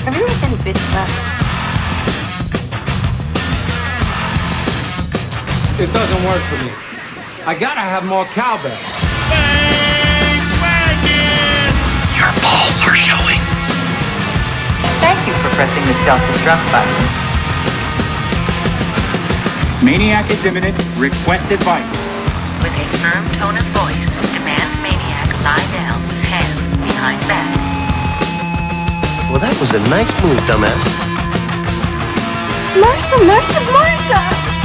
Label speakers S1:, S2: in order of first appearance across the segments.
S1: Have you ever been bitch slapped?
S2: It doesn't work for me. I gotta have more cowbell.
S3: Your balls are showing.
S1: Thank you for pressing the self-destruct button.
S4: Maniac is imminent. Request advice.
S1: With a firm tone of voice, demand Maniac lie down with hands behind back.
S5: Well, that was a nice move, dumbass.
S6: Marcia!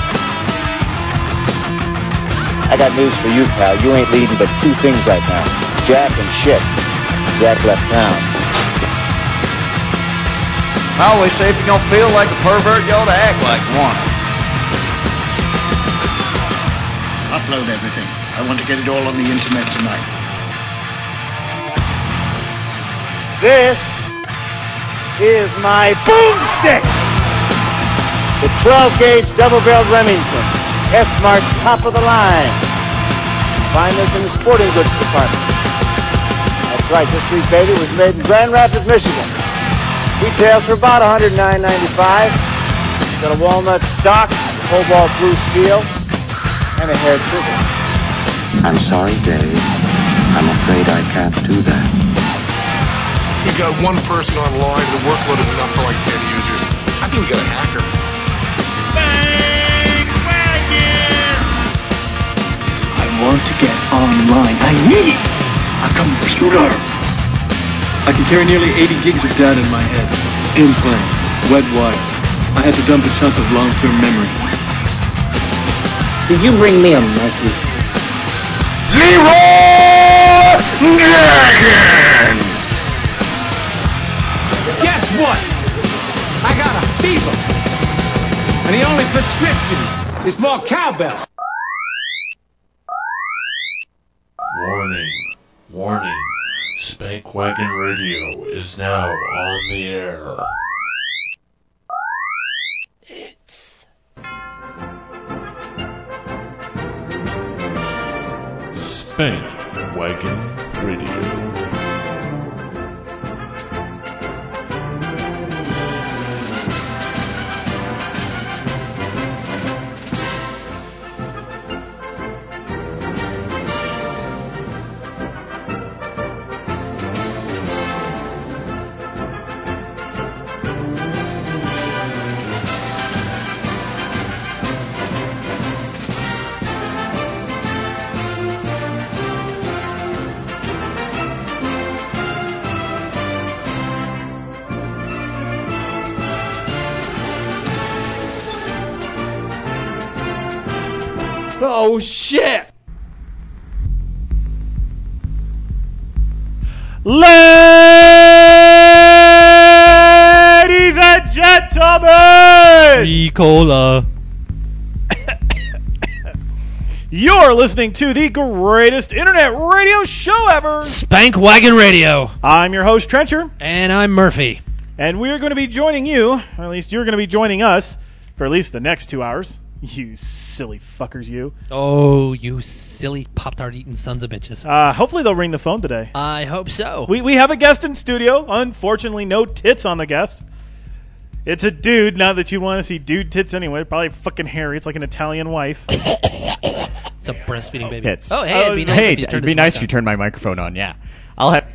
S7: I got news for you, pal. You ain't leading but two things right now. Jack and shit. Jack left town.
S8: I always say if you don't feel like a pervert, you ought to act like one.
S9: Upload everything. I want to get it all on the internet tonight.
S7: This is my boomstick! The 12-gauge double-barreled Remington. S-Mart top of the line. Find this in the sporting goods department. That's right, this sweet baby was made in Grand Rapids, Michigan. Retails for about $109.95. Got a walnut stock, cobalt blue steel, and a hair trigger.
S10: I'm sorry, Dave. I'm afraid I can't do that.
S11: We got one person online. The workload is enough for like 10 users. I think we got a hacker.
S12: I want to get online. I need a computer.
S13: I can carry nearly 80 gigs of data in my head. Implant, wet wire. I had to dump a chunk of long-term memory.
S12: Did you bring me a monkey?
S8: Leroy Jenkins!
S2: Guess what? I got a fever. And the only prescription is more cowbell.
S14: Warning. Spank Wagon Radio is now on the air.
S3: It's
S14: Spank Wagon Radio.
S15: Oh, shit!
S16: Ladies and gentlemen!
S17: Ricola.
S16: You're listening to the greatest internet radio show ever,
S17: Spank Wagon Radio.
S16: I'm your host, Trencher.
S17: And I'm Murphy.
S16: And we're going to be joining you, or at least you're going to be joining us, for at least the next 2 hours. You silly fuckers, you.
S17: Oh, you silly Pop-Tart eating sons of bitches.
S16: Hopefully they'll ring the phone today.
S17: I hope so.
S16: We have a guest in studio. Unfortunately, no tits on the guest. It's a dude, now that you want to see dude tits anyway. Probably fucking hairy. It's like an Italian wife.
S17: It's a breastfeeding baby.
S15: Tits.
S17: Oh, hey,
S15: it'd be nice if you turned my microphone on, yeah. I'll have...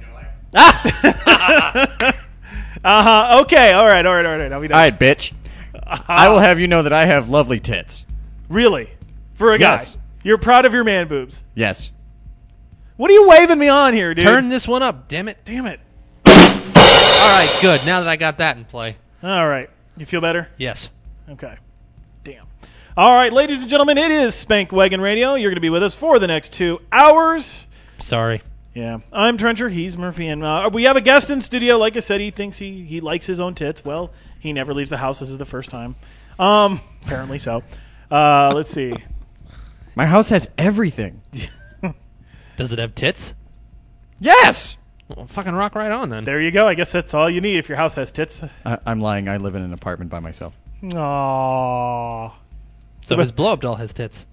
S16: Uh-huh, okay, all right. I'll be nice.
S15: All right, bitch. I will have you know that I have lovely tits.
S16: Really? For a guy?
S15: Yes.
S16: You're proud of your man boobs?
S15: Yes.
S16: What are you waving me on here, dude?
S17: Turn this one up, damn it.
S16: Damn it.
S17: All right, good. Now that I got that in play.
S16: All right. You feel better?
S17: Yes.
S16: Okay. Damn. All right, ladies and gentlemen, it is Spank Wagon Radio. You're going to be with us for the next 2 hours.
S17: Sorry.
S16: Yeah. I'm Trencher. He's Murphy. And we have a guest in studio. Like I said, he thinks he likes his own tits. Well, he never leaves the house. This is the first time. Apparently so. Let's see.
S15: My house has everything.
S17: Does it have tits?
S15: Yes!
S17: Well, fucking rock right on, then.
S16: There you go. I guess that's all you need if your house has tits.
S15: I'm lying. I live in an apartment by myself.
S16: Aww.
S17: So his blow-up doll has tits.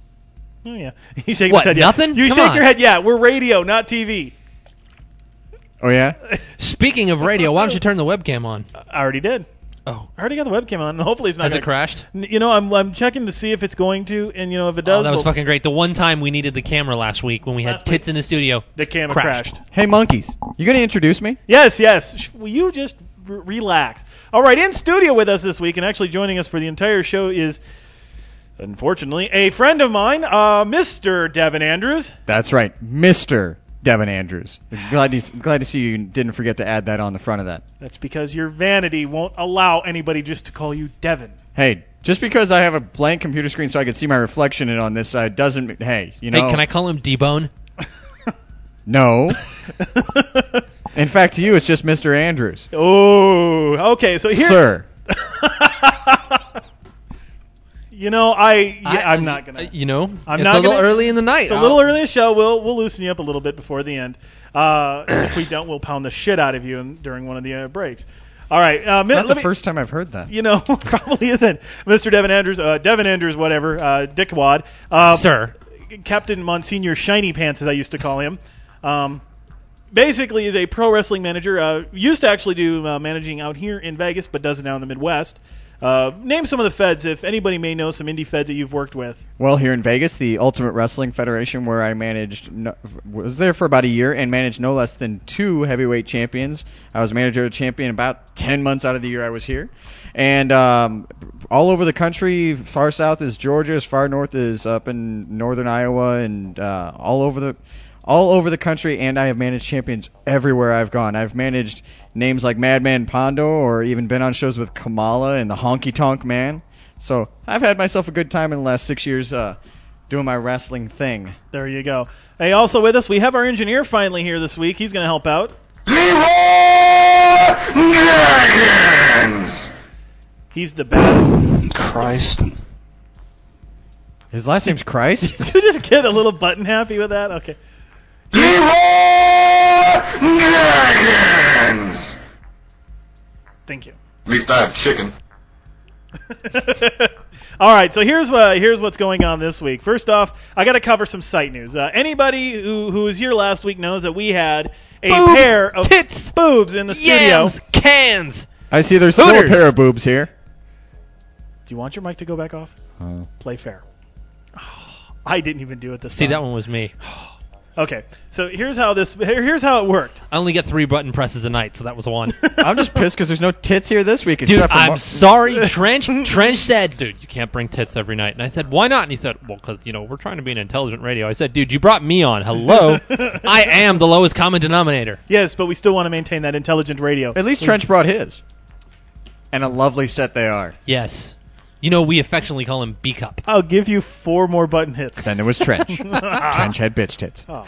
S16: Oh, yeah. You shake
S17: what,
S16: his head,
S17: nothing?
S16: Yeah. You
S17: Come
S16: shake
S17: on.
S16: your head, yeah. We're radio, not TV.
S15: Oh, yeah?
S17: Speaking of radio, why don't you turn the webcam on?
S16: I already did.
S17: Oh.
S16: I already got the webcam on. Hopefully it's not
S17: Has
S16: gonna...
S17: it crashed?
S16: I'm checking to see if it's going to, and if it does...
S17: Oh, that was fucking great. The one time we needed the camera last week when we had tits in the studio.
S16: The camera crashed.
S15: Hey, monkeys, you going to introduce me?
S16: Yes. Will you just relax? All right, in studio with us this week, and actually joining us for the entire show is, unfortunately, a friend of mine, Mr. Devin Andrews.
S15: That's right, Mr. Devin Andrews. Glad to see you didn't forget to add that on the front of that.
S16: That's because your vanity won't allow anybody just to call you Devin.
S15: Hey, just because I have a blank computer screen so I can see my reflection in on this side doesn't... Hey,
S17: Hey, can I call him D-Bone?
S15: No. In fact, to you, it's just Mr. Andrews.
S16: Oh, okay. So here...
S15: Sir.
S16: I'm not gonna.
S17: It's a little early in the night.
S16: It's a little early in the show. We'll loosen you up a little bit before the end. If we don't, we'll pound the shit out of you during one of the breaks. All right.
S15: It's not the first time I've heard that.
S16: Probably isn't. Mr. Devin Andrews, whatever, Dickwad.
S17: Sir.
S16: Captain Monsignor Shiny Pants, as I used to call him. Basically is a pro wrestling manager. Used to actually do managing out here in Vegas, but does it now in the Midwest. Name some of the feds, if anybody may know some indie feds that you've worked with.
S15: Well, here in Vegas, the Ultimate Wrestling Federation, where I was there for about a year and managed no less than 2 heavyweight champions. I was manager of champion about 10 months out of the year I was here. And all over the country, far south is Georgia, as far north is up in northern Iowa, and all over the country, and I have managed champions everywhere I've gone. I've managed names like Madman Pondo, or even been on shows with Kamala and the Honky Tonk Man. So I've had myself a good time in the last 6 years doing my wrestling thing.
S16: There you go. Hey, also with us, we have our engineer finally here this week. He's going to help out. He's the best.
S11: Christ.
S15: His last name's Christ?
S16: Did you just get a little button happy with that? Okay. Thank you.
S11: At least I have chicken.
S16: All right, so here's what's going on this week. First off, I got to cover some site news. Anybody who was here last week knows that we had a pair of boobs in the studio.
S17: Cans.
S15: I see there's still a pair of boobs here.
S16: Do you want your mic to go back off? Play fair. I didn't even do it this time.
S17: See, that one was me.
S16: Okay, so here's how it worked.
S17: I only get 3 button presses a night, so that was 1.
S15: I'm just pissed because there's no tits here this week.
S17: Dude, I'm sorry. Trench said, dude, you can't bring tits every night. And I said, why not? And he said, well, because, we're trying to be an intelligent radio. I said, dude, you brought me on. Hello? I am the lowest common denominator.
S16: Yes, but we still want to maintain that intelligent radio.
S15: At least Trench brought his. And a lovely set they are.
S17: Yes. We affectionately call him B-Cup.
S16: I'll give you 4 more button hits.
S15: Then it was Trench. Trench had bitch tits.
S16: Oh.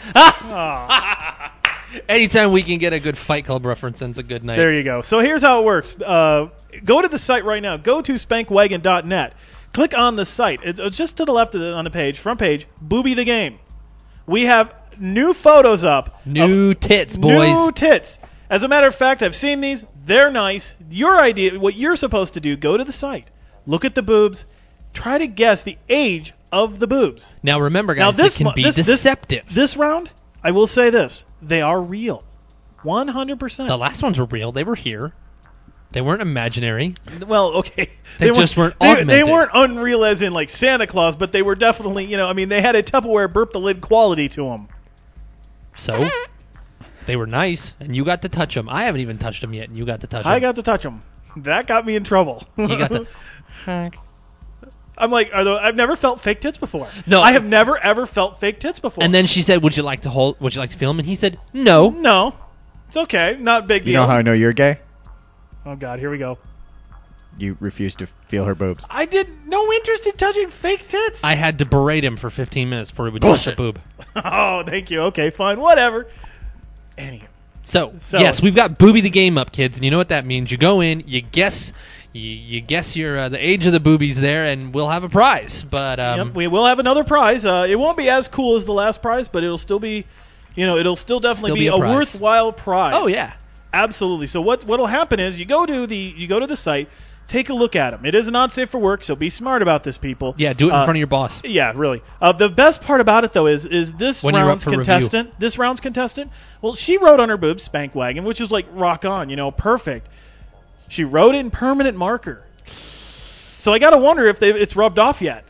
S17: Anytime we can get a good Fight Club reference, then it's a good night.
S16: There you go. So here's how it works. Go to the site right now. Go to spankwagon.net. Click on the site. It's just to the left on the page, front page, Booby the Game. We have new photos up.
S17: New tits, boys.
S16: New tits. As a matter of fact, I've seen these. They're nice. Your idea, what you're supposed to do, go to the site. Look at the boobs. Try to guess the age of the boobs.
S17: Now remember, guys, it can be deceptive.
S16: This round, I will say this. They are real. 100%.
S17: The last ones were real. They were here. They weren't imaginary.
S16: Well, okay.
S17: They just weren't augmented.
S16: They weren't unreal as in like Santa Claus, but they were definitely, they had a Tupperware burp the lid quality to them.
S17: So, they were nice, and you got to touch them. I haven't even touched them yet, and you got to touch them.
S16: I got to touch them. That got me in trouble.
S17: You got to...
S16: I'm like, I've never felt fake tits before.
S17: No,
S16: I have never ever felt fake tits before.
S17: And then she said, "Would you like to feel them?" And he said, "No,
S16: no, it's okay, not a big deal."
S15: You know how I know you're gay?
S16: Oh God, here we go.
S15: You refused to feel her boobs.
S16: I did no interest in touching fake tits.
S17: I had to berate him for 15 minutes before he would touch a boob.
S16: Oh, thank you. Okay, fine, whatever. Anyway.
S17: So yes, we've got Booby the Game up, kids, and you know what that means. You go in, you guess your the age of the boobies there, and we'll have a prize. But
S16: yep, we will have another prize. It won't be as cool as the last prize, but it'll still be, it'll still definitely be a worthwhile prize.
S17: Oh yeah,
S16: absolutely. So what'll happen is you go to the site, take a look at them. It is not safe for work, so be smart about this, people.
S17: Yeah, do it in front of your boss.
S16: Yeah, really. The best part about it, though, is this
S17: When you're up
S16: round's
S17: for
S16: contestant.
S17: review.
S16: This round's contestant. Well, she wrote on her boob "Spank Wagon," which was like rock on, perfect. She wrote it in permanent marker. So I gotta wonder if it's rubbed off yet.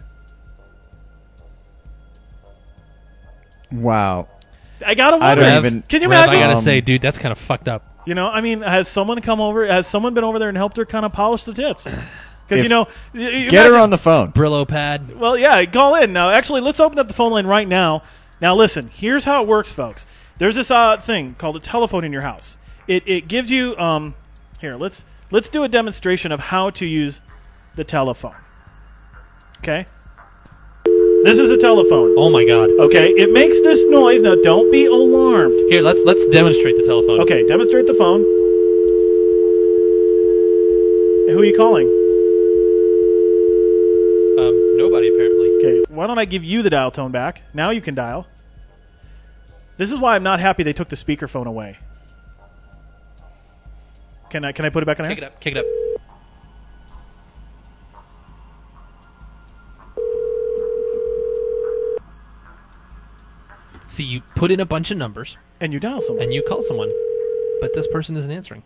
S15: Wow.
S16: I gotta wonder. Can you
S17: Rev,
S16: imagine?
S17: I gotta say, dude, that's kind of fucked up.
S16: Has someone come over? Has someone been over there and helped her kind of polish the tits? Because
S15: get her on the phone.
S17: Brillo pad.
S16: Well, yeah, call in now. Actually, let's open up the phone line right now. Now, listen. Here's how it works, folks. There's this thing called a telephone in your house. It gives you here. Let's do a demonstration of how to use the telephone. Okay. This is a telephone.
S17: Oh my God.
S16: Okay, it makes this noise. Now, don't be alarmed.
S17: Here, let's demonstrate the telephone.
S16: Okay, demonstrate the phone. Who are you calling?
S17: Nobody apparently.
S16: Okay, why don't I give you the dial tone back? Now you can dial. This is why I'm not happy they took the speakerphone away. Can I put it back on air?
S17: Kick it up. See, you put in a bunch of numbers.
S16: And you dial someone.
S17: And you call someone. But this person isn't answering.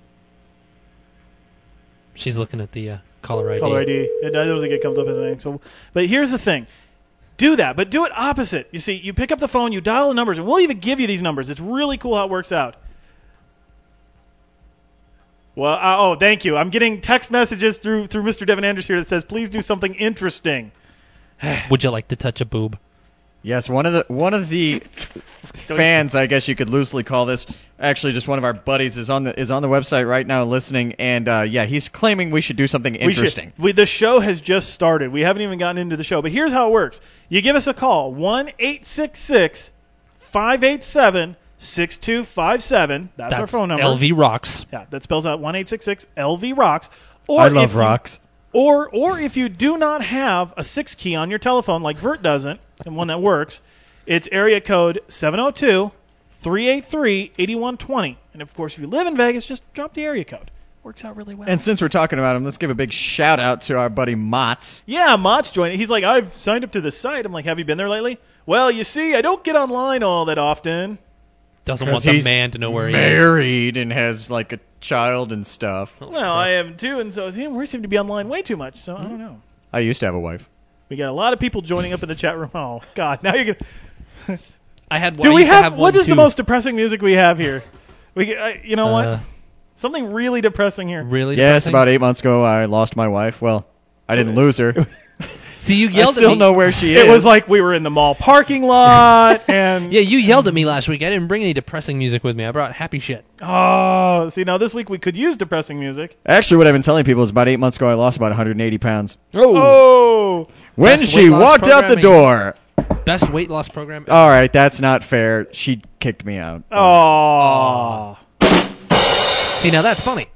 S17: She's looking at the caller ID.
S16: Caller ID. I don't think it comes up as anything. So, but here's the thing. Do that, but do it opposite. You see, you pick up the phone, you dial the numbers, and we'll even give you these numbers. It's really cool how it works out. Well, thank you. I'm getting text messages through Mr. Devin Andrews here that says, please do something interesting.
S17: Would you like to touch a boob?
S15: Yes, one of the fans, I guess you could loosely call this. Actually, just one of our buddies is on the website right now listening, and he's claiming we should do something interesting.
S16: The show has just started. We haven't even gotten into the show, but here's how it works. You give us a call, 1-866-587-6257. That's our phone number.
S17: LV Rocks.
S16: Yeah, that spells out 1-866-LV Rocks. Or
S15: I love rocks.
S16: Or if you do not have a 6 key on your telephone like Vert doesn't, and one that works, it's area code 702-383-8120. And of course, if you live in Vegas, just drop the area code. Works out really well.
S15: And since we're talking about him, let's give a big shout out to our buddy Mott's.
S16: Yeah, Mott's joining. He's like, I've signed up to the site. I'm like, have you been there lately? Well, you see, I don't get online all that often.
S17: Doesn't want the man to know where he is.
S15: Married and has like a child and stuff.
S16: Well, I am too, and so we seem to be online way too much, so I don't know.
S15: I used to have a wife.
S16: We got a lot of people joining up in the chat room. Oh, God. Now you're going
S17: to...
S16: What is the most depressing music we have here? You know what? Something really depressing here.
S17: Really depressing?
S15: Yes, about 8 months ago, I lost my wife. Well, I didn't lose her.
S17: See, you yelled at me.
S15: I still know where she is.
S16: It was like we were in the mall parking lot, and...
S17: Yeah, you yelled at me last week. I didn't bring any depressing music with me. I brought happy shit.
S16: Oh, see, now this week we could use depressing music.
S15: Actually, what I've been telling people is about 8 months ago, I lost about 180 pounds.
S16: Oh!
S15: When she walked out the door.
S17: Best weight loss program ever.
S15: All right, that's not fair. She kicked me out.
S16: Oh.
S17: See, now that's funny.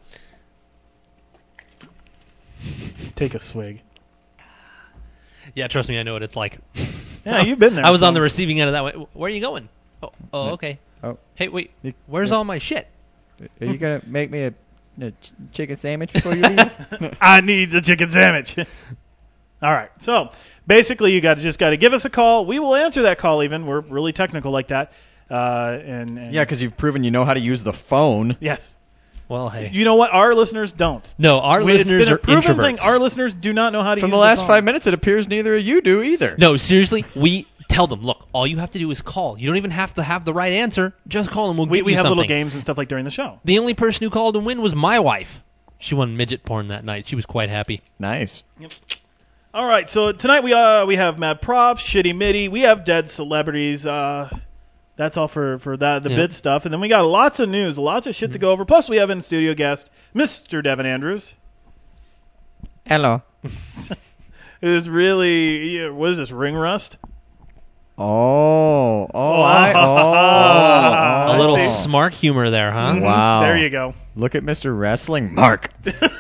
S16: Take a swig.
S17: Yeah, trust me, I know what it's like.
S16: Yeah, you've been there.
S17: I was on the receiving end of that. Where are you going? Oh, okay.
S15: Oh.
S17: Hey, wait. Where's all my shit?
S15: Are you going to make me a chicken sandwich before you leave?
S16: I need the chicken sandwich. All right. So, basically, you just got to give us a call. We will answer that call even. We're really technical like that. And
S15: yeah, because you've proven you know how to use the phone.
S16: Yes.
S17: Well, hey.
S16: You know what? Our listeners don't.
S17: No, our listeners are introverts. Thing.
S16: Our listeners do not know how to use the phone.
S15: From the last 5 minutes, it appears neither of you do either.
S17: No, seriously, we tell them, look, all you have to do is call. You don't even have to have the right answer. Just call and we'll give you something.
S16: We have little games and stuff like during the show.
S17: The only person who called and win was my wife. She won midget porn that night. She was quite happy.
S15: Nice.
S16: Yep. All right, so tonight we have Mad Props, Shitty Mitty, we have Dead Celebrities. That's all for the bid stuff. And then we got lots of news, lots of shit to go over. Plus, we have in studio guest, Mr. Devin Andrews.
S15: Hello.
S16: Who's really, what is this, ring rust?
S17: A little smart humor there, huh?
S15: Wow.
S16: There you go.
S15: Look at Mr. Wrestling Mark.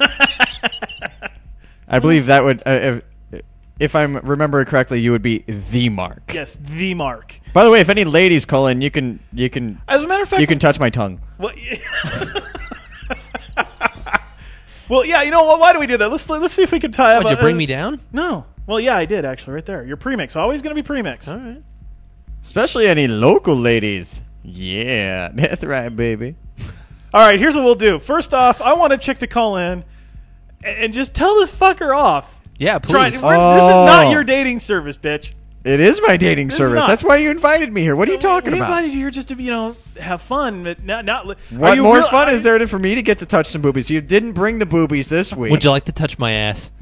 S15: I believe that would, if I remember correctly, you would be the Mark.
S16: Yes, the Mark.
S15: By the way, if any ladies call in, you can. As
S16: a matter of fact,
S15: you can touch my tongue.
S16: Well, Well, yeah, you know what? Why do we do that? Let's see if we can tie up.
S17: Would you bring me down?
S16: No. Well, yeah, I did actually, right there. Your premix, always going to be premix.
S17: All right.
S15: Especially any local ladies. Yeah, that's right, baby.
S16: All right, here's what we'll do. First off, I want a chick to call in and just tell this fucker off.
S17: Yeah, please.
S16: This is not your dating service, bitch.
S15: It is my dating service.
S16: not.
S15: That's why you invited me here. What are you talking
S16: We
S15: about?
S16: invited you here just to, have fun, but not.
S15: What more fun is there for me to get to touch some boobies? You didn't bring the boobies this week.
S17: Would you like to touch my ass?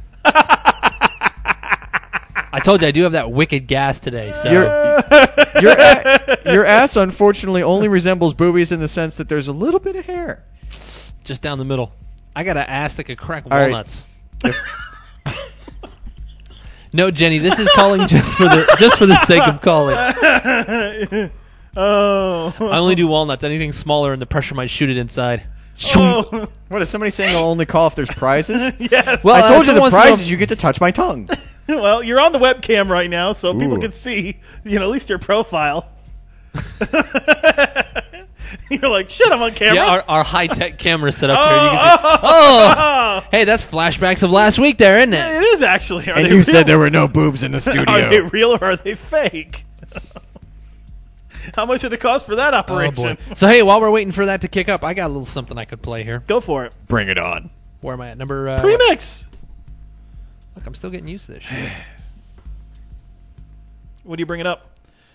S17: I told you I do have that wicked gas today. So
S15: your ass, unfortunately, only resembles boobies in the sense that there's a little bit of hair.
S17: Just down the middle. I got an ass that could crack
S15: All
S17: walnuts. Right. No, Jenny, this is calling just for the sake of calling.
S16: Oh.
S17: I only do walnuts. Anything smaller and the pressure might shoot it inside.
S15: Oh. What, is somebody saying I'll only call if there's prizes?
S16: Yes.
S15: Well, I told you the prize is you get to touch my tongue.
S16: Well, you're on the webcam right now, so people can see, at least your profile. You're like, shit, I'm on camera.
S17: Yeah, our high-tech camera set up here. You can see, hey, that's flashbacks of last week there, isn't it?
S16: Yeah, it is actually.
S15: And you said there were no boobs in the studio.
S16: Are they real or are they fake? How much did it cost for that operation?
S17: Oh, boy. So, hey, while we're waiting for that to kick up, I got a little something I could play here.
S16: Go for it.
S15: Bring it on.
S17: Where am I at? Number...
S16: Premix!
S17: Look, I'm still getting used to this shit.
S16: What do you bring it up?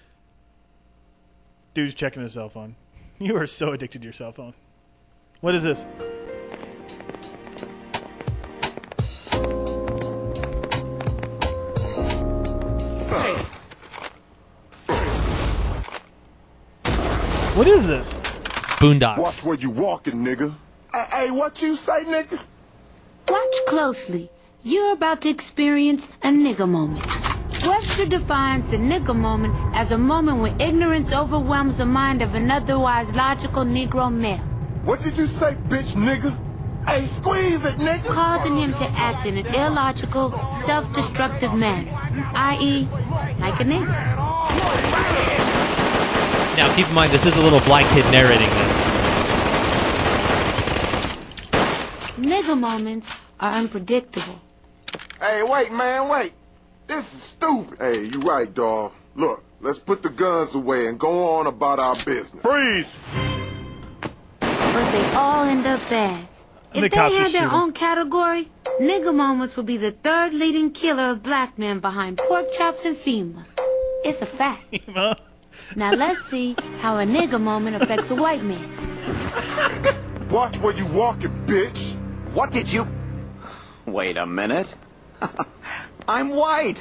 S16: Dude's checking his cell phone. You are so addicted to your cell phone. What is this? Hey. What is this?
S17: Boondocks.
S6: Watch where you walking, nigga. Hey, what you say, nigga?
S18: Watch closely. You're about to experience a nigga moment. Webster defines the nigga moment as a moment when ignorance overwhelms the mind of an otherwise logical Negro male.
S6: What did you say, bitch, nigga? Hey, squeeze it, nigga.
S18: Causing him to act in an illogical, self-destructive manner, i.e., like a nigga.
S17: Now, keep in mind, this is a little black kid narrating this.
S18: Nigga moments are unpredictable.
S6: Hey, wait, man, wait. This is stupid. Hey, you right, dawg. Look, let's put the guns away and go on about our business. Freeze!
S18: But they all end up bad. If they had their own category, nigga moments would be the third leading killer of black men behind pork chops and FEMA. It's a fact. Now let's see how a nigga moment affects a white man.
S6: Watch where you walking, bitch.
S19: What did you... Wait a minute. I'm white.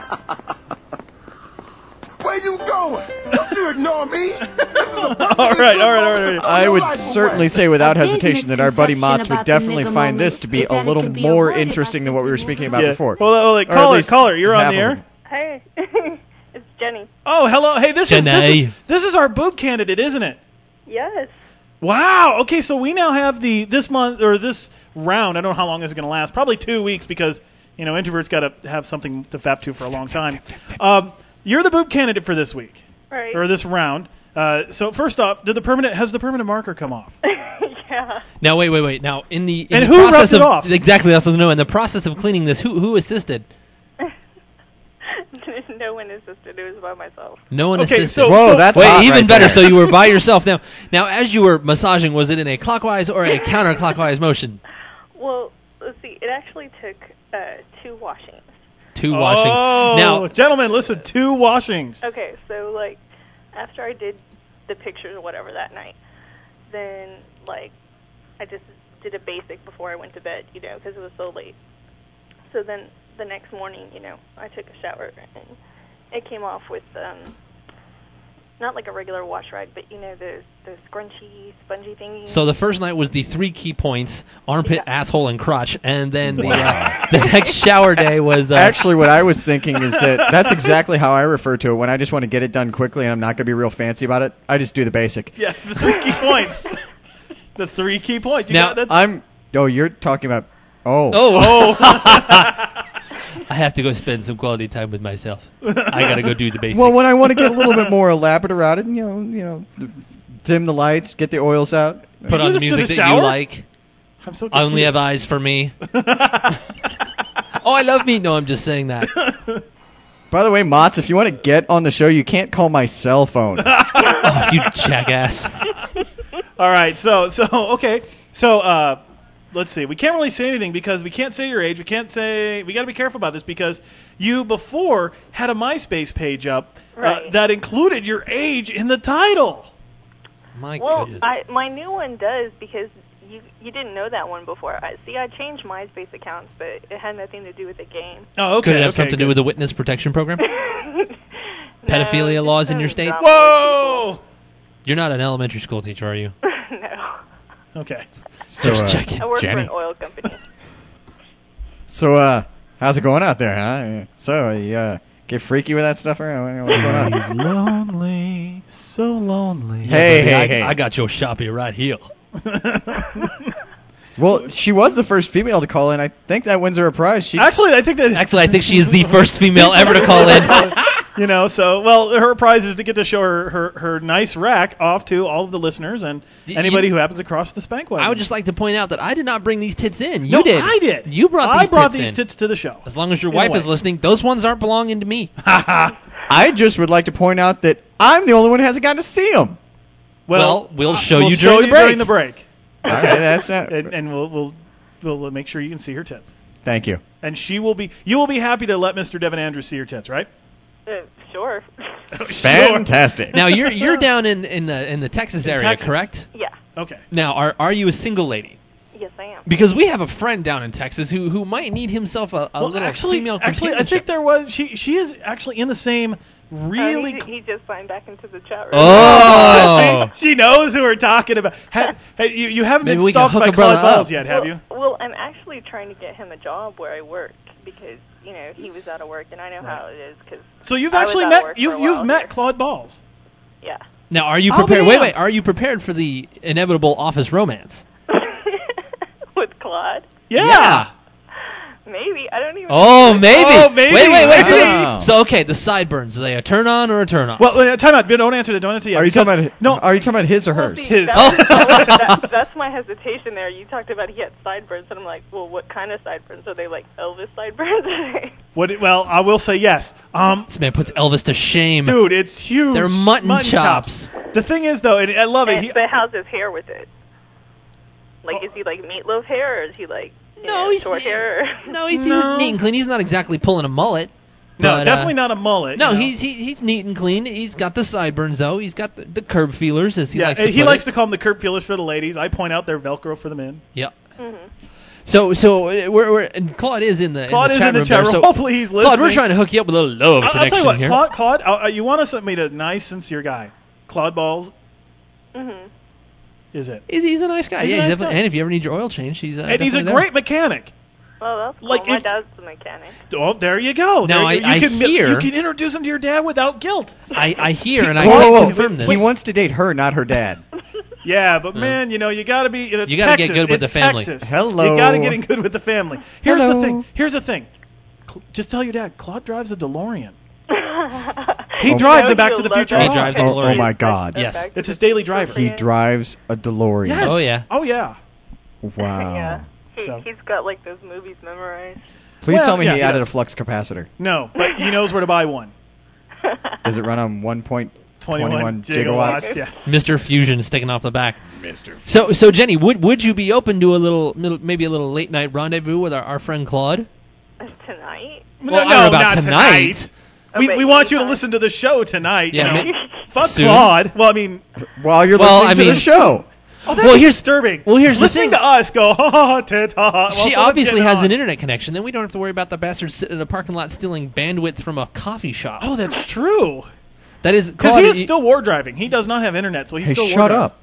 S6: Where you going? Don't you ignore me. This is a
S16: all right.
S15: I would certainly say without hesitation that our buddy Motts would definitely find this to be a little more interesting than what we were speaking about before.
S16: Well, caller, you're on the air.
S20: Hey, it's Jenny.
S16: Oh, hello. Hey, this is our boob candidate, isn't it?
S20: Yes.
S16: Wow. Okay, so we now have this month or this round. I don't know how long this is going to last. Probably 2 weeks because introverts got to have something to fap to for a long time. You're the boob candidate for this week,
S20: right?
S16: Or this round. So first off, has the permanent marker come off?
S20: Yeah.
S17: Now wait. Now in the
S16: who
S17: process
S16: rubbed it off?
S17: Exactly, that's what I know. In the process of cleaning this, who assisted?
S20: No one assisted. It was by myself.
S17: No one assisted.
S15: Whoa, that's hot
S17: even
S15: right
S17: better.
S15: there.
S17: So you were by yourself. Now, as you were massaging, was it in a clockwise or a counterclockwise motion?
S20: Well, let's see. It actually took 2 washings.
S17: 2 washings.
S16: Oh,
S17: now,
S16: gentlemen, listen, 2 washings.
S20: Okay, so after I did the pictures or whatever that night, then I just did a basic before I went to bed, because it was so late. So then the next morning, I took a shower and it came off with not like a regular wash rag, but those scrunchy, spongy thingies.
S17: So the first night was the 3 key points: armpit, asshole, and crotch, and then the next shower day was.
S15: Actually, what I was thinking is that's exactly how I refer to it when I just want to get it done quickly and I'm not going to be real fancy about it. I just do the basic.
S16: Yeah, the 3 key points. The 3 key points.
S15: You're talking about.
S17: Oh. I have to go spend some quality time with myself. I got to go do the basics.
S15: Well, when I want to get a little bit more elaborate about it, dim the lights, get the oils out.
S17: Put on the music that you like.
S16: I'm so confused.
S17: I only have eyes for me. Oh, I love meat. No, I'm just saying that.
S15: By the way, Motts, if you want to get on the show, you can't call my cell phone.
S17: Oh, you jackass.
S16: All right, so okay. So let's see. We can't really say anything because we can't say your age. We got to be careful about this because you before had a MySpace page up that included your age in the title.
S17: My
S20: well,
S17: goodness.
S20: my new one does because you didn't know that one before. I changed MySpace accounts, but it had nothing to do with the game.
S16: Oh, okay.
S17: Could it have something to do with the witness protection program? Pedophilia laws in your state?
S16: Whoa!
S17: You're not an elementary school teacher, are you?
S20: No.
S16: Okay.
S15: So,
S17: just checking.
S20: I work
S15: Jenny.
S20: for an oil company.
S15: So, how's it going out there, huh? So, you get freaky with that stuff, or what's going on?
S16: He's lonely, so lonely.
S15: Hey.
S17: I got your shoppy right here.
S15: Well, she was the first female to call in. I think that wins her a prize.
S16: Actually, I think
S17: she is the first female ever to call in.
S16: You know, her prize is to get to show her nice rack off to all of the listeners and anybody who happens across the spank wagon.
S17: I would just like to point out that I did not bring these tits in.
S16: No,
S17: You did.
S16: I did.
S17: You brought these tits
S16: tits to the show.
S17: As long as your
S16: In a
S17: wife
S16: way.
S17: is listening, those ones aren't belonging to me.
S15: I just would like to point out that I'm the only one who hasn't gotten to see them.
S17: Well, we'll show you during the break.
S15: All right, that's it.
S16: And we'll make sure you can see her tits.
S15: Thank you.
S16: And you will be happy to let Mr. Devin Andrews see your tits, right?
S20: Sure.
S15: Fantastic.
S17: Now you're down in the Texas area,
S16: Texas.
S17: correct?
S20: Yeah.
S16: Okay.
S17: Now are you a single lady?
S20: Yes, I am.
S17: Because we have a friend down in Texas who might need himself a little female
S16: Actually, I think there was. She is actually in the same. Really?
S20: He just signed back into the chat room.
S17: Oh.
S16: she knows who we're talking about. You haven't
S17: Maybe
S16: been
S17: we can
S16: stalked
S17: hook
S16: by
S17: a brother
S16: Claude Balls
S17: up.
S16: yet, have you?
S20: Well, I'm actually trying to get him a job where I work because he was out of work and I know how it is. Cause
S16: So you've
S20: I was
S16: actually
S20: out of
S16: met
S20: work for a
S16: you've
S20: while
S16: met
S20: here.
S16: Claude Balls.
S20: Yeah.
S17: Now are you
S16: I'll
S17: prepared?
S16: be
S17: Wait,
S16: damned.
S17: are you prepared for the inevitable office romance?
S20: With Claude?
S16: Yeah.
S20: Maybe. I don't even
S17: Oh, maybe.
S16: Oh, maybe.
S17: Wait.
S15: Wow.
S17: So okay, the sideburns, are they a turn on or a turn off?
S16: Well, time out. Don't answer that. Don't answer yet.
S15: Are you
S16: because-
S15: talking about
S16: No.
S15: Are you talking about his or hers?
S16: His.
S20: That's my hesitation there. You talked about he had sideburns, and I'm like, well, what kind of sideburns? Are they like Elvis sideburns?
S16: Well, I will say yes.
S17: This man puts Elvis to shame.
S16: Dude, it's huge.
S17: They're mutton chops.
S16: The thing is, though, and I love it.
S20: But how's his hair with it? Like, is he like meatloaf hair, or is he like
S17: he's
S20: short hair?
S17: No, he's neat and clean. He's not exactly pulling a mullet.
S16: No,
S17: but,
S16: definitely not a mullet.
S17: No,
S16: you know.
S17: he's neat and clean. He's got the sideburns though. He's got the curb feelers, as he likes to
S16: he
S17: put
S16: likes
S17: it.
S16: to call them the curb feelers for the ladies. I point out they're Velcro for the men.
S17: Yep.
S20: Mm-hmm.
S17: So we're and Claude is in the
S16: Claude is
S17: chat
S16: in the
S17: room
S16: chat
S17: there,
S16: room.
S17: so
S16: Hopefully he's listening.
S17: Claude, we're trying to hook you up with a little love
S16: I'll
S17: connection
S16: tell you what,
S17: here.
S16: Claude, you want to meet a nice, sincere guy. Claude Balls.
S20: Mm-hmm.
S16: Is it?
S17: He's a nice guy.
S16: He's a
S17: Yeah,
S16: nice
S17: definitely.
S16: guy.
S17: And if you ever need your oil change, he's
S16: And he's a
S17: definitely there.
S16: great mechanic.
S20: Well, that's cool.
S16: Like,
S20: My
S16: if-
S20: dad's a mechanic.
S16: Oh, there you go.
S17: Now,
S16: There you
S17: I
S16: can,
S17: hear-
S16: you can introduce him to your dad without guilt.
S17: I hear and I
S15: Whoa,
S17: can
S15: whoa,
S17: confirm this.
S15: He wants to date her, not her dad.
S16: Yeah, but man, you got to be. It's
S17: You gotta get
S16: Texas.
S17: good with
S16: It's
S17: the family.
S16: Texas.
S15: Hello.
S16: You got to get in good with the family. Here's
S15: Hello.
S16: the thing. Just tell your dad. Claude drives a DeLorean.
S20: He
S16: He drives a Back to the Future.
S17: He
S16: car.
S17: drives a
S15: Oh,
S17: DeLorean.
S15: my God.
S17: Yes.
S16: It's his daily driver.
S15: He drives a DeLorean.
S16: Yes.
S17: Oh, yeah.
S16: Oh yeah.
S15: Wow.
S20: Yeah.
S16: So-
S20: He's got like those movies memorized.
S15: Please
S16: Well,
S15: tell me
S16: yeah,
S15: he
S16: he
S15: added
S16: does.
S15: a flux capacitor.
S16: No, but he knows where to buy one.
S15: Does it run on 1.21
S16: 21
S15: gigawatts?
S16: Yeah.
S17: Mr. Fusion sticking off the back.
S15: Mr.
S17: So Jenny, would you be open to maybe a little late night rendezvous with our friend Claude?
S20: Tonight?
S17: Well, I
S16: no,
S17: don't know about
S16: not
S17: tonight.
S16: We want you to listen to the show tonight.
S17: Yeah,
S16: you know.
S17: ma-
S16: Fuck
S17: soon.
S16: Claude. Well, I mean,
S15: While you're
S17: Well,
S15: listening
S17: I
S15: to
S17: mean-
S15: the show.
S16: oh, that's
S17: Well, here's-
S16: disturbing.
S17: well, here's the
S16: listening
S17: thing.
S16: to us go, ha ha, tit, ha ha.
S17: She obviously has an internet connection. Then we don't have to worry about the bastard sitting in a parking lot stealing bandwidth from a coffee shop.
S16: Oh, that's true.
S17: That is,
S16: Because
S17: Claude,
S16: he is still war driving. He does not have internet, so he's
S15: Hey,
S16: still war
S15: shut
S16: drives.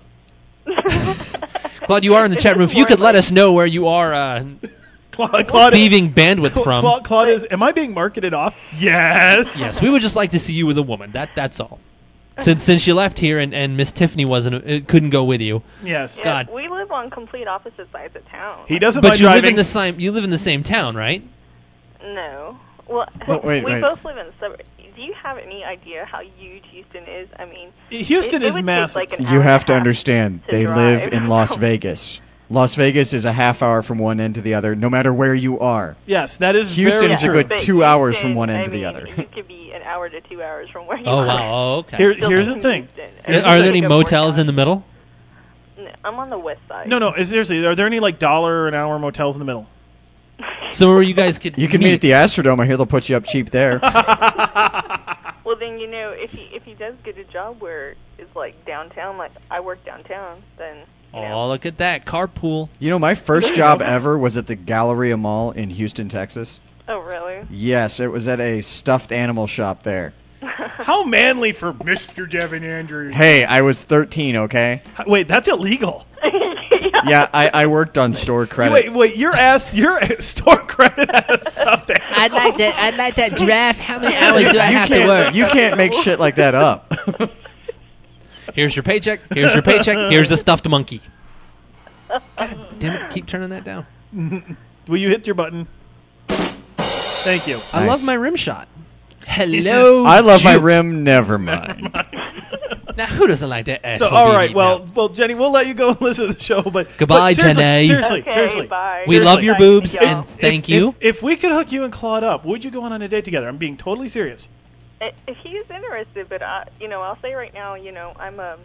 S15: up.
S17: Claude, you are in the chat room. If you could let us know where you are
S16: Claude
S17: thieving bandwidth from.
S16: Claude is. Am I being marketed off? Yes.
S17: Yes, we would just like to see you with a woman. That's all. Since you left here and Miss Tiffany couldn't go with you.
S16: Yes.
S20: Yeah,
S17: God.
S20: we live on complete opposite sides of town.
S16: He doesn't
S17: But
S16: mind
S17: you live
S16: driving.
S17: in the same town, right?
S20: No. Well,
S15: No, wait.
S20: we both live in the suburbs. Do you have any idea how huge Houston is? I mean,
S16: Houston
S20: it
S16: is
S20: would take,
S16: massive.
S20: like, an
S15: You
S20: hour
S15: have
S20: and
S15: to
S20: a half
S15: understand,
S20: to
S15: they
S20: drive.
S15: live in Las Vegas. Las Vegas is a half hour from one end to the other, no matter where you are.
S16: Yes, that is
S15: Houston
S16: very
S15: is
S16: true.
S15: a good 2 hours from one end to the other.
S20: You could be an hour to 2 hours from where you
S17: Oh,
S20: are.
S17: wow. Oh, okay.
S16: Here's the thing.
S17: Are there any motels in the middle?
S20: No, I'm on the west side.
S16: No, seriously, are there any like $1 an hour motels in the middle?
S17: So where you guys could
S15: You can meet at the Astrodome. I hear they'll put you up cheap there.
S20: Well, then, if he does get a job where it's like downtown, like I work downtown, then.
S17: Oh, look at that. Carpool.
S15: You know, my first job ever was at the Galleria Mall in Houston, Texas.
S20: Oh, really?
S15: Yes, it was at a stuffed animal shop there.
S16: How manly for Mr. Devin Andrews.
S15: Hey, I was 13, okay?
S16: Wait, that's illegal.
S15: Yeah, I worked on store credit.
S16: Wait, your store credit has stuffed animal.
S17: I'd like that draft. How many hours do I have to work?
S15: You can't make shit like that up.
S17: Here's your paycheck. Here's your paycheck. Here's a stuffed monkey. God damn it, keep turning that down.
S16: Will you hit your button? Thank you.
S17: I love my rim shot. Hello,
S15: I love my rim, never mind.
S17: Now, who doesn't like that asshole?
S16: So, all right, well, Jenny, we'll let you go and listen to the show, but
S17: goodbye,
S16: seriously,
S17: Jenny.
S16: Seriously,
S20: bye.
S17: We love your boobs, and thank you.
S16: If we could hook you and Claude up, would you go on a date together? I'm being totally serious.
S20: If he's interested, but I'll say right now, I'm a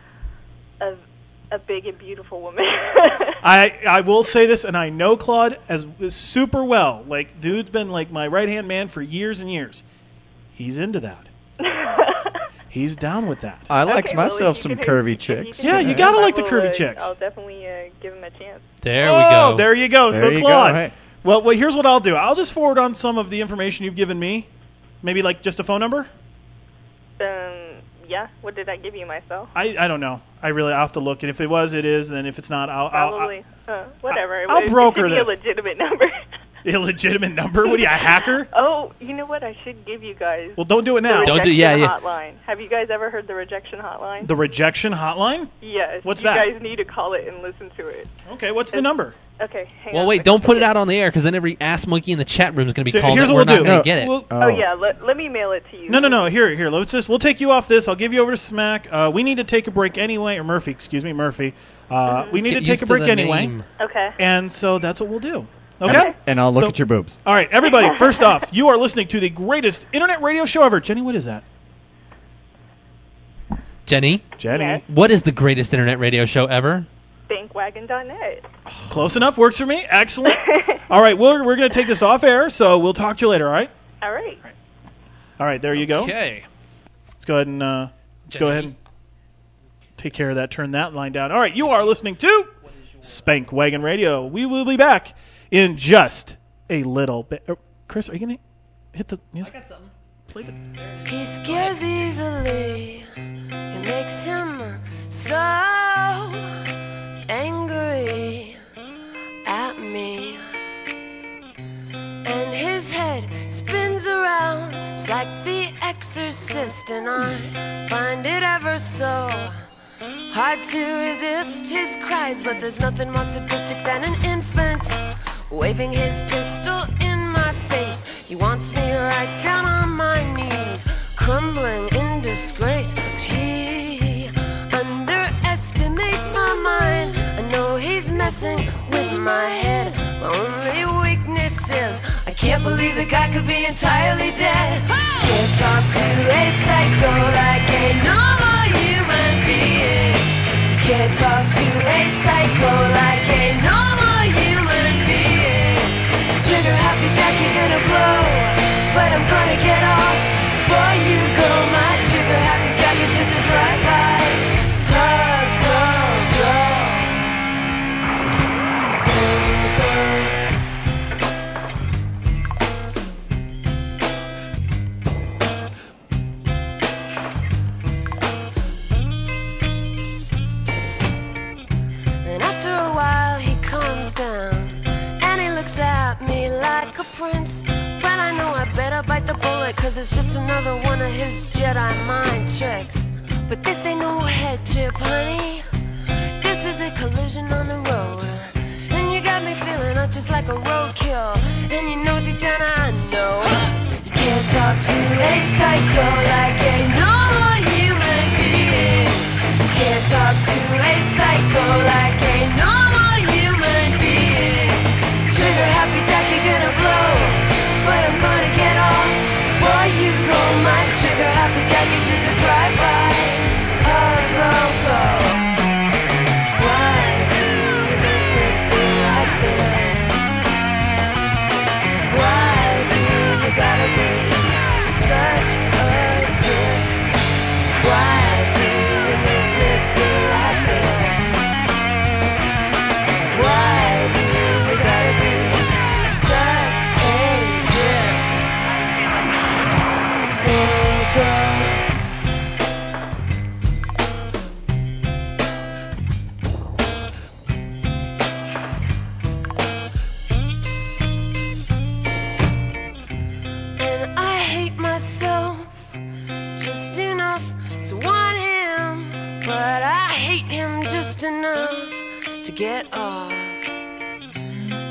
S20: big and beautiful woman.
S16: I will say this, and I know Claude as super well. Like, dude's been like my right hand man for years and years. He's into that. He's down with that.
S15: I like myself some curvy chicks.
S16: Yeah, you gotta like the curvy chicks.
S20: I'll definitely give him a chance.
S17: There we go.
S16: There you go.
S15: There
S16: so
S15: you
S16: Claude.
S15: go. Hey.
S16: Well, here's what I'll do. I'll just forward on some of the information you've given me. Maybe like just a phone number.
S20: Yeah. What did I give you myself?
S16: I don't know. I'll have to look. And if it was, it is. And then if it's not,
S20: I'll whatever.
S16: I'll broker
S20: it should be
S16: this.
S20: a legitimate number.
S16: Illegitimate number? What are you, a hacker?
S20: Oh, you know what? I should give you guys.
S16: Well, don't do it now.
S17: Don't do. Yeah.
S20: Hotline. Have you guys ever heard the rejection hotline?
S16: The rejection hotline?
S20: Yes.
S16: What's that?
S20: You guys need to call it and listen to it.
S16: Okay. What's the number?
S20: Okay. Hang
S17: Well,
S20: on
S17: wait. Don't put it out on the air, because then every ass monkey in the chat room is going to be called.
S16: Here's
S17: and
S16: what
S17: we're
S16: we'll
S17: not going to get it.
S20: Oh yeah. Let me mail it to you.
S16: No. Here. We'll take you off this. I'll give you over to Smack. We need to take a break anyway. Or Murphy. Excuse me, Murphy. We need to take a break anyway.
S17: Name.
S20: Okay.
S16: And so that's what we'll do. Okay?
S15: And I'll look at your boobs.
S16: All right, everybody, first off, you are listening to the greatest internet radio show ever. Jenny, what is that?
S17: Jenny?
S20: Yes.
S17: What is the greatest internet radio show ever?
S20: Bankwagon.net.
S16: Close enough. Works for me. Excellent. All right, we're going to take this off air, so we'll talk to you later, all right?
S20: All right.
S16: All right, there you go.
S17: Okay.
S16: Let's go ahead and take care of that. Turn that line down. All right, you are listening to Spank Wagon Radio. We will be back in just a little bit. Chris, are you going to hit the music?
S17: I got something.
S16: Play it.
S21: He scares easily. It makes him so angry at me. And his head spins around just like the Exorcist. And I find it ever so hard to resist his cries. But there's nothing more sadistic than an infant waving his pistol in my face. He wants me right down on my knees, crumbling in disgrace. But he underestimates my mind. I know he's messing with my head. My only weakness is I can't believe the guy could be entirely dead. Can't talk to a psycho like a normal human being. Can't talk to a psycho like a normal human being. Trigger happy jack, you're gonna blow, but I'm gonna get off before you go. My trigger happy jack is just a drive-by. And after a while he calms down and he looks at me like a prince. But I know I better bite the bullet, cause it's just another one of his Jedi mind tricks. But this ain't no head trip, honey. This is a collision on the road. And you got me feeling just like a roadkill. And you know deep down I know you can't talk to a psycho like a normal human being. You can't talk to a psycho like a normal human being.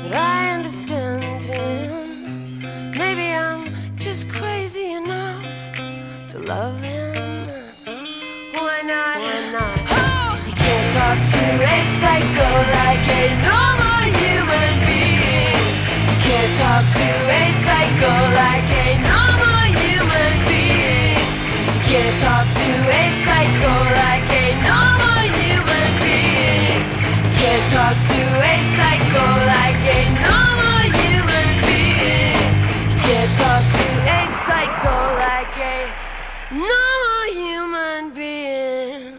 S21: but I understand him. Maybe I'm just crazy enough to love him. Why not? Why not? You can't talk to a psycho like a normal human being. You can't talk to a psycho like a normal human being. You can't talk to a psycho like a normal human being. You can't talk to a psycho like a normal human being. You can't talk to a psycho like a normal human being.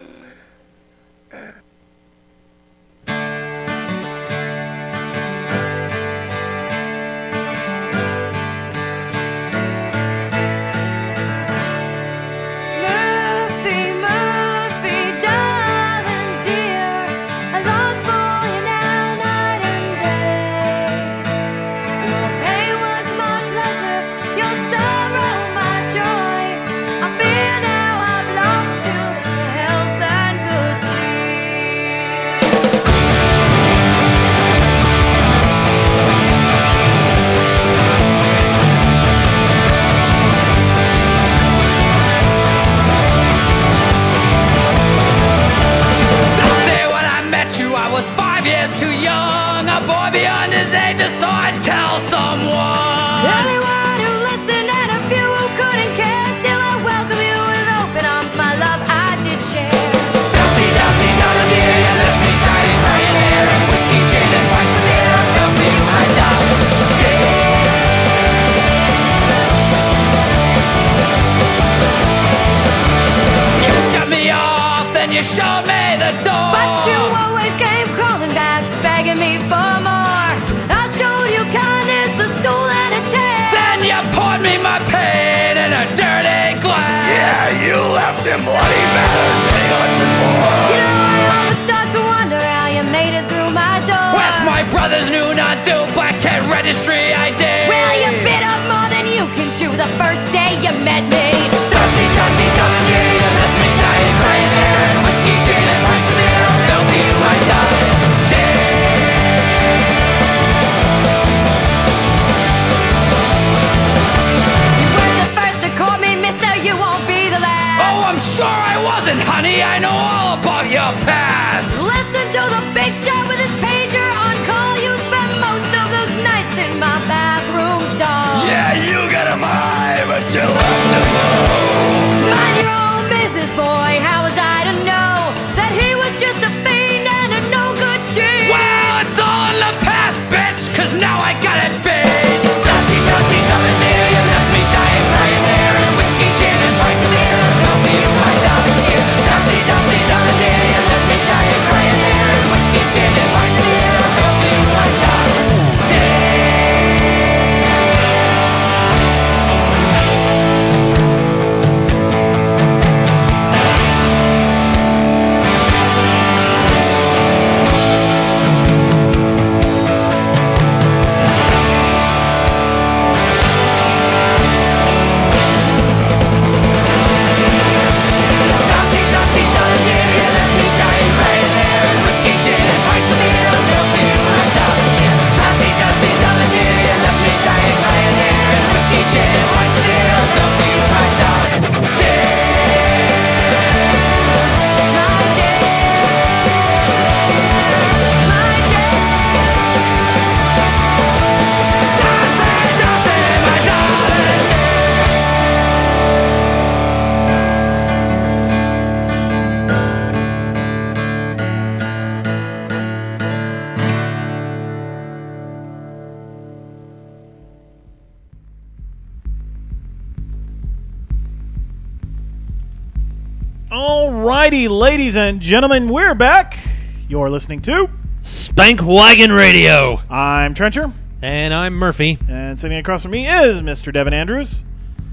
S16: Alrighty, ladies and gentlemen, we're back. You're listening to
S17: Spank Wagon Radio.
S16: I'm Trencher.
S17: And I'm Murphy.
S16: And sitting across from me is Mr. Devin Andrews.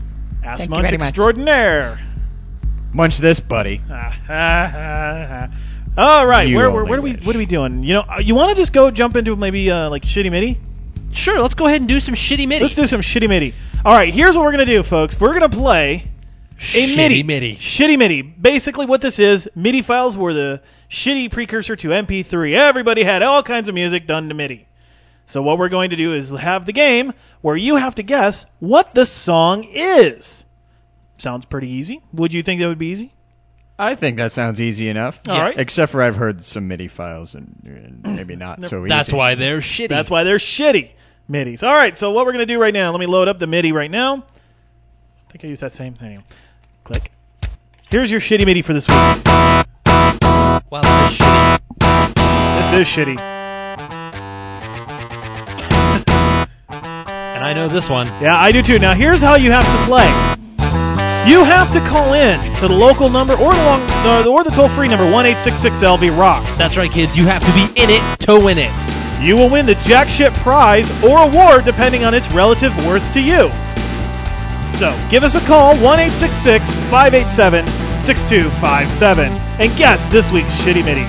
S16: Ass
S15: Thank
S16: Munch
S15: you very much.
S16: Extraordinaire.
S15: Munch this, buddy.
S16: All right, what are we doing? You know, you want to just go jump into maybe like Shitty Mitty?
S17: Sure, let's go ahead and do some Shitty Mitty.
S16: Let's do some Shitty Mitty. All right, here's what we're gonna do, folks. We're gonna play a MIDI. Shitty MIDI. Basically, what this is, MIDI files were the shitty precursor to MP3. Everybody had all kinds of music done to MIDI. So what we're going to do is have the game where you have to guess what the song is. Sounds pretty easy. Would you think that would be easy?
S15: I think that sounds easy enough.
S16: All right.
S15: Except for I've heard some MIDI files and maybe not so easy.
S17: That's why they're shitty.
S16: That's why they're shitty MIDIs. All right, so what we're going to do right now, let me load up the MIDI right now. I think I used that same thing. Click. Here's your shitty MIDI for this week.
S17: Wow, that is shitty.
S16: This is shitty.
S17: And I know this one.
S16: Yeah, I do too. Now, here's how you have to play. You have to call in to the local number or the toll-free number, 1-866-LV-ROCKS.
S17: That's right, kids. You have to be in it to win it.
S16: You will win the jack shit prize or award depending on its relative worth to you. So, give us a call, 1-866-587-6257, and guess this week's shitty MIDI.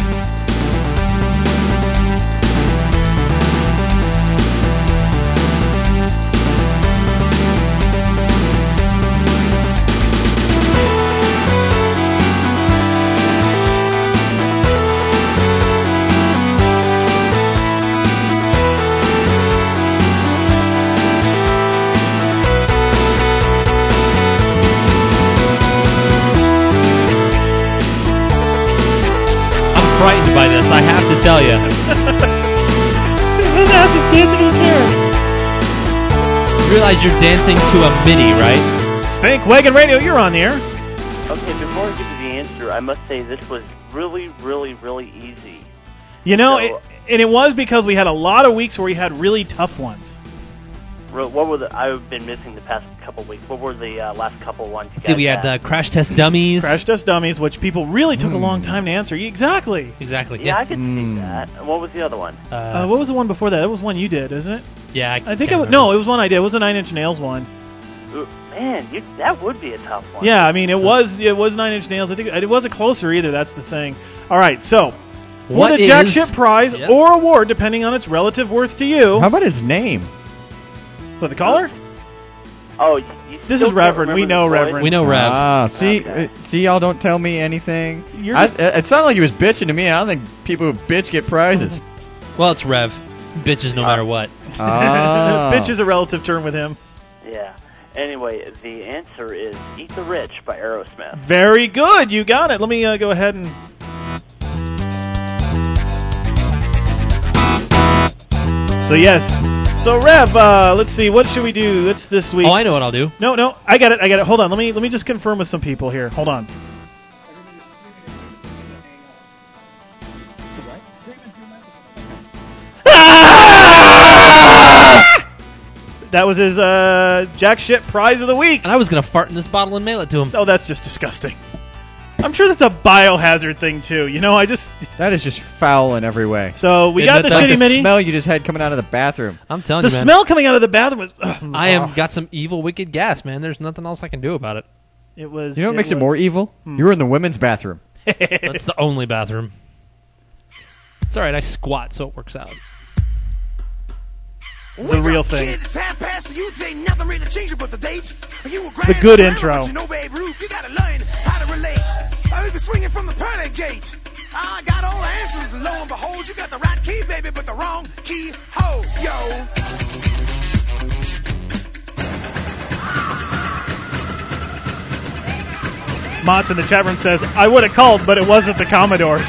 S17: Frightened by this, I have to tell you. You realize you're dancing to a MIDI, right?
S16: Spank Wagon Radio, you're on the air.
S4: Okay, before I give you the answer, I must say this was really, really, really easy.
S16: You know, it was because we had a lot of weeks where we had really tough ones.
S4: What were I've been missing the past couple weeks. What were the last couple ones you guys
S17: See, we had Crash Test Dummies.
S16: Crash Test Dummies, which people really took a long time to answer. Exactly.
S17: Exactly.
S4: Yeah, I could see that. And what was the other one?
S16: What was the one before that? It was one you did, isn't it?
S17: Yeah,
S16: I think it was. No, it was one I did. It was a 9 Inch Nails one.
S4: Man, that would be a tough one.
S16: Yeah, I mean, it was 9 Inch Nails. I think it wasn't closer either. That's the thing. All right, so for the jack shit prize or award, depending on its relative worth to you.
S15: How about his name?
S16: For the caller?
S4: Oh,
S16: this is Reverend. We know Reverend.
S17: We know Rev.
S15: Ah, see, y'all don't tell me anything. It sounded like he was bitching to me, and I don't think people who bitch get prizes.
S17: Well, it's Rev. Bitches no matter what.
S16: Bitch is a relative term with him.
S4: Yeah. Anyway, the answer is Eat the Rich by Aerosmith.
S16: Very good. You got it. Let me go ahead and... So, yes. So, Rev, let's see. What should we do? It's this week.
S17: Oh, I know what I'll do.
S16: No. I got it. Hold on. Let me just confirm with some people here. Hold on. That was his jack shit prize of the week.
S17: And I was going to fart in this bottle and mail it to him.
S16: Oh, that's just disgusting. I'm sure that's a biohazard thing, too. You know,
S15: That is just foul in every way.
S16: So, we got the shitty MIDI.
S15: The smell you just had coming out of the bathroom.
S17: I'm telling you, man.
S16: The smell coming out of the bathroom was...
S17: got some evil, wicked gas, man. There's nothing else I can do about it.
S16: It was...
S15: You know what makes it more evil? You were in the women's bathroom.
S17: That's the only bathroom. It's alright, I squat, so it works out.
S16: The real thing. The good intro. Swinging from the pearly gate. I got all the answers, and lo and behold, you got the right key, baby, but the wrong key. Ho, yo. Mott's in the chat room says, I would have called, but it wasn't the Commodores.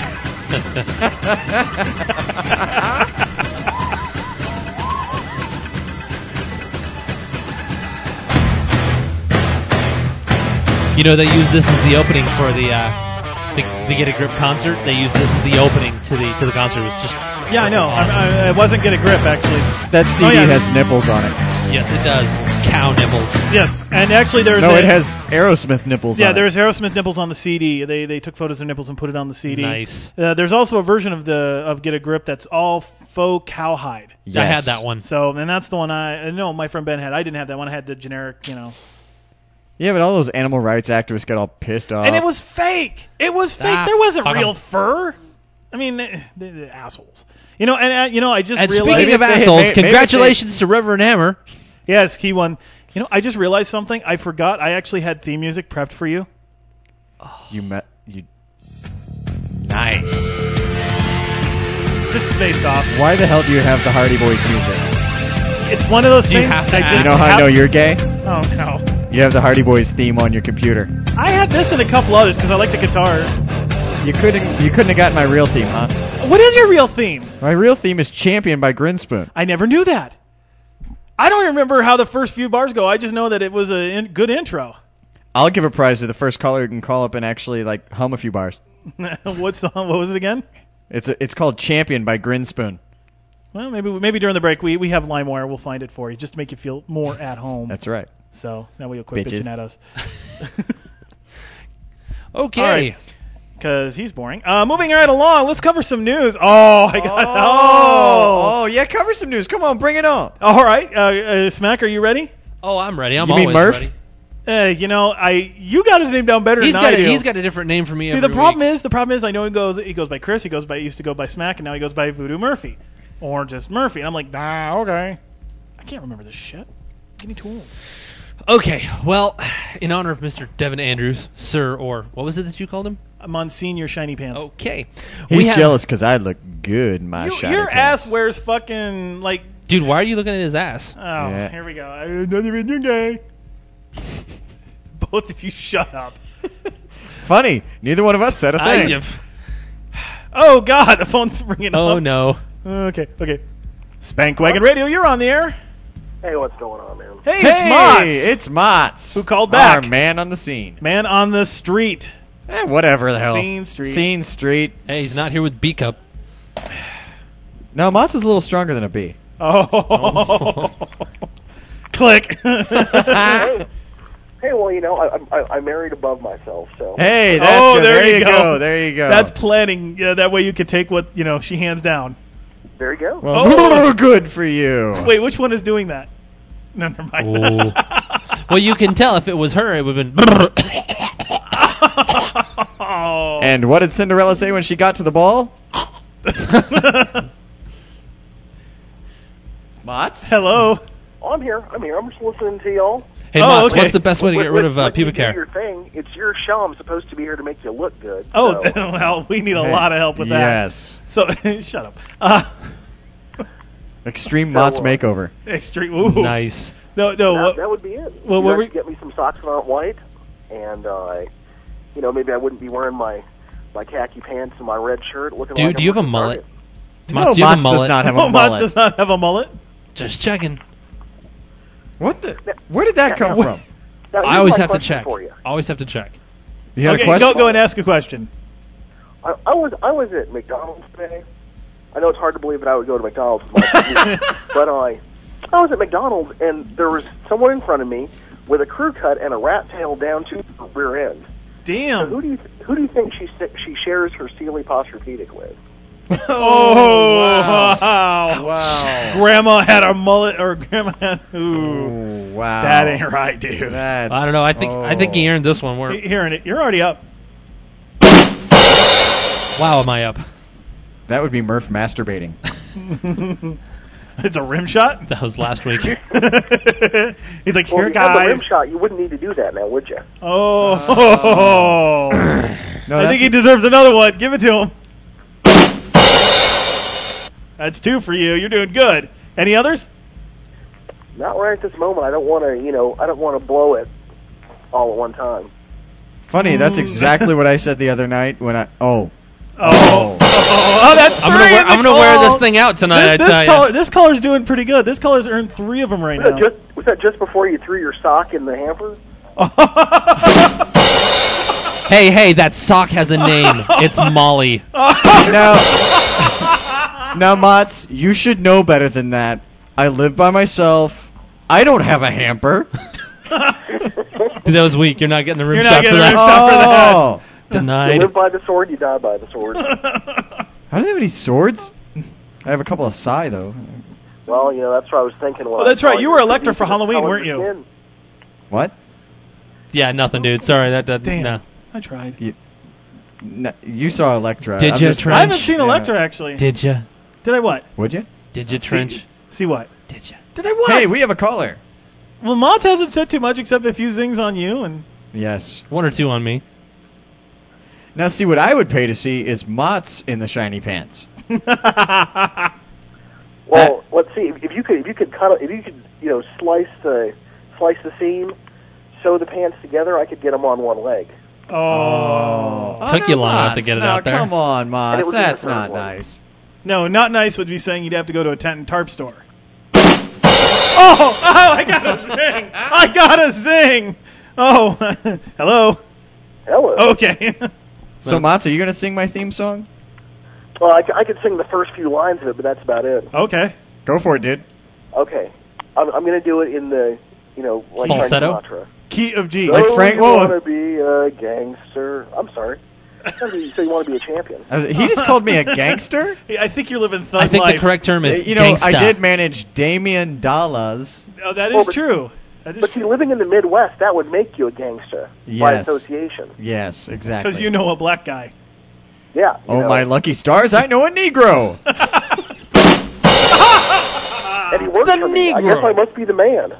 S17: You know, they use this as the opening for the Get a Grip concert. They use this as the opening to the concert. It was just
S16: I know. It wasn't Get a Grip, actually.
S15: That CD has nipples on it.
S17: Yes, it does. Cow nipples.
S16: Yes, and actually there's
S15: it has Aerosmith nipples on it.
S16: Yeah, there's Aerosmith nipples on the CD. They took photos of nipples and put it on the CD.
S17: Nice.
S16: There's also a version of Get a Grip that's all faux cowhide.
S17: Yes. I had that one.
S16: So, and that's the one my friend Ben had. I didn't have that one. I had the generic,
S15: Yeah, but all those animal rights activists got all pissed off.
S16: And it was fake. It was fake. There wasn't real fur. I mean, the assholes. I just realized...
S17: speaking of assholes, congratulations to Reverend Hammer.
S16: Yes, key one. I just realized something. I forgot. I actually had theme music prepped for you.
S15: Nice.
S16: Just based off.
S15: Why the hell do you have the Hardy Boys music?
S16: It's one of those
S17: Do you
S16: things.
S17: have to
S16: I
S17: ask?
S16: just
S15: You know how I know you're gay?
S16: Oh no.
S15: You have the Hardy Boys theme on your computer.
S16: I had this and a couple others because I like the guitar.
S15: You couldn't have gotten my real theme, huh?
S16: What is your real theme?
S15: My real theme is Champion by Grinspoon.
S16: I never knew that. I don't remember how the first few bars go. I just know that it was a good intro.
S15: I'll give a prize to the first caller who can call up and actually hum a few bars.
S16: What was it again?
S15: It's called Champion by Grinspoon.
S16: Well, maybe during the break we have LimeWire. We'll find it for you just to make you feel more at home.
S15: That's right.
S16: So now we'll quit
S15: Bitches.
S16: bitching at us.
S17: Okay.
S16: All right. Because he's boring. Moving right along, let's cover some news. Oh, I got
S15: Oh, yeah, cover some news. Come on, bring it on.
S16: All right, Smack, are you ready?
S17: Oh, I'm ready. I'm
S15: You
S17: always
S15: mean Murph?
S17: ready.
S16: You got his name down better than I do.
S17: He's got a different name for me.
S16: See,
S17: every
S16: the problem
S17: week.
S16: is, I know he goes by Chris. He used to go by Smack, and now he goes by Voodoo Murphy, or just Murphy. And I'm like, okay. I can't remember this shit. Getting too old.
S17: Okay, well, in honor of Mr. Devin Andrews, sir, or what was it that you called him?
S16: Monsignor Shiny Pants.
S17: Okay.
S15: He's jealous because I look good in my shiny
S16: Your
S15: pants.
S16: ass wears fucking, like...
S17: Dude, why are you looking at his ass?
S16: Oh,
S15: Yeah.
S16: Here we go. Another in your gay. Both of you shut up.
S15: Funny, neither one of us said a thing.
S16: Oh, God, the phone's ringing up.
S17: Oh, no.
S16: Okay. Spankwagon Radio, you're on the air.
S1: Hey, what's going on, man?
S16: Hey, it's Mott's.
S15: It's Mott's.
S16: Who called back?
S15: Our man on the scene.
S16: Man on the street.
S15: Whatever the hell.
S16: Scene Street.
S15: Scene Street.
S17: Hey, he's not here with B Cup.
S15: No, Mott's is a little stronger than a B.
S16: Oh. Click.
S1: Hey, well, you know, I married above myself, so.
S15: Hey, that's good.
S16: There you go.
S15: There you go.
S16: That's planning. Yeah, that way you can take what, she hands down.
S1: There you go.
S15: Well, good for you.
S16: Wait, which one is doing that? No, never mind.
S17: Oh. Well, you can tell if it was her, it would have been...
S15: And what did Cinderella say when she got to the ball? Mott's?
S16: Hello.
S1: Oh, I'm here. I'm just listening to y'all.
S17: Hey, Mott's, what's the best way to get rid of pubic hair?
S1: Your thing. It's your show. I'm supposed to be here to make you look good.
S16: Oh,
S1: so.
S16: Well, we need a lot of help with that.
S15: Yes.
S16: So, shut up.
S15: Extreme Mott's makeover.
S16: Extreme. Ooh.
S17: Nice.
S16: No.
S1: That would be it.
S16: Well,
S1: you guys get me some socks that aren't white, and maybe I wouldn't be wearing my khaki pants and my red shirt. Looking
S17: Dude,
S1: like
S17: do you have a mullet?
S15: Mott's, do you have a mullet? Does not have a mullet.
S16: Mott's does not have a mullet.
S17: Just checking.
S15: What the? Where did that come from?
S17: I always have to check. Always have to check.
S15: You had a question?
S16: Go and ask a question.
S1: I was at McDonald's today. I know it's hard to believe that I would go to McDonald's with my but I was at McDonald's and there was someone in front of me with a crew cut and a rat tail down to her rear end.
S16: Damn.
S1: So who do you think she shares her Sealy Posturepedic with?
S16: Oh, wow.
S15: Wow.
S16: Grandma had a mullet, or Grandma had... Ooh.
S15: Oh, wow.
S16: That ain't right, dude.
S17: I don't know. I think he earned this one. We're
S16: hearing it. You're already up.
S17: Wow, am I up?
S15: That would be Murph masturbating.
S16: It's a rim shot?
S17: That was last week.
S16: He's like,
S1: well,
S16: here,
S1: if you had
S16: guys.
S1: the rim shot, you wouldn't need to do that now, would you?
S16: Oh.
S15: No,
S16: I think he deserves another one. Give it to him. That's 2 for you. You're doing good. Any others?
S1: Not right at this moment. I don't want to blow it all at one time.
S15: Funny, that's exactly what I said the other night when I... Oh,
S16: that's 3.
S17: I'm gonna wear this thing out tonight.
S16: This caller's doing pretty good. This caller's earned 3 of them right now.
S1: Was that just before you threw your sock in the hamper?
S17: Hey, that sock has a name. It's Molly.
S15: Now, Mott's, you should know better than that. I live by myself. I don't have a hamper.
S17: Dude, that was weak. You're not getting the rim shot for that.
S15: Oh.
S17: Denied.
S1: You live by the sword, you die by the sword.
S15: I don't have any swords. I have a couple of sai, though.
S1: Well, that's what I was thinking.
S16: Oh, that's right. You were Electra for Halloween, weren't you?
S15: What?
S17: Yeah, nothing, dude. Sorry, that
S16: Damn.
S17: no.
S16: I tried.
S15: You saw Electra.
S17: Did you, Trench?
S16: I haven't seen Electra, actually.
S17: Did you?
S16: Did I what?
S15: Would you?
S17: Did you, Trench?
S16: See what?
S17: Did you?
S16: Did I what?
S15: Hey, we have a caller.
S16: Well, Mott hasn't said too much except a few zings on you. And
S15: yes.
S17: 1 or 2 on me.
S15: Now, see, what I would pay to see is Mott's in the shiny pants.
S1: Well, let's see. If you could slice the seam, sew the pants together, I could get them on one leg.
S17: Took you long enough to get it out there.
S15: Come on, Moss. That's not nice.
S16: No, not nice would be saying you'd have to go to a tent and tarp store. Oh, I got to sing. Oh, hello. Okay.
S15: So, Mats, are you going to sing my theme song?
S1: Well, I could sing the first few lines of it, but that's about it.
S16: Okay.
S15: Go for it, dude.
S1: Okay. I'm going to do it in the, like
S17: falsetto?
S1: Frank Sinatra.
S16: Key of G.
S15: Like Frank.
S1: You want to be a gangster. I'm sorry. So you want to be a champion.
S15: He just called me a gangster?
S16: I think you're living thug life.
S17: I think the correct term is gangsta.
S15: I did manage Damian Dallas.
S16: Oh, that is true.
S1: But see, living in the Midwest, that would make you a gangster by association.
S15: Yes, exactly.
S16: Because you know a black guy.
S1: Yeah.
S15: My lucky stars, I know a Negro.
S1: And he works for me. I guess I must be the man.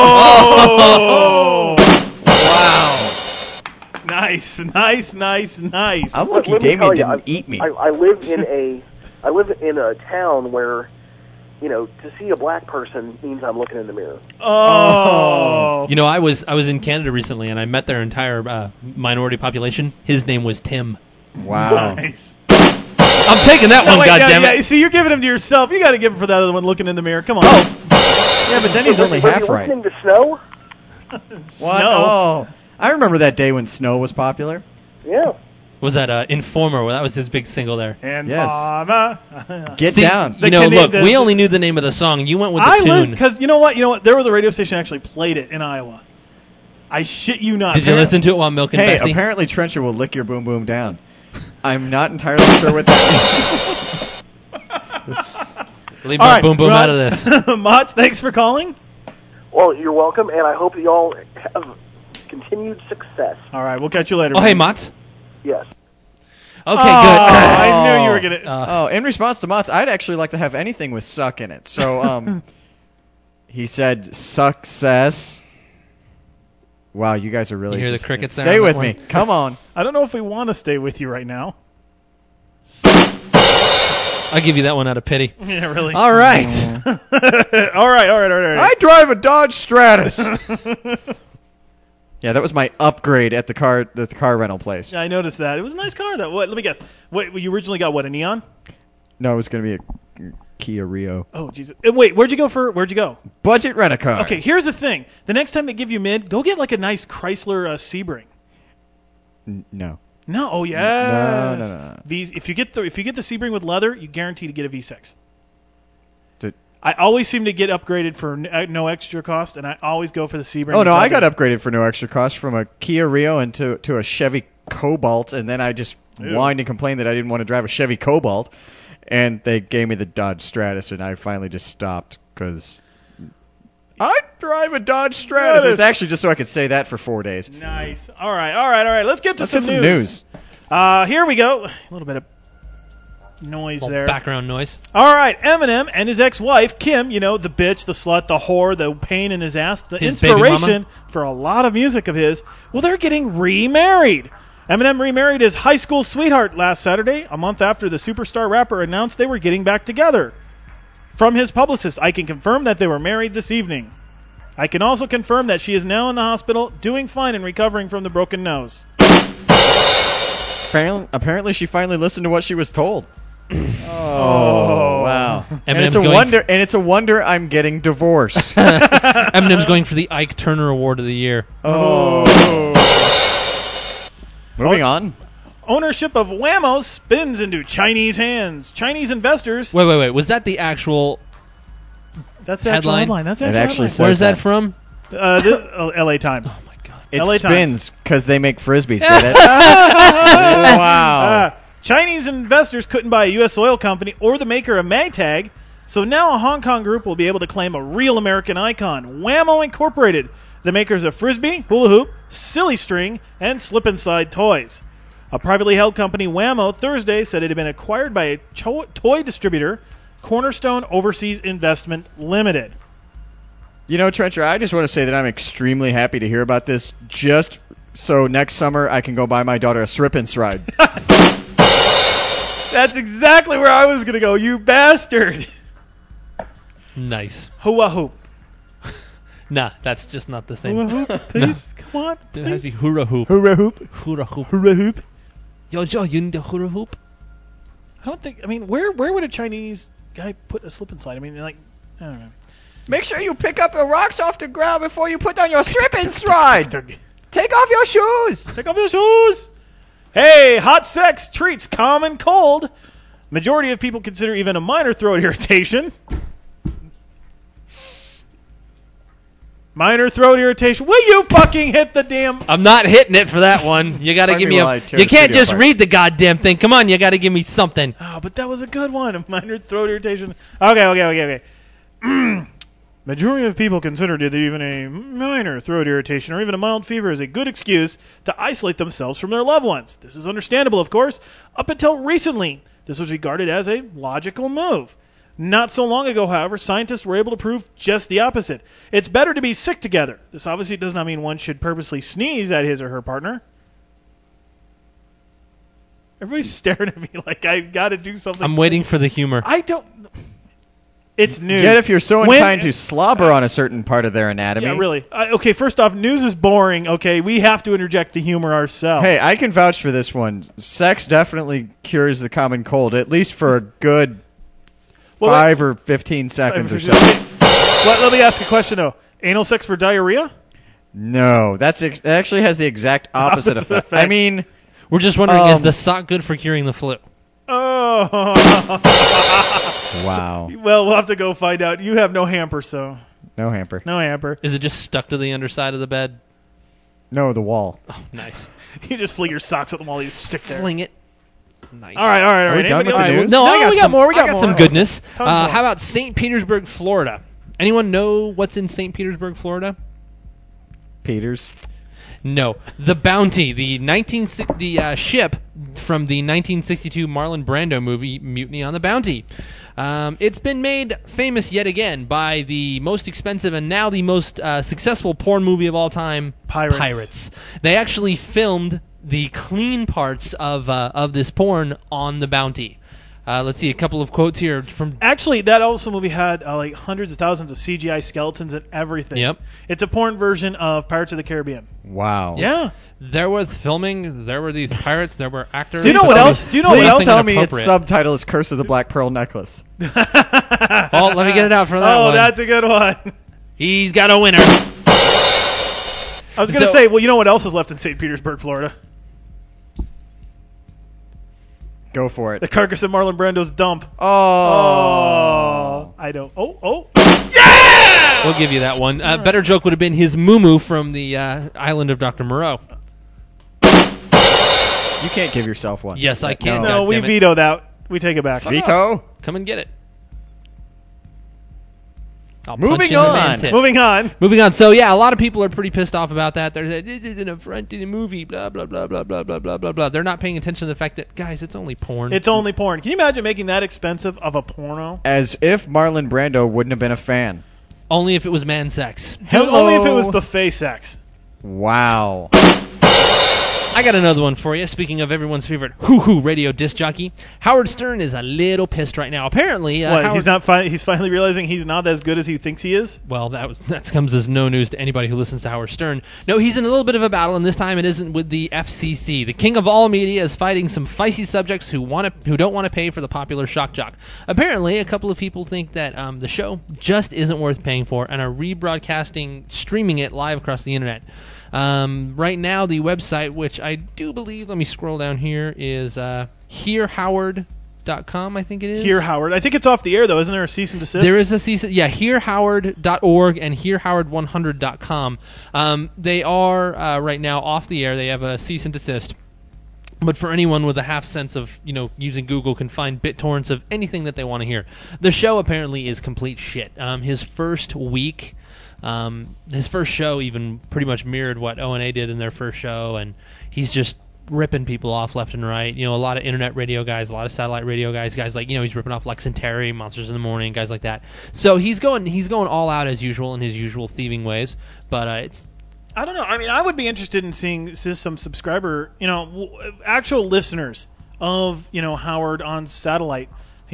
S16: Oh! Wow. Nice.
S15: I'm lucky Damien didn't eat me.
S1: I live in a town where, to see a black person means I'm looking in the mirror.
S16: Oh.
S17: I was in Canada recently, and I met their entire minority population. His name was Tim.
S15: Wow.
S16: Nice.
S17: I'm taking that one, goddammit.
S16: Yeah, see, you're giving him to yourself. You got to give him for that other one looking in the mirror. Come on.
S15: Yeah, but then he's only half right.
S1: Listening to Snow?
S15: What? Oh. I remember that day when Snow was popular.
S1: Yeah.
S17: Was that Informer? Well, that was his big single there.
S16: Informer.
S15: Get down.
S17: Look, we only knew the name of the song. You went with the tune.
S16: Because you know what? There was a radio station that actually played it in Iowa. I shit you not.
S17: Did you listen to it while milking Bessie?
S15: Apparently Trencher will lick your boom boom down. I'm not entirely sure what that means.
S17: Leave my boom boom out of this.
S16: Mats, thanks for calling.
S1: Well, you're welcome, and I hope you all have continued success.
S16: All right, we'll catch you later.
S17: Oh, hey, Mats.
S1: Yes.
S17: Okay, good.
S16: I knew you were going
S15: to... in response to Mats, I'd actually like to have anything with suck in it. So, he said success. Wow, you guys are really...
S17: You hear the crickets there?
S15: Stay with me. Come on.
S16: I don't know if we want to stay with you right now.
S17: I'll give you that one out of pity.
S16: Yeah, really.
S17: All right.
S16: All right.
S15: I drive a Dodge Stratus. Yeah, that was my upgrade at the car rental place.
S16: Yeah, I noticed that. It was a nice car, though. Let me guess. What, you originally got, a neon?
S15: No, it was going to be a Kia Rio.
S16: Oh, Jesus. Wait, where'd you go?
S15: Budget rent-a-car.
S16: Okay, here's the thing. The next time they give you mid, go get like a nice Chrysler Sebring.
S15: No.
S16: No, oh yeah.
S15: No.
S16: If you get the Sebring with leather, you guarantee to get a V6. I always seem to get upgraded for no extra cost, and I always go for the Sebring.
S15: Oh no, I got upgraded for no extra cost from a Kia Rio into a Chevy Cobalt, and then I just whined and complained that I didn't want to drive a Chevy Cobalt, and they gave me the Dodge Stratus, and I finally just stopped because I drive a Dodge Stratus. It's actually just so I could say that for 4 days.
S16: Nice. All right. Let's get to some
S15: news.
S16: Here we go. A little bit of noise there.
S17: Background noise.
S16: All right. Eminem and his ex-wife, Kim, the bitch, the slut, the whore, the pain in his ass, the
S17: his
S16: inspiration for a lot of music of his, well, they're getting remarried. Eminem remarried his high school sweetheart last Saturday, a month after the superstar rapper announced they were getting back together. From his publicist, I can confirm that they were married this evening. I can also confirm that she is now in the hospital, doing fine and recovering from the broken nose.
S15: Apparently she finally listened to what she was told. Oh, wow. And it's a wonder I'm getting divorced.
S17: Eminem's going for the Ike Turner Award of the Year.
S15: Oh. Moving on.
S16: Ownership of Whammo spins into Chinese hands. Chinese investors...
S17: Wait. Was that the actual
S16: That's the actual headline. That's the actual
S15: actually
S16: headline.
S17: Where's that from?
S16: L.A. Times.
S17: Oh, my God.
S15: It
S16: LA
S15: spins because they make Frisbees, get it? Wow.
S16: Chinese investors couldn't buy a U.S. oil company or the maker of Maytag, so now a Hong Kong group will be able to claim a real American icon, Whammo Incorporated, the makers of Frisbee, hula hoop, silly string, and slip-and-slide toys. A privately held company, Whammo, Thursday said it had been acquired by a toy distributor, Cornerstone Overseas Investment Limited.
S15: Trencher, I just want to say that I'm extremely happy to hear about this, just so next summer I can go buy my daughter a Strip and Stride.
S16: That's exactly where I was going to go, you bastard.
S17: Nice.
S16: Hula hoop.
S17: Nah, that's just not the same.
S16: Hula hoop, please. No. Come on, please.
S17: It has to be hula hoop.
S16: Hula hoop.
S17: Hula hoop.
S16: Hula hoop.
S17: Yo, you need a hula hoop?
S16: I don't think, where would a Chinese guy put a slip and slide? I don't know.
S15: Make sure you pick up your rocks off the ground before you put down your slip and slide. Take off your shoes.
S16: Take off your shoes. Hey, hot sex treats common cold. Majority of people consider even a minor throat irritation. Minor throat irritation. Will you fucking hit the damn...
S17: I'm not hitting it for that one. You got to give me a... You can't just read the goddamn thing. Come on, you got to give me something.
S16: Oh, but that was a good one. A minor throat irritation. Okay. Majority of people consider that even a minor throat irritation or even a mild fever is a good excuse to isolate themselves from their loved ones. This is understandable, of course. Up until recently, this was regarded as a logical move. Not so long ago, however, scientists were able to prove just the opposite. It's better to be sick together. This obviously does not mean one should purposely sneeze at his or her partner. Everybody's staring at me like I've got to do something.
S17: I'm waiting for the humor.
S16: I don't... It's news.
S15: Yet if you're so inclined to slobber on a certain part of their anatomy...
S16: Yeah, really. Okay, first off, news is boring. Okay, we have to interject the humor ourselves.
S15: Hey, I can vouch for this one. Sex definitely cures the common cold, at least for a good 5 or 15 seconds or so.
S16: Let me ask a question, though. Anal sex for diarrhea?
S15: No, that actually has the exact opposite effect. I mean...
S17: We're just wondering, is the sock good for curing the flu?
S16: Oh.
S15: Wow.
S16: Well, we'll have to go find out. You have no hamper, so...
S15: No hamper.
S16: No hamper.
S17: Is it just stuck to the underside of the bed?
S15: No, the wall.
S17: Oh, nice.
S16: You just fling your socks at the wall. You stick there.
S17: Fling it. Nice.
S16: All right.
S15: Are we done with the news?
S17: No, we got more. We got
S16: more.
S17: some goodness.
S16: How
S17: about St. Petersburg, Florida? Anyone know what's in St. Petersburg, Florida?
S15: Peters.
S17: No, the Bounty, the ship from the 1962 Marlon Brando movie Mutiny on the Bounty. It's been made famous yet again by the most expensive and now the most successful porn movie of all time, Pirates. They actually filmed the clean parts of this porn on the Bounty. Let's see a couple of quotes here from.
S16: Actually, that also movie had like hundreds of thousands of CGI skeletons and everything.
S17: Yep.
S16: It's a porn version of Pirates of the Caribbean.
S15: Wow.
S16: Yeah.
S17: There was filming. There were these pirates. There were actors.
S16: Do you know what else?
S15: Please tell me its subtitle is Curse of the Black Pearl Necklace.
S17: Well, let me get it out for that one.
S16: Oh, that's a good one.
S17: He's got a winner.
S16: I was going to say, well, you know what else is left in St. Petersburg, Florida?
S15: Go for it.
S16: The carcass of Marlon Brando's dump.
S15: Oh.
S16: I don't. Oh. Yeah!
S17: We'll give you that one. Better joke would have been his moo-moo from the island of Dr. Moreau.
S15: You can't give yourself one.
S17: Yes, I can.
S16: No, we veto that. We take it back.
S15: Veto?
S17: Come and get it.
S15: Moving on.
S17: So, yeah, a lot of people are pretty pissed off about that. They're saying, this isn't a front to the movie, blah, blah, blah, blah, blah, blah, blah, blah, blah. They're not paying attention to the fact that, guys, it's only porn.
S16: It's only porn. Can you imagine making that expensive of a porno?
S15: As if Marlon Brando wouldn't have been a fan.
S17: Only if it was man sex.
S16: Dude, only if it was buffet sex.
S15: Wow.
S17: I got another one for you. Speaking of everyone's favorite hoo-hoo radio disc jockey, Howard Stern is a little pissed right now. Apparently,
S16: he's finally realizing he's not as good as he thinks he is.
S17: Well, that comes as no news to anybody who listens to Howard Stern. No, he's in a little bit of a battle, and this time it isn't with the FCC. The king of all media is fighting some feisty subjects who don't want to pay for the popular shock jock. Apparently, a couple of people think that the show just isn't worth paying for and are streaming it live across the internet. Right now, the website, which I do believe, let me scroll down here, is hearhoward.com, I think it is.
S16: Hear Howard. I think it's off the air, though. Isn't there a cease and desist?
S17: There is a cease. Yeah, hearhoward.org and hearhoward100.com. They are, right now, off the air. They have a cease and desist. But for anyone with a half sense of, using Google can find BitTorrents of anything that they want to hear. The show apparently is complete shit. His first week... his first show even pretty much mirrored what O&A did in their first show, and he's just ripping people off left and right. A lot of internet radio guys, a lot of satellite radio guys like, he's ripping off Lex and Terry, Monsters in the Morning, guys like that. So he's going all out as usual in his usual thieving ways, but it's...
S16: I don't know. I mean, I would be interested in seeing some subscriber, actual listeners of Howard on satellite.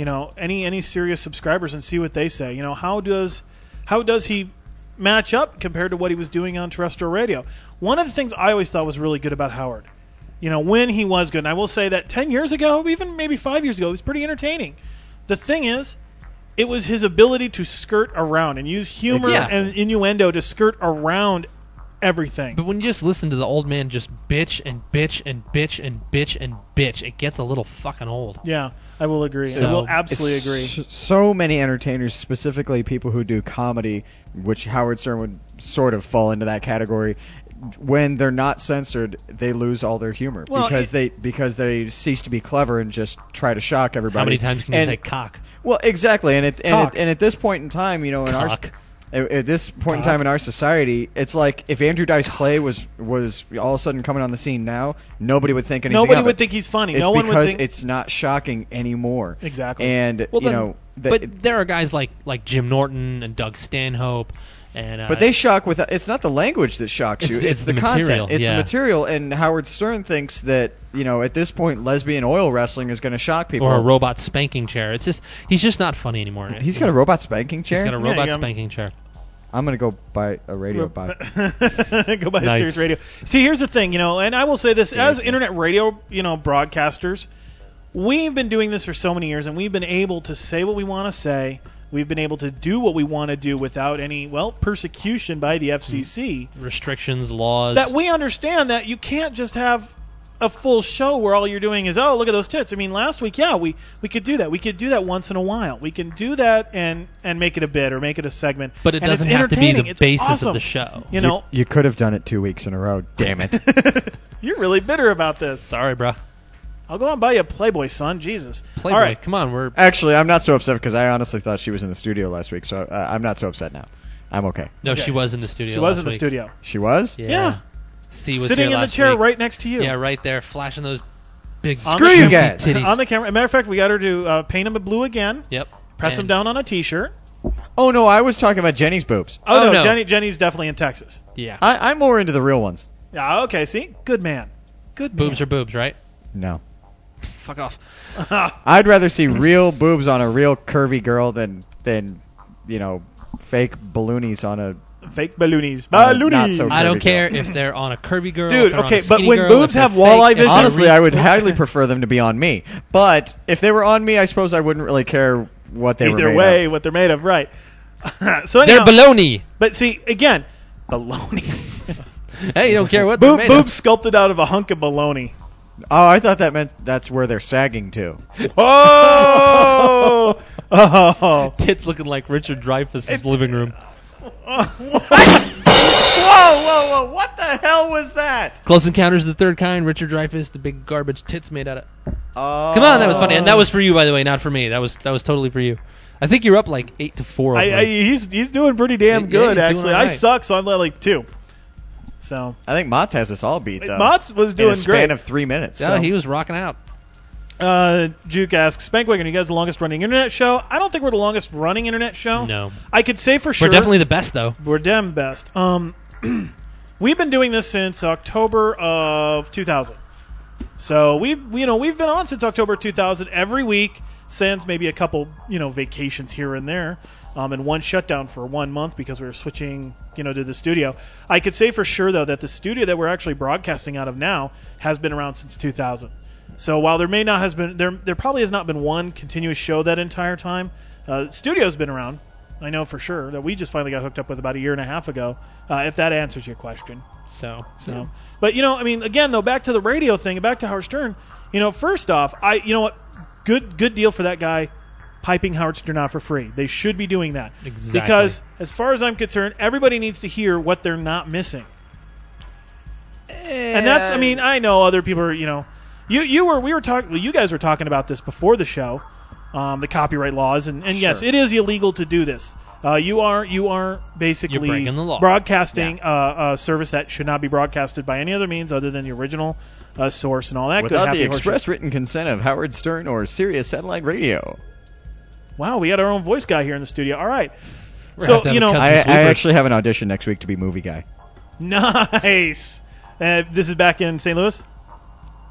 S16: Any serious subscribers and see what they say. How does he match up compared to what he was doing on terrestrial radio? One of the things I always thought was really good about Howard, when he was good, and I will say that 10 years ago, even maybe 5 years ago, he was pretty entertaining. The thing is, it was his ability to skirt around and use humor and innuendo to skirt around everything.
S17: But when you just listen to the old man just bitch and bitch and bitch and bitch and bitch, it gets a little fucking old.
S16: Yeah, I will agree. I will absolutely agree.
S15: So many entertainers, specifically people who do comedy, which Howard Stern would sort of fall into that category, when they're not censored, they lose all their humor because they cease to be clever and just try to shock everybody.
S17: How many times can you say cock?
S15: Well, exactly, and at this point in time, at this point in time in our society, it's like if Andrew Dice Clay was all of a sudden coming on the scene now, nobody would think anything.
S16: Nobody would think he's funny.
S15: It's
S16: no one would think
S15: it's not shocking anymore.
S16: Exactly.
S15: And
S17: but there are guys like Jim Norton and Doug Stanhope.
S15: But they shock with it's not the language that shocks you. It's the
S17: material.
S15: Content. It's the material. And Howard Stern thinks that at this point lesbian oil wrestling is going to shock people.
S17: Or a robot spanking chair. It's just he's just not funny anymore.
S15: He's got a robot spanking chair.
S17: He's got a robot spanking chair.
S15: I'm going to go buy a radio bot.
S16: Go buy a Sirius radio. See, here's the thing, and I will say this as internet radio, broadcasters, we've been doing this for so many years, and we've been able to say what we want to say. We've been able to do what we want to do without any, persecution by the FCC.
S17: Restrictions, laws.
S16: That we understand that you can't just have a full show where all you're doing is, look at those tits. I mean, last week, we could do that. We could do that once in a while. We can do that and make it a bit or make it a segment.
S17: But it doesn't have to be the basis of the show.
S15: You could have done it 2 weeks in a row. Damn it.
S16: You're really bitter about this.
S17: Sorry, bro.
S16: I'll go and buy you a Playboy, son. Jesus.
S17: Playboy,
S16: all right.
S17: Come on.
S15: Actually, I'm not so upset because I honestly thought she was in the studio last week, so I'm not so upset now. I'm okay.
S17: No, she was in the studio.
S16: She was in the studio.
S15: She was?
S16: Yeah.
S17: C was
S16: sitting in the chair right next to you.
S17: Yeah, right there, flashing those big
S15: screw you guys
S17: titties.
S16: On the camera. As a matter of fact, we got her to paint them blue again.
S17: Yep.
S16: Press them down on a T-shirt.
S15: Oh no, I was talking about Jenny's boobs.
S16: Oh no, Jenny's definitely in Texas.
S17: Yeah.
S15: I'm more into the real ones.
S16: Yeah. Okay. See, good man.
S17: Boobs are boobs, right?
S15: No.
S17: Fuck off.
S15: I'd rather see real boobs on a real curvy girl than fake balloonies on a
S16: fake balloonies. Not so
S17: I don't care if they're on a curvy girl.
S16: Dude,
S17: okay,
S16: but when
S17: girl,
S16: boobs have walleye vision,
S15: honestly, I would highly prefer them to be on me. But if they were on me, I suppose I wouldn't really care what they were made of.
S16: Either way, what they're made of, right? So
S17: they're
S16: anyhow,
S17: baloney.
S16: But see, again, baloney.
S17: Hey, you don't care what they're made
S16: boobs sculpted out of a hunk of baloney.
S15: Oh, I thought that meant that's where they're sagging to.
S16: Whoa! Oh.
S17: Tits looking like Richard Dreyfuss' living room.
S15: Whoa! What the hell was that?
S17: Close Encounters of the Third Kind, Richard Dreyfuss, the big garbage tits made out of.
S15: Oh.
S17: Come on, that was funny, and that was for you, by the way, not for me. That was totally for you. I think you're up like 8-4.
S16: He's doing pretty damn good, actually.
S17: Right.
S16: I suck, so I'm at like 2. So
S15: I think Motts has us all beat, though.
S16: Motts was doing
S15: in a span of 3 minutes.
S17: Yeah,
S15: so.
S17: He was rocking out.
S16: Juke asks, Spankwagon, are you guys the longest running internet show? I don't think we're the longest running internet show.
S17: No.
S16: I could say for sure.
S17: We're definitely the best, though.
S16: We're damn best. We've been doing this since October of 2000. So we've been on since October 2000 every week since maybe a couple, vacations here and there. And one shutdown for 1 month because we were switching, to the studio. I could say for sure, though, that the studio that we're actually broadcasting out of now has been around since 2000. So while there may not has been, there probably has not been one continuous show that entire time. Studio's been around. I know for sure that we just finally got hooked up with about a year and a half ago. If that answers your question. So. But again though, back to the radio thing, back to Howard Stern. First off, good deal for that guy. Piping Howard Stern out for free. They should be doing that.
S17: Exactly.
S16: Because, as far as I'm concerned, everybody needs to hear what they're not missing. And that's, I know other people are, you guys were talking about this before the show, the copyright laws, and yes, it is illegal to do this. You are basically
S17: breaking the law.
S16: Broadcasting a service that should not be broadcasted by any other means other than the original source and all that.
S15: Without the express written consent of Howard Stern or Sirius Satellite Radio.
S16: Wow, we got our own voice guy here in the studio. All right.
S17: So,
S15: I actually have an audition next week to be movie guy.
S16: Nice. This is back in St. Louis?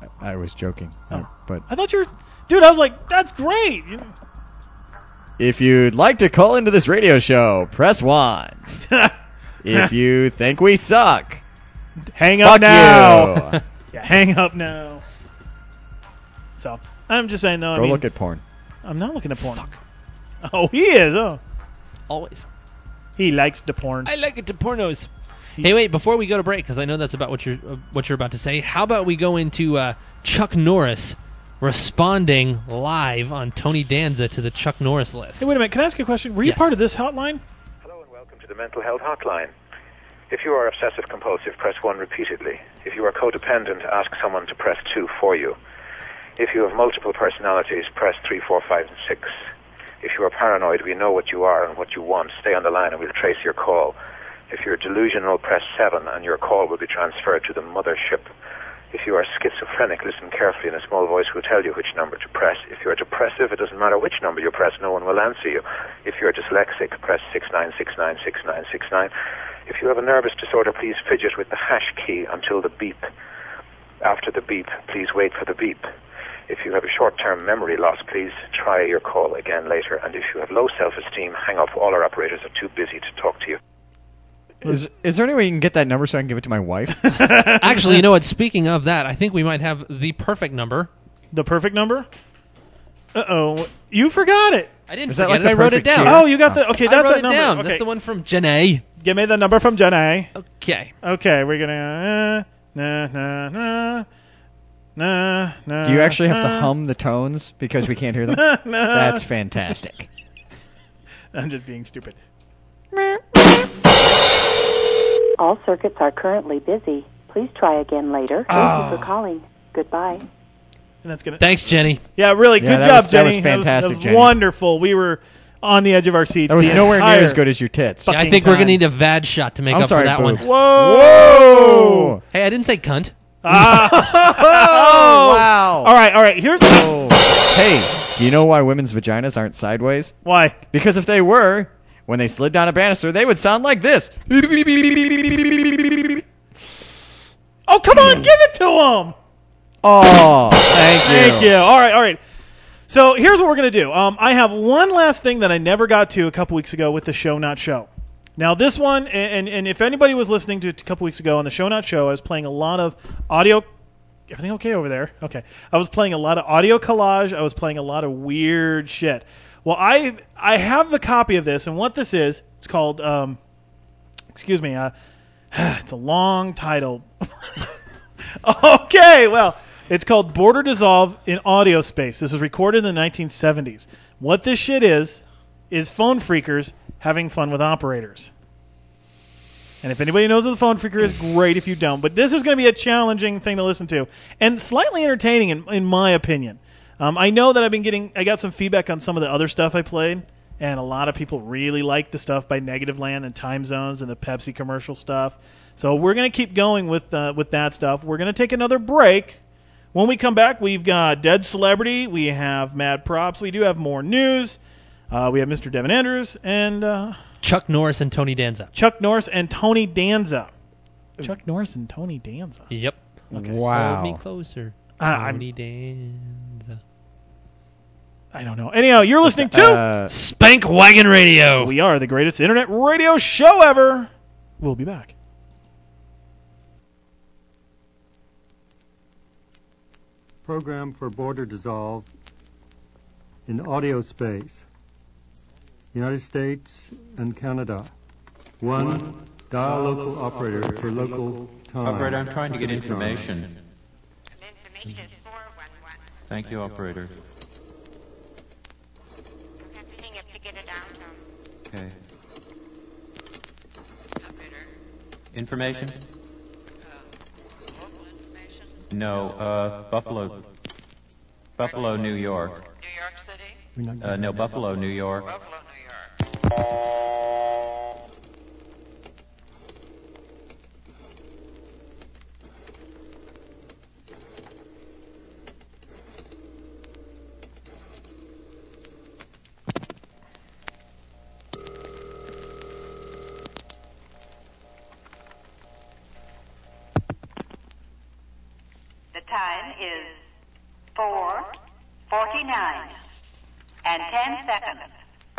S15: I was joking. But
S16: I thought you were... Dude, I was like, that's great.
S15: If you'd like to call into this radio show, press 1. If you think we suck,
S16: hang up now.
S15: You.
S16: Yeah, hang up now. So, I'm just saying, though.
S15: Go look at porn.
S16: I'm not looking at porn. Fuck. Oh, he is. Oh,
S17: always.
S16: He likes the porn.
S17: I like it, the pornos. Hey, wait! Before we go to break, because I know that's about what you're about to say. How about we go into Chuck Norris responding live on Tony Danza to the Chuck Norris list?
S16: Hey, wait a minute. Can I ask you a question? Were you part of this hotline?
S5: Hello and welcome to the Mental Health Hotline. If you are obsessive compulsive, press 1 repeatedly. If you are codependent, ask someone to press 2 for you. If you have multiple personalities, press 3, 4, 5, and 6. If you are paranoid, we know what you are and what you want. Stay on the line and we'll trace your call. If you're delusional, press 7 and your call will be transferred to the mothership. If you are schizophrenic, listen carefully and a small voice will tell you which number to press. If you are depressive, it doesn't matter which number you press, no one will answer you. If you are dyslexic, press 69696969. If you have a nervous disorder, please fidget with the hash key until the beep. After the beep, please wait for the beep. If you have a short-term memory loss, please try your call again later. And if you have low self-esteem, hang up. All our operators are too busy to talk to you.
S15: Is there any way you can get that number so I can give it to my wife?
S17: Actually, you know what? Speaking of that, I think we might have the perfect number.
S16: The perfect number? Uh-oh. You forgot it.
S17: I didn't forget it. I wrote it down.
S16: Oh, you got the... Okay, that's
S17: that
S16: number.
S17: I wrote it down.
S16: Okay.
S17: That's the one from Janae.
S16: Give me the number from Janae.
S17: Okay.
S16: Okay, we're going to...
S15: Do you actually have to hum the tones because we can't hear them? That's fantastic.
S16: I'm just being stupid.
S22: All circuits are currently busy. Please try again later. Thank you for calling. Goodbye.
S16: And that's gonna.
S17: Thanks, Jenny.
S16: Yeah, really. Good job, Jenny.
S15: That was fantastic,
S16: that was
S15: Jenny.
S16: Wonderful. We were on the edge of our seats.
S15: That was nowhere near as good as your tits.
S17: Yeah, I think we're going to need a VAD shot to make up for that one.
S16: Whoa!
S17: Hey, I didn't say cunt.
S15: Oh, wow.
S16: All right. Here's.
S15: Hey, do you know why women's vaginas aren't sideways?
S16: Why?
S15: Because if they were, when they slid down a banister, they would sound like this.
S16: Oh, come on, give it to them.
S15: Oh, thank you.
S16: Thank you. All right. So here's what we're going to do. I have one last thing that I never got to a couple weeks ago with the Show Not Show. Now, this one, and if anybody was listening to it a couple weeks ago on the Show Not Show, I was playing a lot of audio. Everything okay over there? Okay. I was playing a lot of audio collage. I was playing a lot of weird shit. Well, I have the copy of this, and what this is, it's called, it's a long title. Okay, well, it's called Border Dissolve in Audio Space. This was recorded in the 1970s. What this shit is phone freakers having fun with operators. And if anybody knows what the phone freaker is, great if you don't. But this is going to be a challenging thing to listen to, and slightly entertaining in my opinion. I know that I got some feedback on some of the other stuff I played, and a lot of people really like the stuff by Negative Land and Time Zones and the Pepsi commercial stuff. So we're going to keep going with that stuff. We're going to take another break. When we come back, we've got Dead Celebrity, we have Mad Props, we do have more news. We have Mr. Devin Andrews and
S17: Chuck Norris and Tony Danza.
S16: Chuck Norris and Tony Danza. Chuck Norris and Tony Danza.
S17: Yep.
S16: Okay.
S15: Wow.
S17: Hold me closer. Tony Danza.
S16: I don't know. Anyhow, you're listening to
S17: Spank Wagon Radio.
S16: We are the greatest internet radio show ever. We'll be back.
S23: Program for Border Dissolve in audio space. United States and Canada. 1. Dial local operator for local time.
S24: Operator, I'm trying to get information. Thank you, operator. Okay. Information? No, Buffalo, New York.
S21: New York City?
S24: No, Buffalo, New York.
S21: Buffalo, New York.
S7: time is 4:49 and 10 seconds.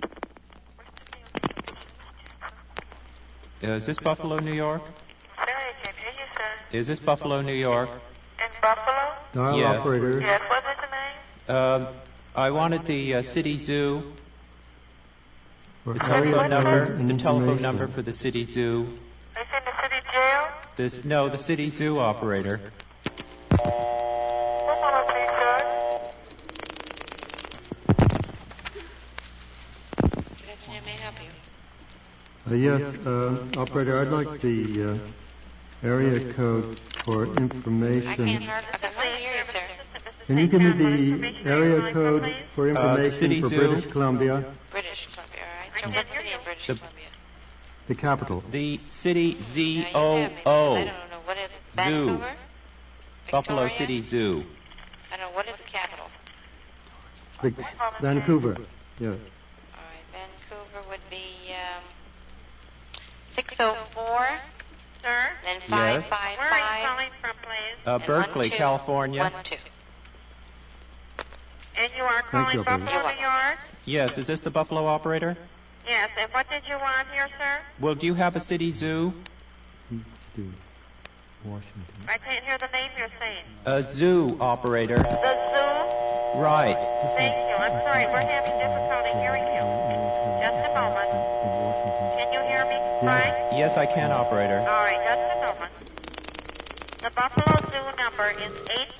S24: Is this Buffalo, New York?
S7: Sorry, I can't hear you, sir.
S24: Is this Buffalo, New York?
S7: In Buffalo?
S23: Dial
S24: Yes.
S23: operator.
S7: Yes, what was the name?
S24: I wanted the city zoo.
S23: For
S24: The
S23: area
S24: telephone
S23: code
S24: number.
S23: and
S24: The telephone
S23: information.
S24: number for the city zoo.
S7: Is in the city jail?
S24: The city zoo operator.
S7: One moment, please, sir.
S9: Good afternoon, may I help you?
S23: Yes, operator, I'd like the area code for information.
S9: I can't hardly hear you, sir.
S23: Can you give me the area code for information
S24: city
S23: for
S24: zoo.
S23: British Columbia?
S9: British Columbia, all right. So what city in British Columbia?
S23: The capital.
S24: The city
S9: I
S24: ZOO.
S9: don't know. What is it?
S24: Zoo.
S9: Vancouver?
S24: Buffalo
S9: Victoria?
S24: City Zoo.
S9: I don't know. What is the capital?
S23: Vancouver, yes.
S9: All right. Vancouver would be 604. Sir? Then 555.
S7: Where are you calling from, please?
S24: Berkeley, California.
S9: 12.
S7: And you are
S23: Thank you,
S7: calling
S23: operator.
S7: Buffalo, New York?
S24: Yes, is this the Buffalo operator?
S7: Yes, and what did you want here, sir?
S24: Well, do you have a city zoo?
S23: East to Washington.
S7: I can't hear the name you're saying.
S24: A zoo operator.
S7: The zoo?
S24: Right.
S7: Thank you. I'm sorry, we're having difficulty hearing you. Just a moment. Can you hear me fine?
S24: Yes, I can, operator.
S7: All right, just a moment. The Buffalo Zoo number is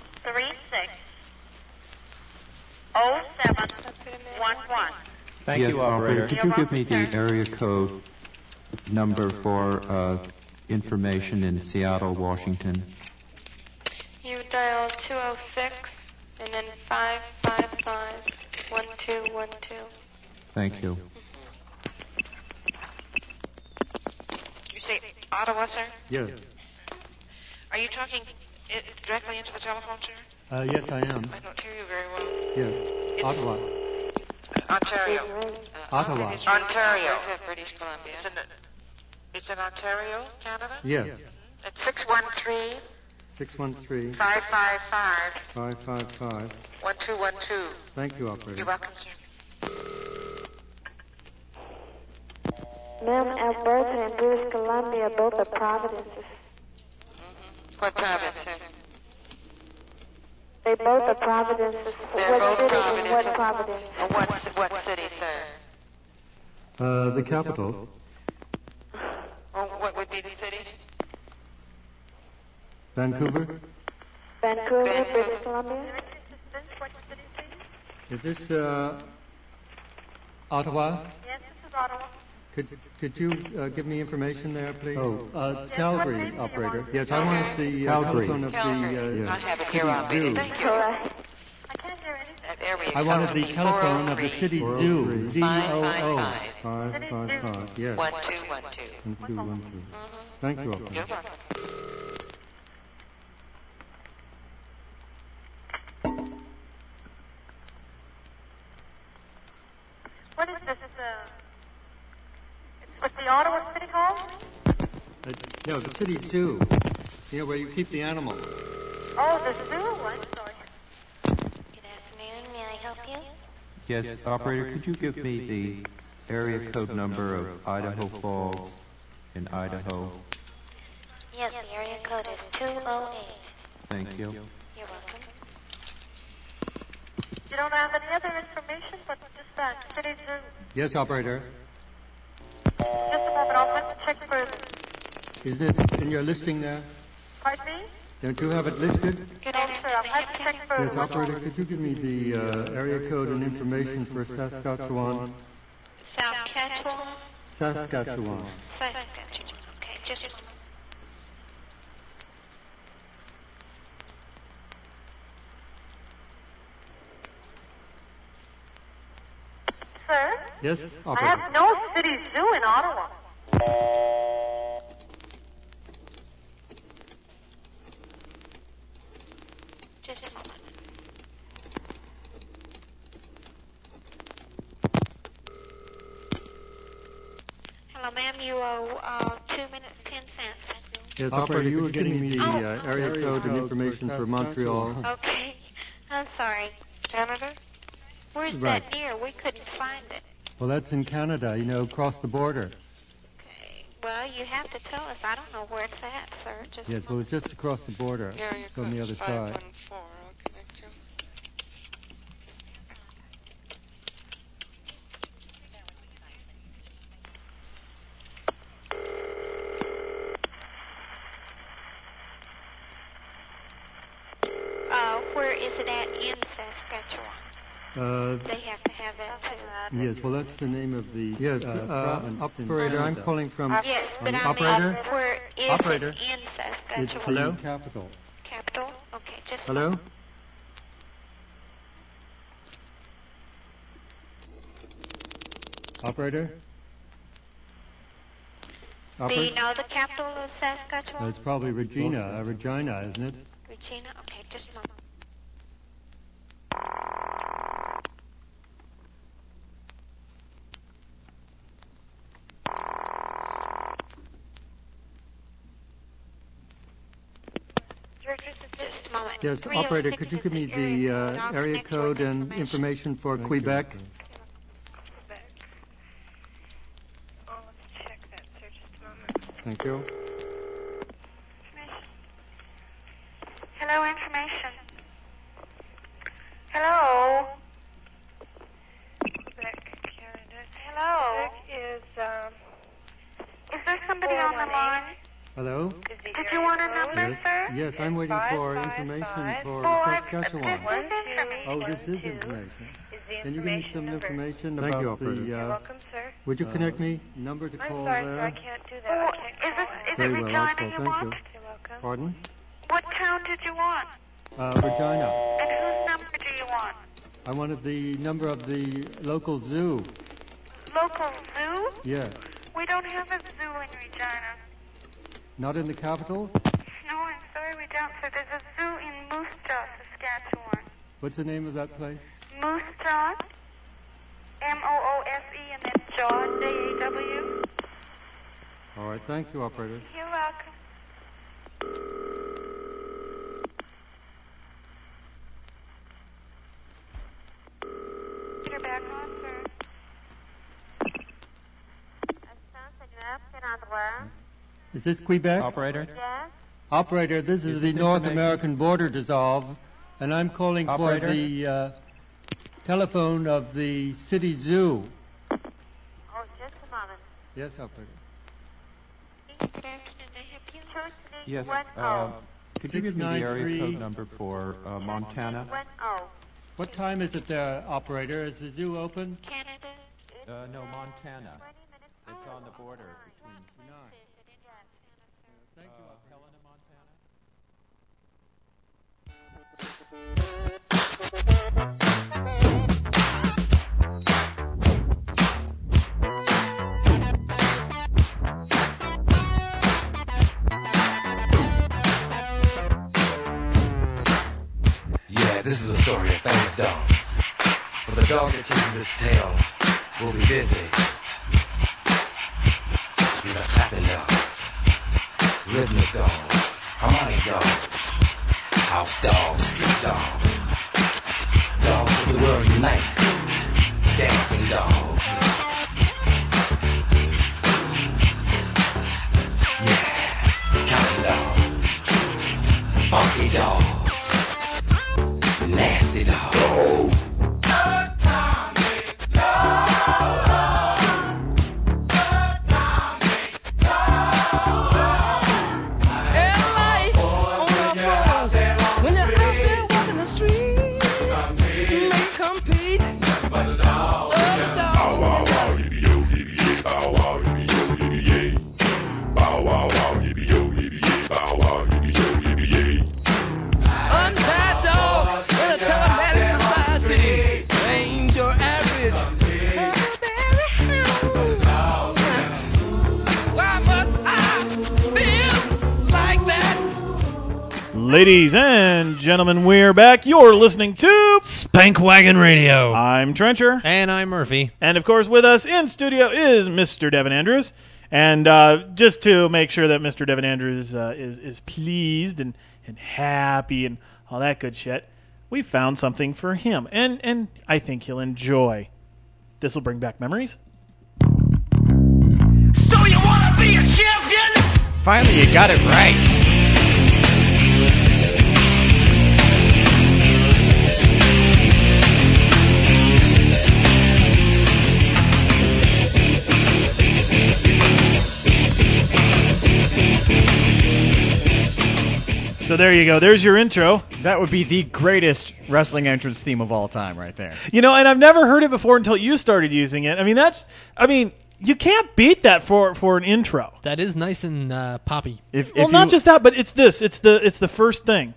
S7: 836-0711.
S24: Thank yes, you, operator. Could you give me the area code number for information in Seattle, Washington?
S9: You dial 206 and then 555-1212.
S24: Thank you.
S9: You say Ottawa, sir?
S23: Yes.
S9: Are you talking directly into the telephone, sir?
S23: Yes, I am.
S9: I don't hear you very well.
S23: Yes. Ottawa.
S9: Ontario.
S23: Ottawa.
S9: Ontario. British Columbia. It's in Ontario, Canada?
S23: Yes.
S9: It's 613
S23: 613
S9: 555
S23: 555
S9: 1212.
S23: Thank you, operator.
S9: You're welcome, sir.
S10: Ma'am, Alberta and British Columbia both are provinces.
S9: What province, sir?
S10: They both are provinces.
S9: They're
S10: What
S9: both
S10: city and what
S9: provinces.
S10: province?
S9: What city, sir?
S23: The capital.
S9: What would be the city?
S23: Vancouver.
S10: Vancouver, British Columbia.
S23: Is this Ottawa?
S7: Yes, this is Ottawa.
S23: Could you give me information there, please? It's Calgary, operator. Yes, I want the telephone of the
S9: I have it here
S23: city
S9: on me.
S23: zoo.
S9: Thank you.
S7: I can't hear anything.
S9: That area
S23: I wanted the
S9: code
S23: telephone of the city zoo. ZOO.
S9: 555.
S23: 555. Yes.
S9: 1212.
S23: 1212. Thank you, operator.
S9: You're welcome.
S7: What is this? It's with the Ottawa City Hall?
S23: No, the city zoo. You know, where you keep the animals.
S7: Oh, the zoo. I'm sorry.
S9: Good afternoon. May I help you?
S24: Yes, operator, could you give me the area code number of Idaho Falls in Idaho?
S9: Yes, the area code is 208.
S24: Thank you.
S9: You're welcome.
S7: You don't have any other information but just that city zoo?
S23: Yes, operator.
S7: Just a moment. I'll have to check further.
S23: Isn't it in your listing there?
S7: Pardon me?
S23: Don't you have it listed?
S7: Good afternoon. I'll have to check further.
S23: Yes, operator, could you give me the area code and information for Saskatchewan?
S9: Saskatchewan?
S23: Saskatchewan.
S9: Saskatchewan. Okay, just a moment.
S7: Sir?
S23: Yes,
S7: I
S23: operator.
S7: have no city zoo in Ottawa.
S9: Just a moment. Hello, ma'am. You owe 2 minutes, 10 cents.
S23: Yes, operator, you were getting me the area code and information for Montreal.
S7: Okay. I'm sorry. Janitor? Where's that near? We couldn't find it.
S23: Well, that's in Canada, across the border.
S7: Okay. Well, you have to tell us. I don't know where it's at, sir.
S23: Yes, well, it's just across the border. It's on the other side.
S9: I'll connect you.
S7: Where is it at in Saskatchewan? They have to have that too.
S23: Yes, well, that's the name of the province. Operator, I'm calling from...
S7: Yes, but
S23: operator?
S7: Where is
S23: Operator?
S7: it in Saskatchewan?
S23: It's the capital.
S7: Capital? Okay, just...
S23: Hello? Operator?
S7: Do you know the capital of Saskatchewan?
S23: It's probably Regina, isn't it?
S7: Regina? Okay, just a moment. Just a moment.
S23: Yes, operator, could you give me the area code and information for Quebec?
S7: Oh, let's check that, sir. Just a moment.
S23: Thank you.
S7: Hello, information. Hello. Quebec, Canada. Hello. Quebec is there somebody on the line?
S23: Hello?
S7: Did you want a number, sir?
S23: Yes, I'm waiting for information for Saskatchewan. Oh, this is information. Can you give me some information about the...
S7: You're welcome, sir.
S23: Would you connect me? Number to call
S7: I'm sorry,
S23: there?
S7: sir, I can't do that. Is it
S23: Very well,
S7: Regina
S23: I'll
S7: you
S23: call.
S7: want?
S23: Thank you.
S7: You're welcome.
S23: Pardon?
S7: What town did you want?
S23: Regina.
S7: And whose number do you want?
S23: I wanted the number of the local zoo.
S7: Local zoo?
S23: Yes.
S7: We don't have a zoo in Regina.
S23: Not in the capital?
S7: No, I'm sorry, we don't, sir. There's a zoo in Moose Jaw, Saskatchewan.
S23: What's the name of that place?
S7: Moose Jaw? M-O-O-S-E and then Jaw, J-A-W.
S23: All right, thank you, operator.
S7: You're welcome. You're back on, sir.
S23: Is this Quebec?
S2: Operator?
S7: Yes?
S23: Operator, this is the North American Border Dissolve, and I'm calling for the telephone of the city zoo.
S7: Oh, just a moment.
S23: Yes, operator.
S7: Good afternoon. May I help you?
S24: Yes.
S7: 10.
S24: Could you give me the area code number for Montana?
S7: 10.
S23: What time is it there, operator? Is the zoo open?
S7: Canada?
S24: No, Montana. It's on the border between
S23: Thank you,
S24: Helena, Montana.
S2: Yeah, this is a story of famous dog. For the dog that chases its tail will be busy. These are clapping dogs, rhythmic dogs, harmonic dogs, house dogs, street dogs, dogs of the world unite, dancing dogs. Yeah, counting dogs, funky dogs, nasty dogs.
S16: Ladies and gentlemen, we're back. You're listening to
S17: Spank Wagon Radio.
S16: I'm Trencher.
S17: And I'm Murphy.
S16: And, of course, with us in studio is Mr. Devin Andrews. And just to make sure that Mr. Devin Andrews is pleased and happy and all that good shit, we found something for him. And I think he'll enjoy. This will bring back memories.
S2: So you wanna be a champion?
S15: Finally, you got it right.
S16: So there you go. There's your intro.
S15: That would be the greatest wrestling entrance theme of all time right there.
S16: You know, and I've never heard it before until you started using it. I mean, you can't beat that for an intro.
S17: That is nice and poppy.
S16: Not just that, but it's this. It's the first thing.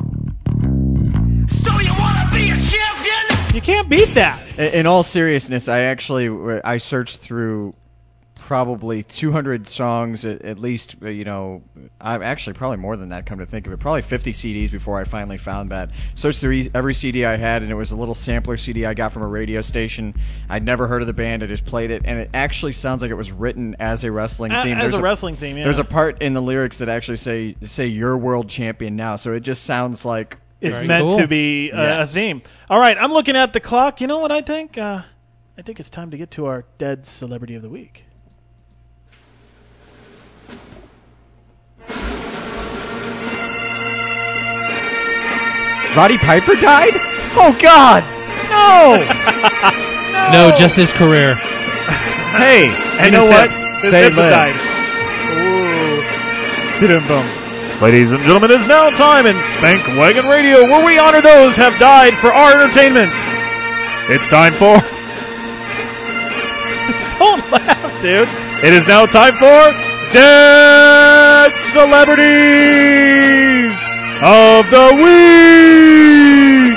S2: So you wanna be a champion?
S16: You can't beat that.
S15: In all seriousness, I searched through probably 200 songs, at least, I've actually probably more than that, come to think of it. Probably 50 CDs before I finally found that. Searched through every CD I had, and it was a little sampler CD I got from a radio station. I'd never heard of the band. I just played it, and it actually sounds like it was written as a wrestling theme.
S16: As a wrestling theme, yeah.
S15: There's a part in the lyrics that actually say you're world champion now, so it just sounds like
S16: it's meant to be a theme. All right, I'm looking at the clock. You know what I think? I think it's time to get to our Dead Celebrity of the Week.
S15: Roddy Piper died? Oh, God! No!
S17: No, just his career.
S15: Hey,
S16: and
S15: you know what?
S16: His hips died. Boom. Ladies and gentlemen, it's now time in Spank Wagon Radio, where we honor those who have died for our entertainment. It's time for... Don't laugh, dude. It is now time for Dead Celebrities of the Week.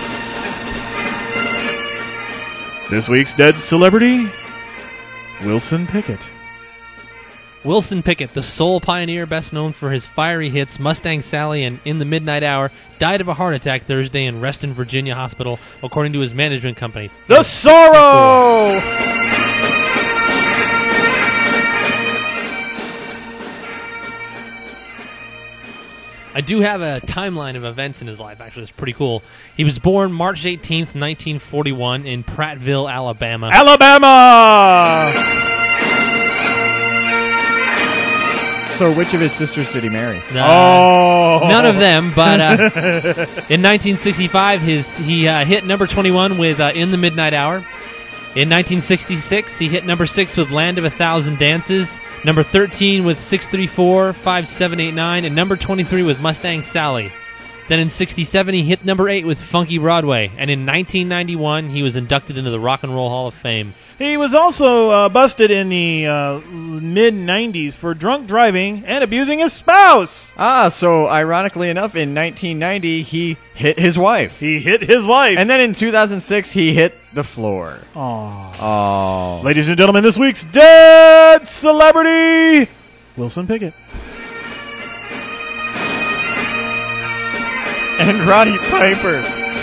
S16: This week's Dead Celebrity, Wilson Pickett.
S17: Wilson Pickett, the soul pioneer best known for his fiery hits Mustang Sally and In the Midnight Hour, died of a heart attack Thursday in Reston, Virginia hospital, according to his management company.
S16: The Sorrow!
S17: I do have a timeline of events in his life, actually. It's pretty cool. He was born March 18th, 1941 in Prattville, Alabama.
S16: Alabama!
S15: So which of his sisters did he marry?
S17: None of them, but in 1965, he hit number 21 with In the Midnight Hour. In 1966, he hit number 6 with Land of a Thousand Dances, number 13 with 634-5789, and number 23 with Mustang Sally. Then in 67, he hit number 8 with Funky Broadway, and in 1991, he was inducted into the Rock and Roll Hall of Fame.
S16: He was also busted in the mid-90s for drunk driving and abusing his spouse.
S15: So ironically enough, in 1990, he hit his wife.
S16: And
S15: then in 2006, he hit the floor.
S16: Oh. Ladies and gentlemen, this week's Dead Celebrity, Wilson Pickett.
S15: And Roddy Piper.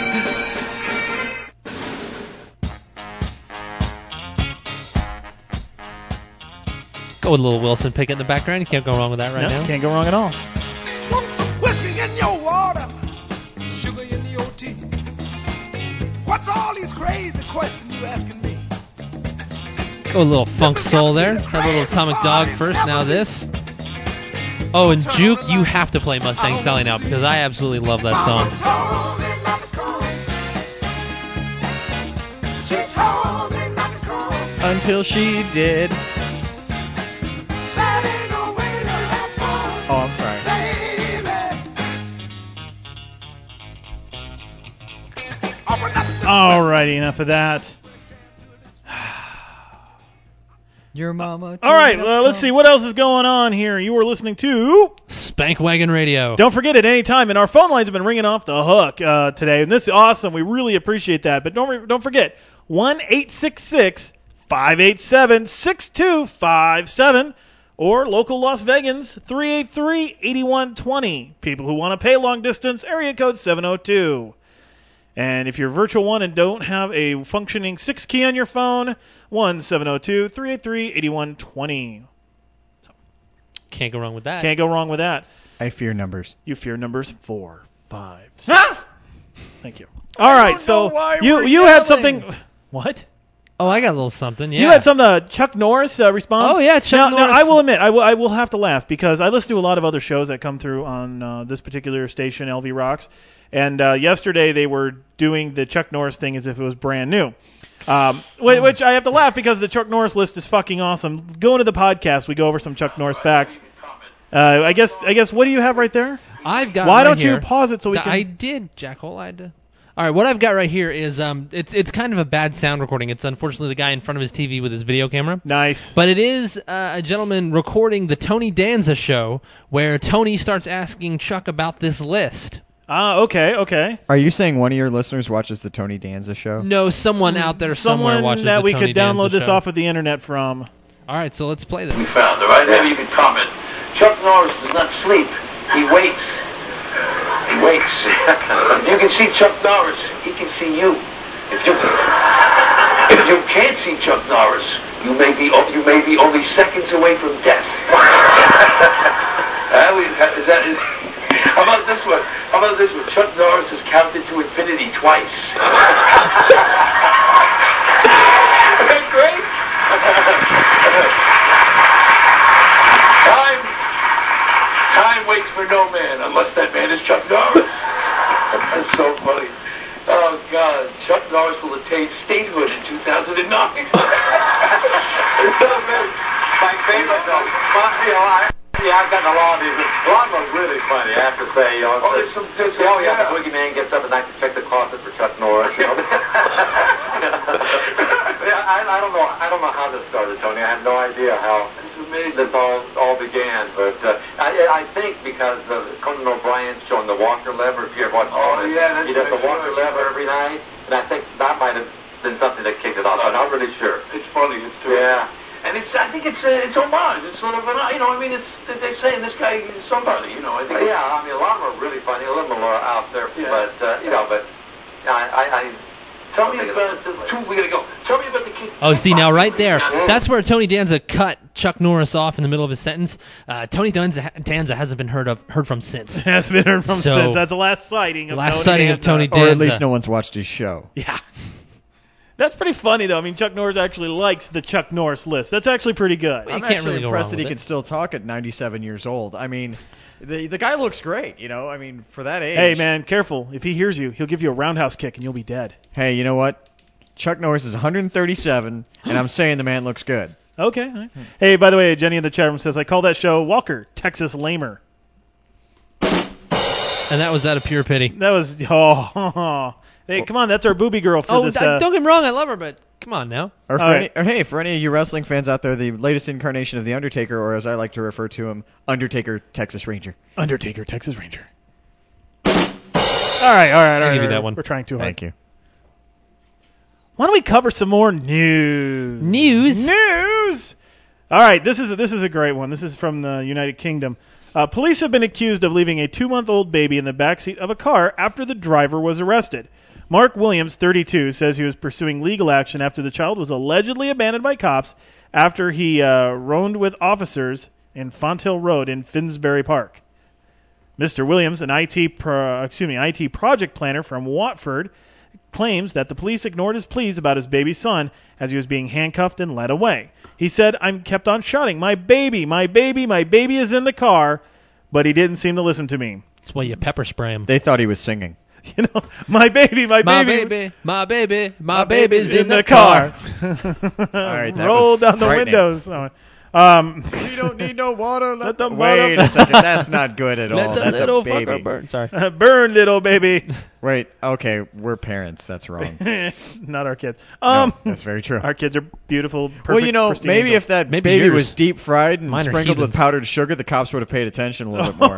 S17: Go with a little Wilson Pickett in the background. You can't go wrong with that right now.
S16: Can't go wrong at all.
S2: Want some whiskey in your water, sugar in your tea. What's all these crazy questions you asking me?
S17: Go a little funk soul there. Had a little Atomic Dog first, now this. Oh, and Juke, you have to play Mustang Sally now because I absolutely love that song.
S15: Until she did. Oh, I'm sorry.
S16: Alrighty, enough of that.
S15: Your mama.
S16: All right, let's see what else is going on here. You were listening to
S17: Spank Wagon Radio.
S16: Don't forget at any time, and our phone lines have been ringing off the hook today, and this is awesome. We really appreciate that. But don't forget 1-866-587-6257 or local Las Vegans 383-8120. People who want to pay long distance, area code 702. And if you're Virtual One and don't have a functioning 6 key on your phone, 1-702-383-8120.
S17: Can't go wrong with that.
S16: Can't go wrong with that.
S15: I fear numbers.
S16: You fear numbers 4, 5, 6. Thank you. All right, so you had something. What?
S17: Oh, I got a little something. Yeah.
S16: You had some Chuck Norris response.
S17: Oh yeah, Chuck Norris.
S16: Now I will admit, I will have to laugh because I listen to a lot of other shows that come through on this particular station, LV Rocks, and yesterday they were doing the Chuck Norris thing as if it was brand new. Which I have to laugh because the Chuck Norris list is fucking awesome. Go into the podcast, we go over some Chuck Norris facts. I guess what do you have right there?
S17: I've got.
S16: Why
S17: right
S16: don't
S17: here,
S16: you pause it so we can?
S17: I did, Jackhole. I did. All right, what I've got right here is it's kind of a bad sound recording. It's unfortunately the guy in front of his TV with his video camera.
S16: Nice.
S17: But it is a gentleman recording the Tony Danza show where Tony starts asking Chuck about this list.
S16: Okay.
S15: Are you saying one of your listeners watches the Tony Danza show?
S17: No, someone out there somewhere watches
S16: that
S17: the
S16: we
S17: Tony
S16: could download
S17: Danza
S16: this
S17: show.
S16: off of the internet from.
S17: All right, so let's play this.
S3: We found, all right? Maybe you can comment. Chuck Norris does not sleep. He waits. He waits. If you can see Chuck Norris, he can see you. If you can't see Chuck Norris, you may be only seconds away from death. How about this one? Chuck Norris has counted to infinity twice. Isn't that great? Time waits for no man unless that man is Chuck Norris. That's so funny. Oh, God. Chuck Norris will attain statehood in 2009. My favorite, though. I've gotten a lot of these. A lot of them are really funny, I have to say. The boogeyman gets up at night to check the closet for Chuck Norris. I don't know how this started, Tony. I have no idea how this all began. But I think because of Conan O'Brien's showing the Walker lever, if you ever watched it, he does the Walker lever every night. And I think that might have been something that kicked it off. I'm not really sure. It's funny. It's true. Yeah. And I think it's homage. It's sort of they say this guy is somebody, I think. Yeah, I mean, a lot of them are really funny. A little more out there, but tell me about the two. We gotta go. Tell me about the kid.
S17: Oh, see now right there, that's where Tony Danza cut Chuck Norris off in the middle of his sentence. Tony Danza hasn't been heard from since.
S16: Has been heard from since. That's the last sighting of
S17: Tony Danza.
S15: Or at least no one's watched his show.
S16: Yeah. That's pretty funny, though. I mean, Chuck Norris actually likes the Chuck Norris list. That's actually pretty good.
S15: I'm actually impressed that he can still talk at 97 years old. I mean, the guy looks great, I mean, for that age.
S16: Hey, man, careful. If he hears you, he'll give you a roundhouse kick and you'll be dead.
S15: Hey, you know what? Chuck Norris is 137, and I'm saying the man looks good.
S16: Okay. Right. Hey, by the way, Jenny in the chat room says, I call that show Walker, Texas Lamer.
S17: And that was out of pure pity.
S16: That was, Hey, come on, that's our booby girl for this.
S17: Don't get me wrong, I love her, but come on now.
S15: Or for any of you wrestling fans out there, the latest incarnation of The Undertaker, or as I like to refer to him, Undertaker, Texas Ranger.
S16: Undertaker, Texas Ranger. All right.
S17: I'll give you that one.
S16: We're trying too hard.
S15: Thank you.
S16: Why don't we cover some more news? News! All right, this is a great one. This is from the United Kingdom. Police have been accused of leaving a 2-month-old baby in the backseat of a car after the driver was arrested. Mark Williams, 32, says he was pursuing legal action after the child was allegedly abandoned by cops after he roamed with officers in Fonthill Road in Finsbury Park. Mr. Williams, an IT project planner from Watford, claims that the police ignored his pleas about his baby son as he was being handcuffed and led away. He said, I kept on shouting, my baby is in the car, but he didn't seem to listen to me.
S17: That's why you pepper spray him.
S15: They thought he was singing.
S16: My baby's in the car.
S15: All right,
S16: roll down the windows.
S15: We don't need no water. Wait a second, that's not good at all. That's
S17: little
S15: a baby.
S17: Burn. Sorry.
S16: Burn, little baby.
S15: Wait, okay, we're parents. That's wrong.
S16: Not our kids.
S15: No, that's very true.
S16: Our kids are beautiful, perfect,
S15: well, maybe
S16: angels.
S15: if that baby was deep fried and sprinkled with powdered sugar, the cops would have paid attention a little bit more.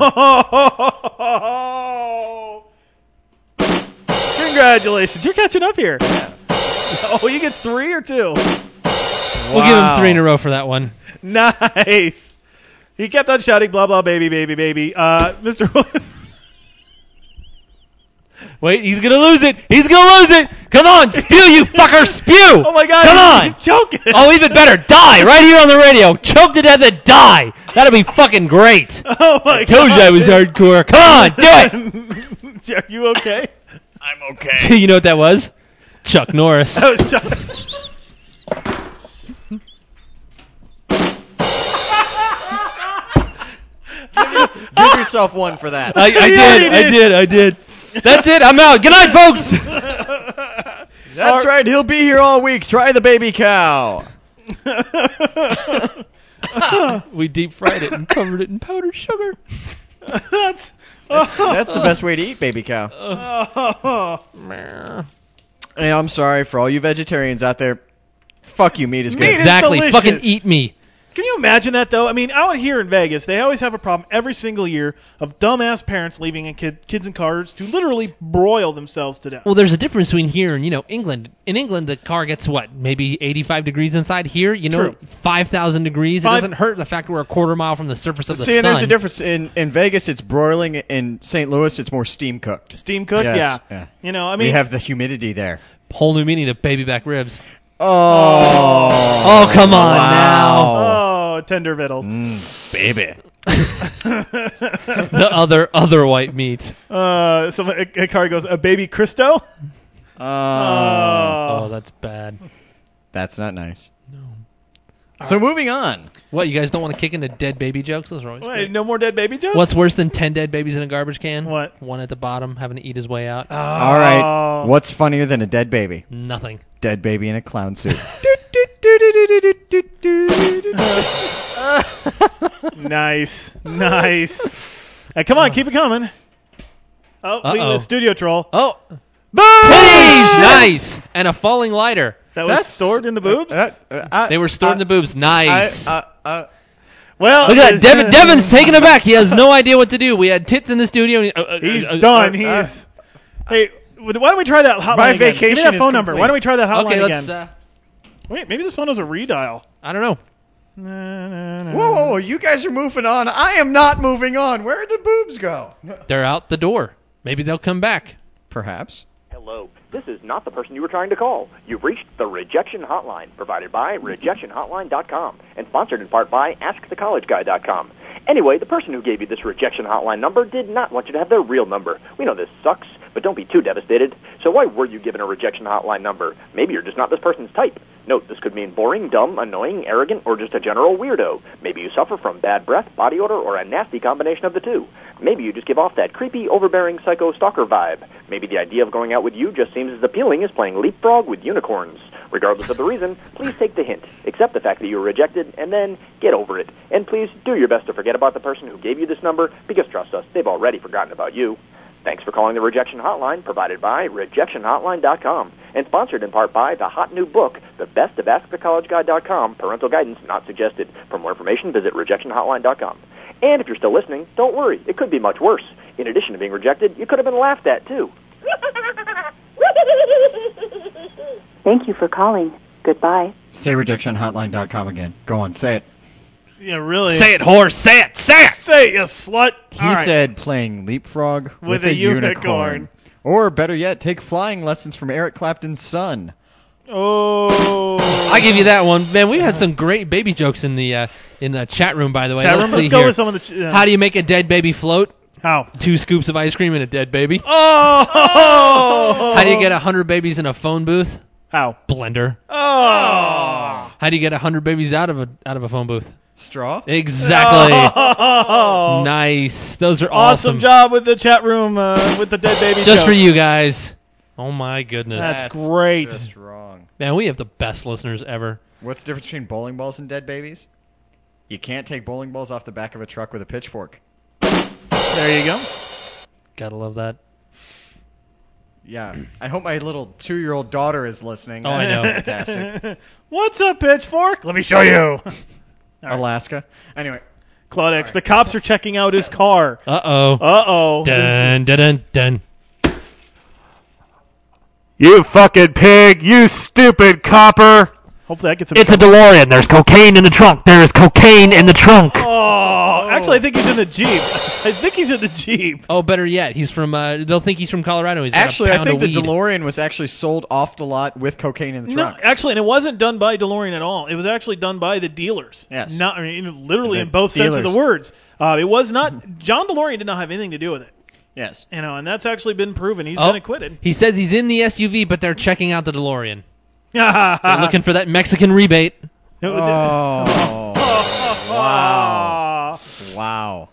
S16: Congratulations, you're catching up here. Oh, you get 3 or 2?
S17: We'll give him 3 in a row for that one.
S16: Nice. He kept on shouting, blah, blah, baby. Mr. Williams.
S17: Wait, he's going to lose it. Come on, spew, you fucker, spew.
S16: Oh, my God.
S17: Come on.
S16: He's choking.
S17: Oh, even better. Die right here on the radio. Choke to death and die. That'd be fucking great.
S16: Oh my God!
S17: Told you I was hardcore. Come on, do it.
S16: Are you okay?
S15: I'm okay.
S17: You know what that was? Chuck Norris.
S16: That was Chuck.
S15: Give yourself one for that.
S17: I did. That's it. I'm out. Good night, folks.
S15: That's right. He'll be here all week. Try the baby cow.
S17: We deep fried it and covered it in powdered sugar.
S15: That's the best way to eat baby cow. Hey, I'm sorry for all you vegetarians out there. Fuck you, meat is good.
S16: Meat is
S17: exactly.
S16: delicious.
S17: Fucking eat me.
S16: Can you imagine that, though? I mean, out here in Vegas, they always have a problem every single year of dumbass parents leaving kids in cars to literally broil themselves to death.
S17: Well, there's a difference between here and, England. In England, the car gets, maybe 85 degrees inside. Here, 5,000 degrees. It doesn't hurt the fact we're a quarter mile from the surface of the sun.
S15: See, and there's a difference. In Vegas, it's broiling. In St. Louis, it's more steam cooked.
S16: Steam cooked?
S15: Yes.
S16: Yeah.
S15: We have the humidity there.
S17: Whole new meaning of baby back ribs.
S15: Oh,
S17: come on
S15: now.
S16: Oh, tender vittles.
S15: Baby.
S17: The other white meat.
S16: A car goes, a baby Cristo?
S17: Oh, that's bad.
S15: That's not nice.
S17: No.
S15: So moving on.
S17: What, you guys don't want to kick into dead baby jokes? Those are always great.
S16: No more dead baby jokes?
S17: What's worse than 10 dead babies in a garbage can?
S16: What?
S17: One at the bottom having to eat his way out.
S15: All right. What's funnier than a dead baby?
S17: Nothing.
S15: Dead baby in a clown suit.
S16: Nice. Hey, come on, keep it coming. Oh, studio troll.
S17: Oh.
S16: Boom!
S17: Titties! Nice! And a falling lighter.
S16: That's stored in the boobs?
S17: They were stored in the boobs. Nice.
S16: Well,
S17: look at that. Devin's taking it back. He has no idea what to do. We had tits in the studio.
S16: He's done. Hey, why don't we try that hotline
S15: my
S16: again?
S15: vacation
S16: Give me that
S15: is
S16: phone number.
S15: complete.
S16: Why don't we try that hotline
S17: Okay,
S16: again?
S17: let's.
S16: Wait, maybe this phone has a redial.
S17: I don't know.
S15: Whoa, you guys are moving on. I am not moving on. Where did the boobs go?
S17: They're out the door. Maybe they'll come back.
S15: Perhaps.
S8: Hello, this is not the person you were trying to call. You've reached the Rejection Hotline, provided by RejectionHotline.com, and sponsored in part by AskTheCollegeGuy.com. Anyway, the person who gave you this Rejection Hotline number did not want you to have their real number. We know this sucks, but don't be too devastated. So why were you given a Rejection Hotline number? Maybe you're just not this person's type. Note, this could mean boring, dumb, annoying, arrogant, or just a general weirdo. Maybe you suffer from bad breath, body odor, or a nasty combination of the two. Maybe you just give off that creepy, overbearing psycho stalker vibe. Maybe the idea of going out with you just seems as appealing as playing leapfrog with unicorns. Regardless of the reason, please take the hint. Accept the fact that you were rejected, and then get over it. And please do your best to forget about the person who gave you this number, because trust us, they've already forgotten about you. Thanks for calling the Rejection Hotline, provided by RejectionHotline.com, and sponsored in part by the hot new book, The Best of AskTheCollegeGuy.com, Parental Guidance Not Suggested. For more information, visit RejectionHotline.com. And if you're still listening, don't worry, it could be much worse. In addition to being rejected, you could have been laughed at, too.
S22: Thank you for calling. Goodbye.
S15: Say RejectionHotline.com again. Go on, say it.
S16: Yeah, really.
S17: Say it, whore. Say it. Say it.
S16: Say it, you slut.
S15: He said playing leapfrog with a unicorn. Or better yet, take flying lessons from Eric Clapton's son.
S16: Oh.
S17: I give you that one. Man, we've had some great baby jokes in the chat room, by the way.
S16: Let's go with some of the...
S17: How do you make a dead baby float?
S16: How?
S17: 2 scoops of ice cream and a dead baby.
S16: Oh!
S17: How do you get 100 babies in a phone booth?
S16: How?
S17: Blender.
S16: Oh!
S17: How do you get 100 babies out of a phone booth?
S15: Straw?
S17: Exactly.
S16: Oh!
S17: Nice. Those are awesome.
S16: Awesome job with the chat room with the dead baby
S17: Just
S16: joke.
S17: for you guys. Oh, my goodness.
S16: That's great.
S15: Just wrong.
S17: Man, we have the best listeners ever.
S15: What's the difference between bowling balls and dead babies? You can't take bowling balls off the back of a truck with a pitchfork.
S16: There you go.
S17: Gotta love that.
S15: Yeah. I hope my little 2-year-old daughter is listening.
S17: Oh, I know.
S15: Fantastic.
S16: What's a pitchfork? Let me show you.
S15: Alaska. Anyway.
S16: Claudex, the cops are checking out his car.
S17: Uh-oh.
S16: Uh-oh.
S17: Dun, dun, dun, dun.
S12: You fucking pig! You stupid copper!
S16: Hopefully that gets him.
S12: It's a DeLorean. There's cocaine in the trunk. There is cocaine in the trunk.
S16: Oh, Actually, I think he's in the Jeep.
S17: Oh, better yet, he's from. They'll think he's from Colorado. He's got
S15: Actually,
S17: a
S15: I
S17: pound
S15: think
S17: of
S15: the
S17: weed.
S15: DeLorean was actually sold off the lot with cocaine in the truck.
S16: No, actually, and it wasn't done by DeLorean at all. It was actually done by the dealers.
S15: Yes.
S16: Not, I mean, literally
S15: The
S16: in both senses of
S15: dealers.
S16: the words. It was not. John DeLorean did not have anything to do with it.
S15: Yes.
S16: And that's actually been proven. He's been acquitted.
S17: He says he's in the SUV, but they're checking out the DeLorean.
S16: They're
S17: They're looking for that Mexican rebate.
S15: Wow. Wow.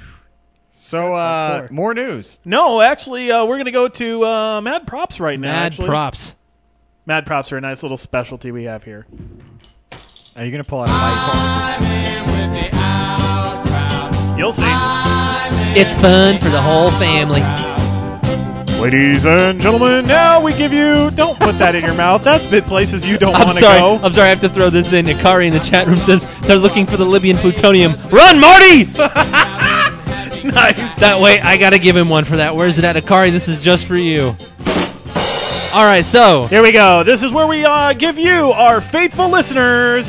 S15: So, more news.
S16: No, actually, we're going to go to Mad Props right now.
S17: Mad
S16: actually.
S17: Props.
S16: Mad Props are a nice little specialty we have here.
S15: Are you going to pull out a mic?
S16: You'll see.
S17: It's fun for the whole family.
S16: Ladies and gentlemen, now we give you... Don't put that in your mouth. That's bit places you don't want to go.
S17: I'm sorry, I have to throw this in. Akari in the chat room says they're looking for the Libyan plutonium. Run, Marty!
S16: Nice.
S17: That way, I got to give him one for that. Where's it at, Akari? This is just for you. All right, so...
S16: Here we go. This is where we give you, our faithful listeners,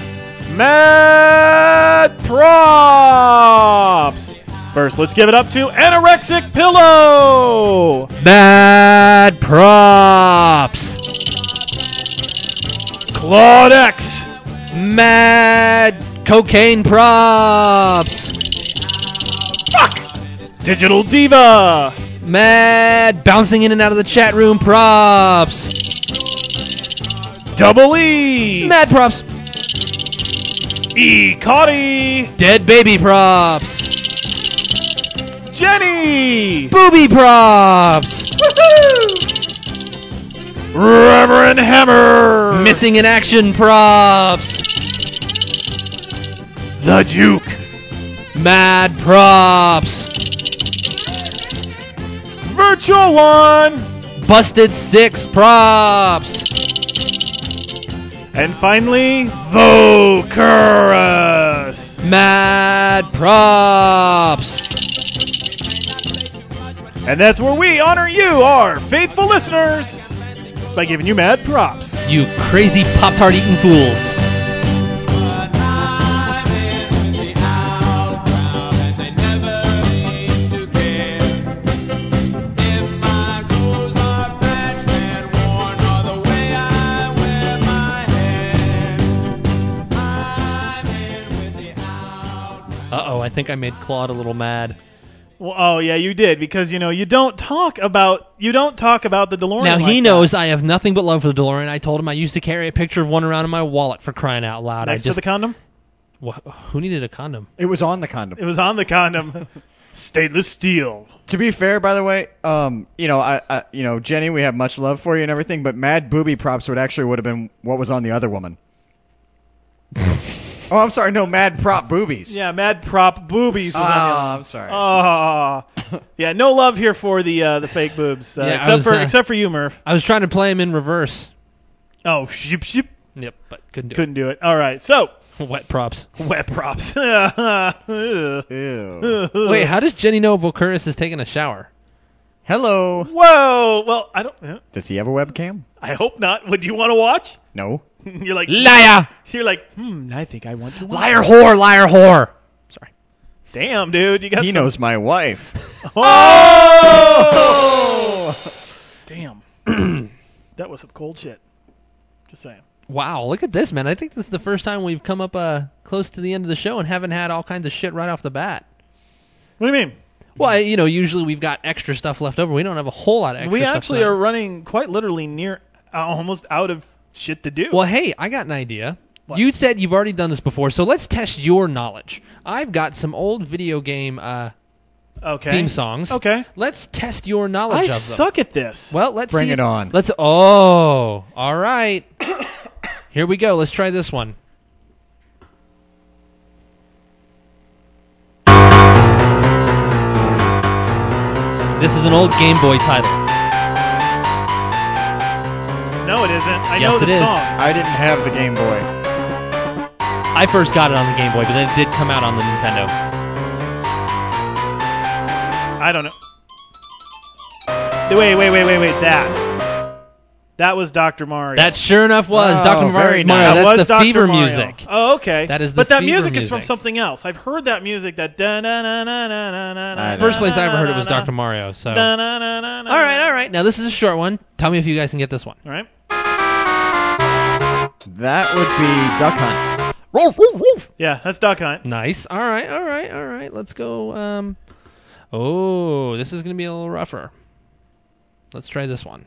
S16: Mad Props. First, let's give it up to Anorexic Pillow.
S17: Mad Props.
S16: Claude X.
S17: Mad Cocaine Props.
S16: Fuck. Digital Diva.
S17: Mad Bouncing in and out of the chat room Props.
S16: Double E.
S17: Mad Props.
S16: E. Cotty.
S17: Dead Baby Props.
S16: Jenny.
S17: Booby Props.
S16: Reverend Hammer.
S17: Missing in Action Props.
S16: The Juke.
S17: Mad Props.
S16: Virtual One.
S17: Busted 6 Props.
S16: And finally, Vocarus.
S17: Mad Props.
S16: And that's where we honor you, our faithful listeners, by giving you Mad Props.
S17: You crazy Pop-Tart eating fools. Uh-oh, I think I made Claude a little mad.
S16: Well, oh yeah, you did, because you don't talk about the DeLorean.
S17: Now he
S16: like
S17: knows I have nothing but love for the DeLorean. I told him I used to carry a picture of one around in my wallet, for crying out loud.
S16: Next to the condom?
S17: Who needed a condom?
S15: It was on the condom.
S16: It was on the condom. Stainless steel.
S15: To be fair, by the way, Jenny, we have much love for you and everything, but Mad Booby Props would have been what was on the other woman. Oh, I'm sorry. No, Mad Prop Boobies.
S16: Yeah, Mad Prop Boobies. Was on the other.
S15: I'm sorry.
S16: Oh, yeah. No love here for the fake boobs, except for you, Murph.
S17: I was trying to play him in reverse.
S16: Oh, ship.
S17: Yep, but couldn't
S16: do it. All right, so
S17: wet props.
S16: Wet props.
S15: Ew.
S17: Wait, how does Jenny know Vocarus is taking a shower?
S15: Hello.
S16: Whoa. Well, I don't.
S15: Does he have a webcam?
S16: I hope not. Would you want to watch?
S15: No.
S16: You're like
S17: liar.
S16: You're like, I think I want to watch.
S17: Liar whore. Sorry.
S16: Damn, dude, you got.
S15: He knows my wife.
S16: Oh! Damn. That was some cold shit. Just saying.
S17: Wow, look at this, man. I think this is the first time we've come up close to the end of the show and haven't had all kinds of shit right off the bat.
S16: What do you mean?
S17: Well, usually we've got extra stuff left over. We don't have a whole lot of extra stuff.
S16: We actually are running quite literally near almost out of shit to do.
S17: Well, hey, I got an idea.
S16: What?
S17: You said you've already done this before, so let's test your knowledge. I've got some old video game theme songs.
S16: Okay.
S17: Let's test your knowledge of them.
S16: I suck at this.
S17: Well, let's
S15: Bring
S17: see.
S15: it on.
S17: All right. Here we go. Let's try this one. This is an old Game Boy title.
S16: No, it isn't. I
S17: Yes,
S16: know the
S17: it is.
S16: song.
S15: I didn't have the Game Boy.
S17: I first got it on the Game Boy, but then it did come out on the Nintendo.
S16: I don't know. Wait. That. That was Dr. Mario.
S17: That sure enough was Dr.
S15: very
S17: Mario.
S15: nice.
S16: That
S17: That's
S16: was
S17: the
S16: Dr.
S17: Fever
S16: Mario.
S17: music.
S16: Oh, okay.
S17: That is the
S16: But that
S17: Fever
S16: music is from
S17: music.
S16: something else. I've heard that music. That da na na na na na na.
S17: First place I ever heard it was Dr. Mario. So. All right. Now this is a short one. Tell me if you guys can get this one.
S16: All right.
S15: That would be Duck Hunt.
S17: Rolf, woof, woof.
S16: Yeah, that's Duck Hunt.
S17: Nice. All right. Let's go. Oh, this is gonna be a little rougher. Let's try this one.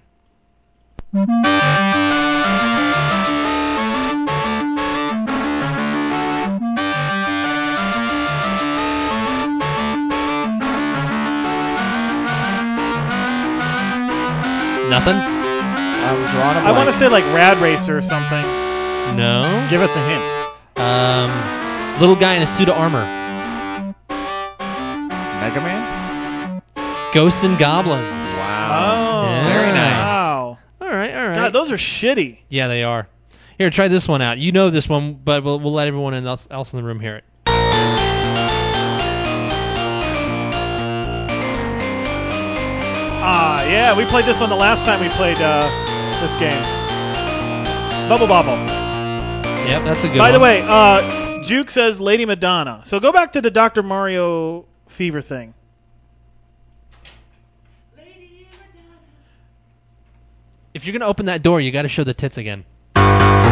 S17: Nothing?
S16: I want to say like Rad Racer or something.
S17: No.
S15: Give us a hint.
S17: Little guy in a suit of armor.
S15: Mega Man?
S17: Ghosts and Goblins.
S16: Oh,
S17: Yeah.
S15: Very nice.
S16: Wow.
S17: All right.
S16: God, those are shitty.
S17: Yeah, they are. Here, try this one out. You know this one, but we'll let everyone else in the room hear it.
S16: Yeah, we played this one the last time we played this game. Bubble Bobble.
S17: Yep, that's a good one.
S16: By the way, Juke says Lady Madonna. So go back to the Dr. Mario Fever thing.
S17: If you're going to open that door, you got to show the tits again.
S16: Yay!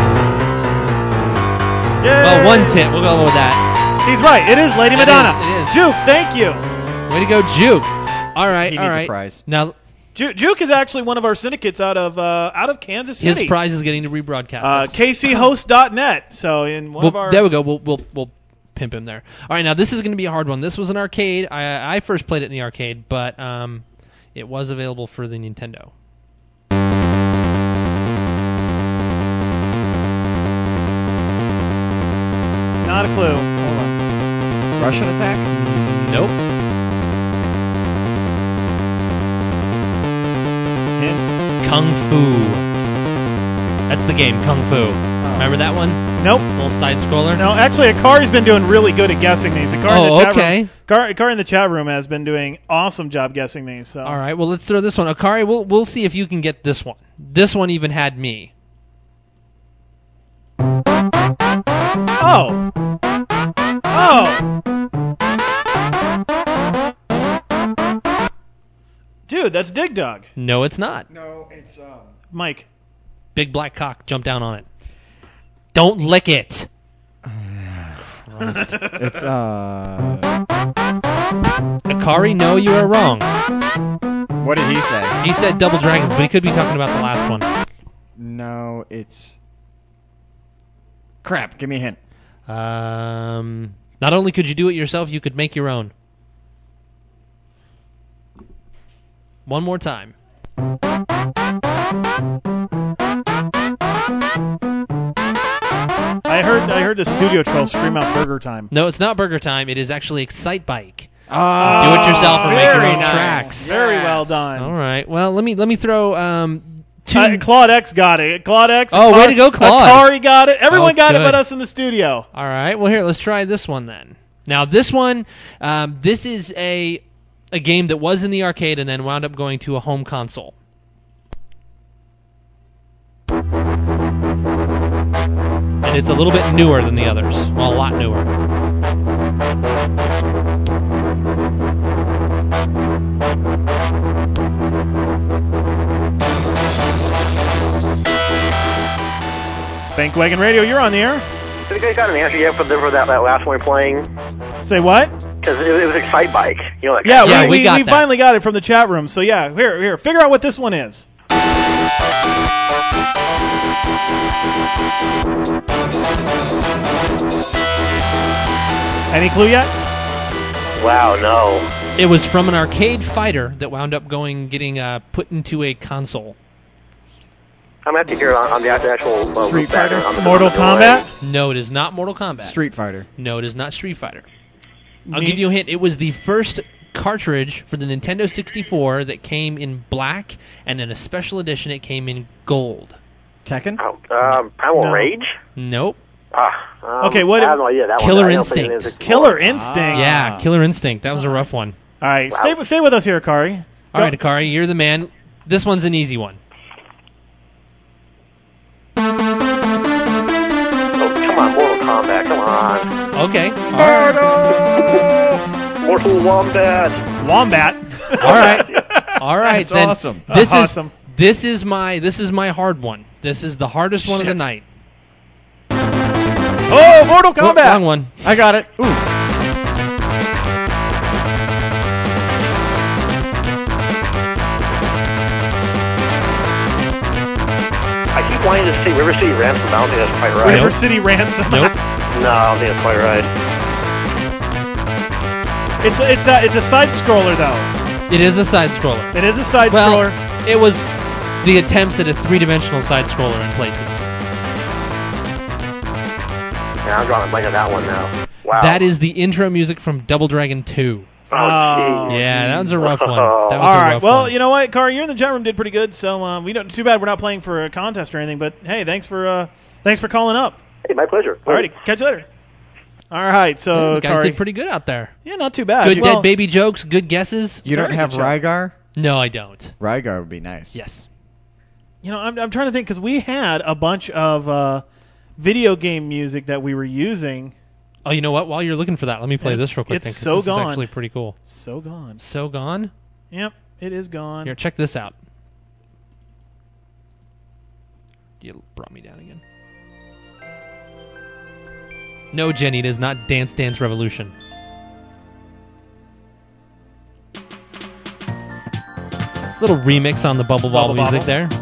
S17: Well, one tit. We'll go with that.
S16: He's right. It is Lady Madonna.
S17: It is.
S16: Juke, thank you.
S17: Way to go, Juke. All right.
S15: He
S17: all
S15: needs
S17: right.
S15: a prize.
S17: Now,
S16: Juke is actually one of our syndicates out of Kansas City.
S17: his prize is getting to rebroadcast.
S16: KChost.net. So in one of our...
S17: There we go. We'll pimp him there. All right, now this is going to be a hard one. This was an arcade. I first played it in the arcade, but it was available for the Nintendo.
S16: Not a clue. Hold on.
S15: Russian Attack?
S17: Nope.
S15: Hint?
S17: Kung Fu. That's the game, Kung Fu. Remember that one?
S16: Nope.
S17: Little side scroller?
S16: No, actually, Akari's been doing really good at guessing these.
S17: Okay.
S16: Akari in the chat room has been doing awesome job guessing these. So.
S17: All right, well, let's throw this one. Akari, we'll see if you can get this one. This one even had me.
S16: Oh. Dude, that's Dig Dug.
S17: No, it's not.
S15: No, it's
S16: Mike.
S17: Big black cock. Jump down on it. Don't lick it.
S15: It's
S17: Akari, no, you are wrong.
S15: What did he say?
S17: He said Double Dragons, but he could be talking about the last one.
S15: No, it's crap. Give me a hint.
S17: Not only could you do it yourself, you could make your own. One more time.
S16: I heard the studio troll scream out Burger Time.
S17: No, it's not Burger Time. It is actually Excite Bike. Do
S15: Oh,
S17: it yourself and make your own
S15: nice.
S17: tracks.
S16: Very well done.
S17: All right. Well, let me throw
S16: Claude X got it. Claude X.
S17: Oh, way to go, Claude.
S16: Akari got it. Everyone got it
S17: good.
S16: but us in the studio.
S17: All right. Well, here, let's try this one then. Now, this one, this is a game that was in the arcade and then wound up going to a home console. And it's a little bit newer than the others. Well, a lot newer.
S16: Spank Wagon Radio, you're on the air.
S1: So you guys got an answer yet for that last one we're playing?
S16: Say what?
S1: Because it was Excite Bike. You know, like
S16: Yeah,
S17: we got that.
S16: finally got it from the chat room. So yeah, here, figure out what this one is. Any clue yet?
S1: Wow, no.
S17: It was from an arcade fighter that wound up getting put into a console.
S1: I'm going to have to hear it on the actual
S15: Street Fighter?
S16: Mortal Kombat?
S17: No, it is not Mortal Kombat.
S15: Street Fighter.
S17: No, it is not Street Fighter. I'll give you a hint. It was the first cartridge for the Nintendo 64 that came in black, and in a special edition it came in gold.
S15: Tekken?
S1: Primal Rage?
S17: Nope.
S16: Okay, what?
S1: I have no idea. That
S17: Killer
S1: one, I don't think it
S17: Instinct.
S1: is.
S16: Killer Instinct.
S17: Yeah, Killer Instinct. That was a rough one.
S16: All right, stay with us here, Akari.
S17: All right, Akari, you're the man. This one's an easy one. Okay.
S11: Mortal Wombat.
S16: Wombat.
S17: All right. All right.
S15: That's
S17: then
S15: awesome.
S17: This
S16: Awesome.
S17: This is my hard one. This is the hardest one of the night.
S16: Oh, Mortal Kombat.
S17: Wrong one.
S15: I got it. Ooh.
S11: I keep wanting to see River City Ransom. I don't think that's quite right.
S16: River City Ransom.
S17: Nope.
S11: No, I don't think that's quite right.
S16: It's a side scroller though.
S17: It is a side scroller.
S16: It is a side
S17: Well,
S16: scroller.
S17: it was the attempts at a three-dimensional side scroller in places.
S11: Yeah, I'm drawing a blank on that one now. Wow.
S17: That is the intro music from Double Dragon 2.
S11: Oh, geez.
S17: Yeah, that was a rough one. That was
S16: All
S17: a
S16: right.
S17: rough
S16: Well,
S17: one.
S16: you know what, Car, you in the chat room did pretty good. So we don't. Too bad we're not playing for a contest or anything. But hey, thanks for calling up.
S11: Hey, my pleasure.
S16: All righty, catch you later. All right. So
S17: the guys
S16: Kari,
S17: did pretty good out there.
S16: Yeah, not too bad.
S17: Good
S16: Well,
S17: dead baby jokes, good guesses.
S15: You don't
S16: Very
S15: have
S16: good job.
S15: Rygar?
S17: No, I don't.
S15: Rygar would be nice.
S17: Yes.
S16: You know, I'm trying to think because we had a bunch of video game music that we were using.
S17: Oh, you know what? While you're looking for that, let me play this real quick.
S16: It's
S17: then, 'cause
S16: so
S17: this
S16: gone.
S17: is actually pretty cool.
S16: So gone.
S17: So gone?
S16: Yep, it is gone.
S17: Here, check this out. You brought me down again. No, Jenny, it is not Dance Dance Revolution. Little remix on the Bubble Ball
S16: Bubble
S17: music
S16: Bobble.
S17: there.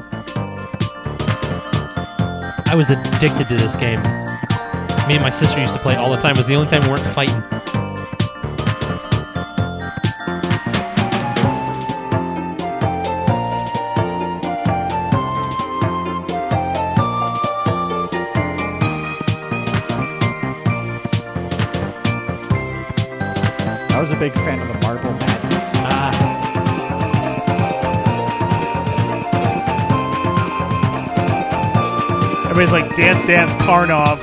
S17: I was addicted to this game. Me and my sister used to play all the time. It was the only time we weren't fighting.
S15: I was a big fan of the Marble Madness.
S16: Everybody's like Dance Dance Karnov.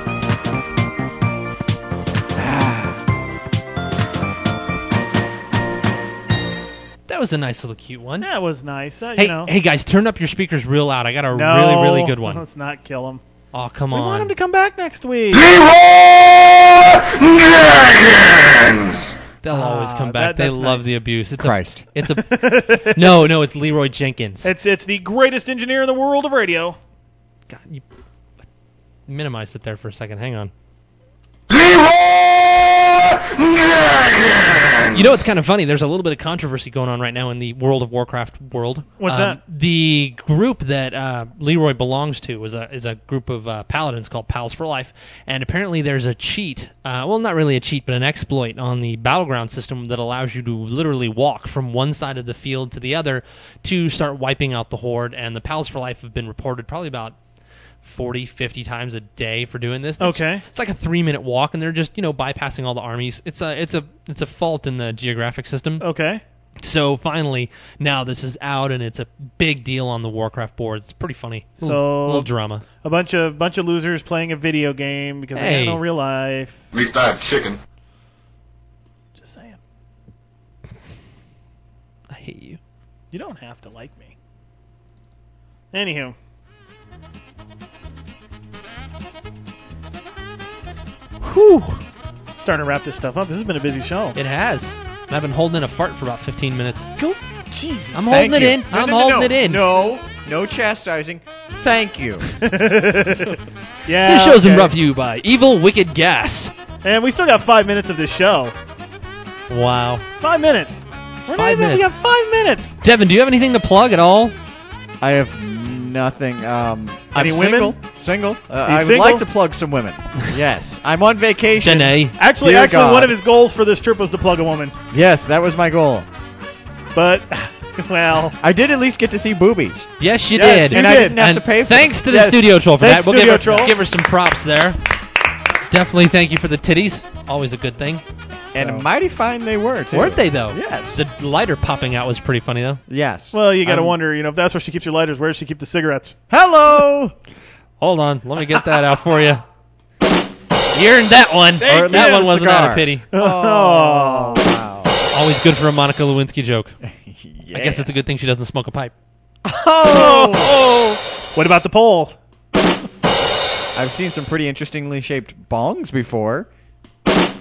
S17: That was a nice little cute one.
S16: That was nice.
S17: Hey,
S16: you know.
S17: hey guys, turn up your speakers real loud. I got a
S16: No,
S17: really, really good one.
S16: Let's not kill him.
S17: Oh, come
S16: We
S17: on.
S16: want him to come back next week.
S17: They'll always come back. They
S16: that's
S17: love
S16: nice.
S17: the abuse. It's
S15: Christ.
S17: It's a no, it's Leroy Jenkins.
S16: It's the greatest engineer in the world of radio.
S17: God, you minimized it there for a second. Hang on. You know, it's kind of funny. There's a little bit of controversy going on right now in the World of Warcraft world.
S16: What's that?
S17: The group that Leroy belongs to is a group of paladins called Pals for Life, and apparently there's a cheat. Well, not really a cheat, but an exploit on the battleground system that allows you to literally walk from one side of the field to the other to start wiping out the horde. And the Pals for Life have been reported probably about 40, 50 times a day for doing this.
S16: Okay.
S17: It's like a 3-minute walk, and they're just, bypassing all the armies. It's a fault in the geographic system.
S16: Okay.
S17: So finally, now this is out, and it's a big deal on the Warcraft board. It's pretty funny. A little drama.
S16: A bunch of losers playing a video game because they have no real life.
S6: At least I have chicken.
S16: Just saying.
S17: I hate you.
S16: You don't have to like me. Anywho.
S17: Whew.
S16: Starting to wrap this stuff up. This has been a busy show.
S17: It has. I've been holding in a fart for about 15 minutes.
S16: Go, Jesus.
S17: I'm holding it in. I'm holding it in.
S15: No chastising. Thank you.
S16: Yeah.
S17: This show's been brought to you by Evil Wicked Gas.
S16: And we still got 5 minutes of this show.
S17: Wow.
S16: 5 minutes. We got 5 minutes.
S17: Devin, do you have anything to plug at all?
S15: I have nothing. I'm
S16: Any
S15: single.
S16: women?
S15: Single. I would
S16: single?
S15: like to plug some women. Yes. I'm on vacation.
S17: Danae.
S16: Actually,
S15: Dear God.
S16: one of his goals for this trip was to plug a woman.
S15: Yes, that was my goal.
S16: But, well.
S15: I did at least get to see boobies.
S17: Yes, you
S16: Yes,
S17: did.
S16: you
S15: And I
S16: did.
S15: didn't have to pay for
S17: Thanks to the
S16: Yes.
S17: Studio Troll for
S16: Thanks,
S17: that. We'll
S16: Studio
S17: give her,
S16: Troll.
S17: give her some props there. Definitely thank you for the titties. Always a good thing.
S15: And mighty fine they were, too.
S17: Weren't they, though?
S15: Yes.
S17: The lighter popping out was pretty funny, though.
S15: Yes.
S16: Well, you got to wonder, if that's where she keeps your lighters, where does she keep the cigarettes?
S15: Hello!
S17: Hold on. Let me get that out for you. You earned that one.
S16: Thank
S17: That
S16: you.
S17: one wasn't out
S15: Cigar.
S17: of pity.
S15: Oh, wow.
S17: Always good for a Monica Lewinsky joke.
S15: Yeah.
S17: I guess it's a good thing she doesn't smoke a pipe.
S15: Oh!
S16: What about the poll?
S15: I've seen some pretty interestingly shaped bongs before.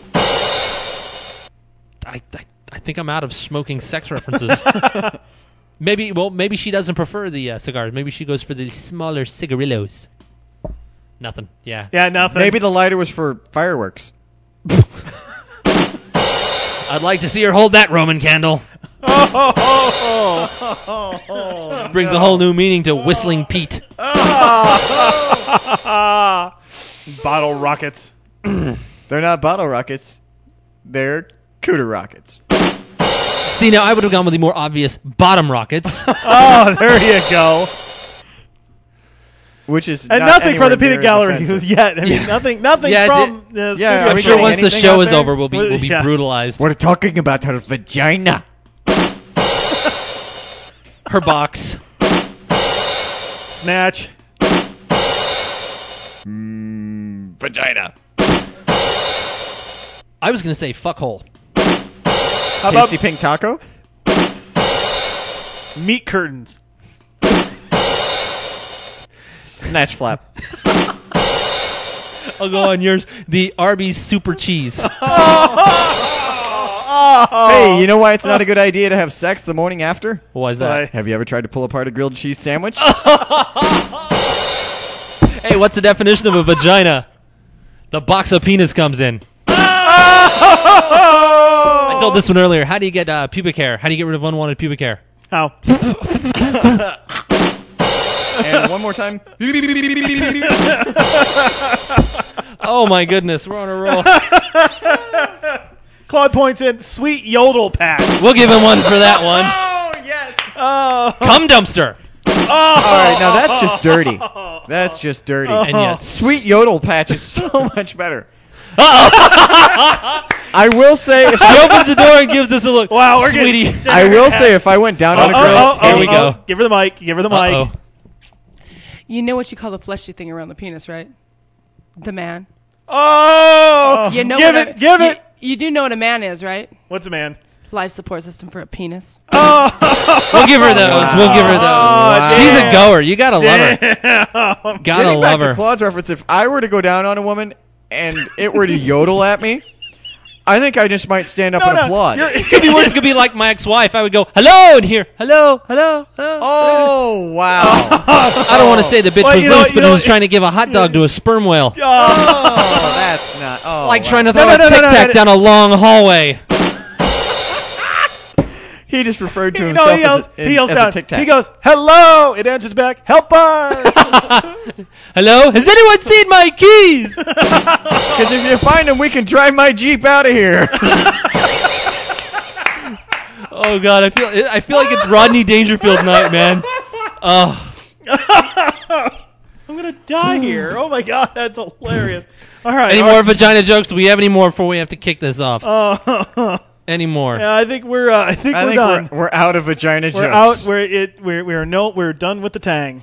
S17: I think I'm out of smoking sex references. Maybe she doesn't prefer the cigars. Maybe she goes for the smaller cigarillos. Nothing. Yeah.
S16: Yeah, nothing.
S15: Maybe the lighter was for fireworks.
S17: I'd like to see her hold that Roman candle. Brings a whole new meaning to Whistling Pete.
S16: Bottle rockets.
S15: They're not bottle rockets. They're cooter rockets.
S17: See, now I would have gone with the more obvious bottom rockets.
S16: Oh, there you go.
S15: Which is
S16: and
S15: not
S16: nothing from the
S15: anywhere
S16: Peanut
S15: near
S16: Gallery
S15: as
S16: news
S15: offensive.
S16: yet. I mean, nothing from the studio.
S17: I'm sure once the show is over, we'll be brutalized.
S15: We're talking about her vagina.
S17: Her box.
S16: Snatch.
S15: Vagina.
S17: I was going to say fuckhole.
S16: How
S15: Tasty
S16: about
S15: pink taco?
S16: meat curtains?
S15: Snatch flap.
S17: I'll go on yours. The Arby's Super Cheese.
S15: Hey, you know why it's not a good idea to have sex the morning after?
S17: Why is that?
S15: Have you ever tried to pull apart a grilled cheese sandwich?
S17: Hey, what's the definition of a vagina? The box of penis comes in. I told this one earlier. How do you get pubic hair? How do you get rid of unwanted pubic hair?
S16: How?
S15: And one more time.
S17: Oh my goodness, we're on a roll.
S16: Claude points in sweet yodel patch.
S17: We'll give him one for that one.
S15: Oh, yes.
S17: Cum dumpster.
S15: All right, now that's just dirty. That's just dirty.
S17: And yet,
S15: sweet yodel patch is so much better.
S17: Uh-oh.
S15: I will say, if
S17: She opens the door and gives us a look.
S16: Wow, we're
S17: sweetie.
S15: I will say, if I went down on a grill,
S17: here we go.
S16: Give her the mic. Give her the mic.
S13: You know what you call the fleshy thing around the penis, right? The man.
S16: Oh!
S13: You know
S16: give it.
S13: You do know what a man is, right?
S16: What's a man?
S13: Life support system for a penis.
S16: Oh!
S17: We'll give her those.
S15: Wow.
S17: We'll give her those.
S15: Wow.
S17: She's a goer. You gotta love her. Gotta
S15: Getting
S17: love
S15: back to
S17: her.
S15: Claude's reference, if I were to go down on a woman and it were to yodel at me, I think I just might stand up and applaud.
S17: It could be worse. It could be like my ex-wife. I would go, hello, and hear, hello, hello, hello.
S15: Oh, wow.
S17: I don't want to say the bitch was loose, but it was trying to give a hot dog to a sperm whale.
S15: Oh, that's not. Oh,
S17: Like
S15: wow.
S17: trying to throw a tic-tac down a long hallway.
S15: He just referred to himself
S16: He yells
S15: as
S16: down.
S15: a tic-tac.
S16: He goes, hello. It answers back, help us.
S17: Hello? Has anyone seen my keys?
S15: Because if you find them, we can drive my Jeep out of here.
S17: Oh, God. I feel like it's Rodney Dangerfield night, man. Oh.
S16: I'm going to die here. Oh, my God. That's hilarious. All right.
S17: Any more vagina jokes? Do we have any more before we have to kick this off? Any more?
S16: Yeah, I think we're done.
S15: We're out of vagina jokes.
S16: We're out. We're done with the tang.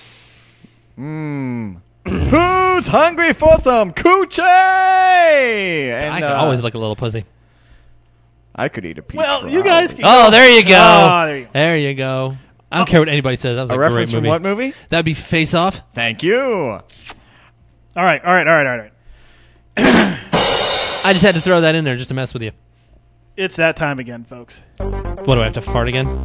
S15: Who's hungry for some coochie? And,
S17: I can always look a little pussy.
S15: I could eat a peach.
S16: Well,
S15: for
S16: you guys.
S15: hours.
S17: Oh, there you go.
S16: Oh, there you go.
S17: There you go. I don't care what anybody says. That was
S15: A
S17: a
S15: reference
S17: great movie.
S15: from what movie?
S17: That'd be Face Off.
S15: Thank you.
S16: All right.
S17: I just had to throw that in there just to mess with you.
S16: It's that time again, folks.
S17: What, do I have to fart again?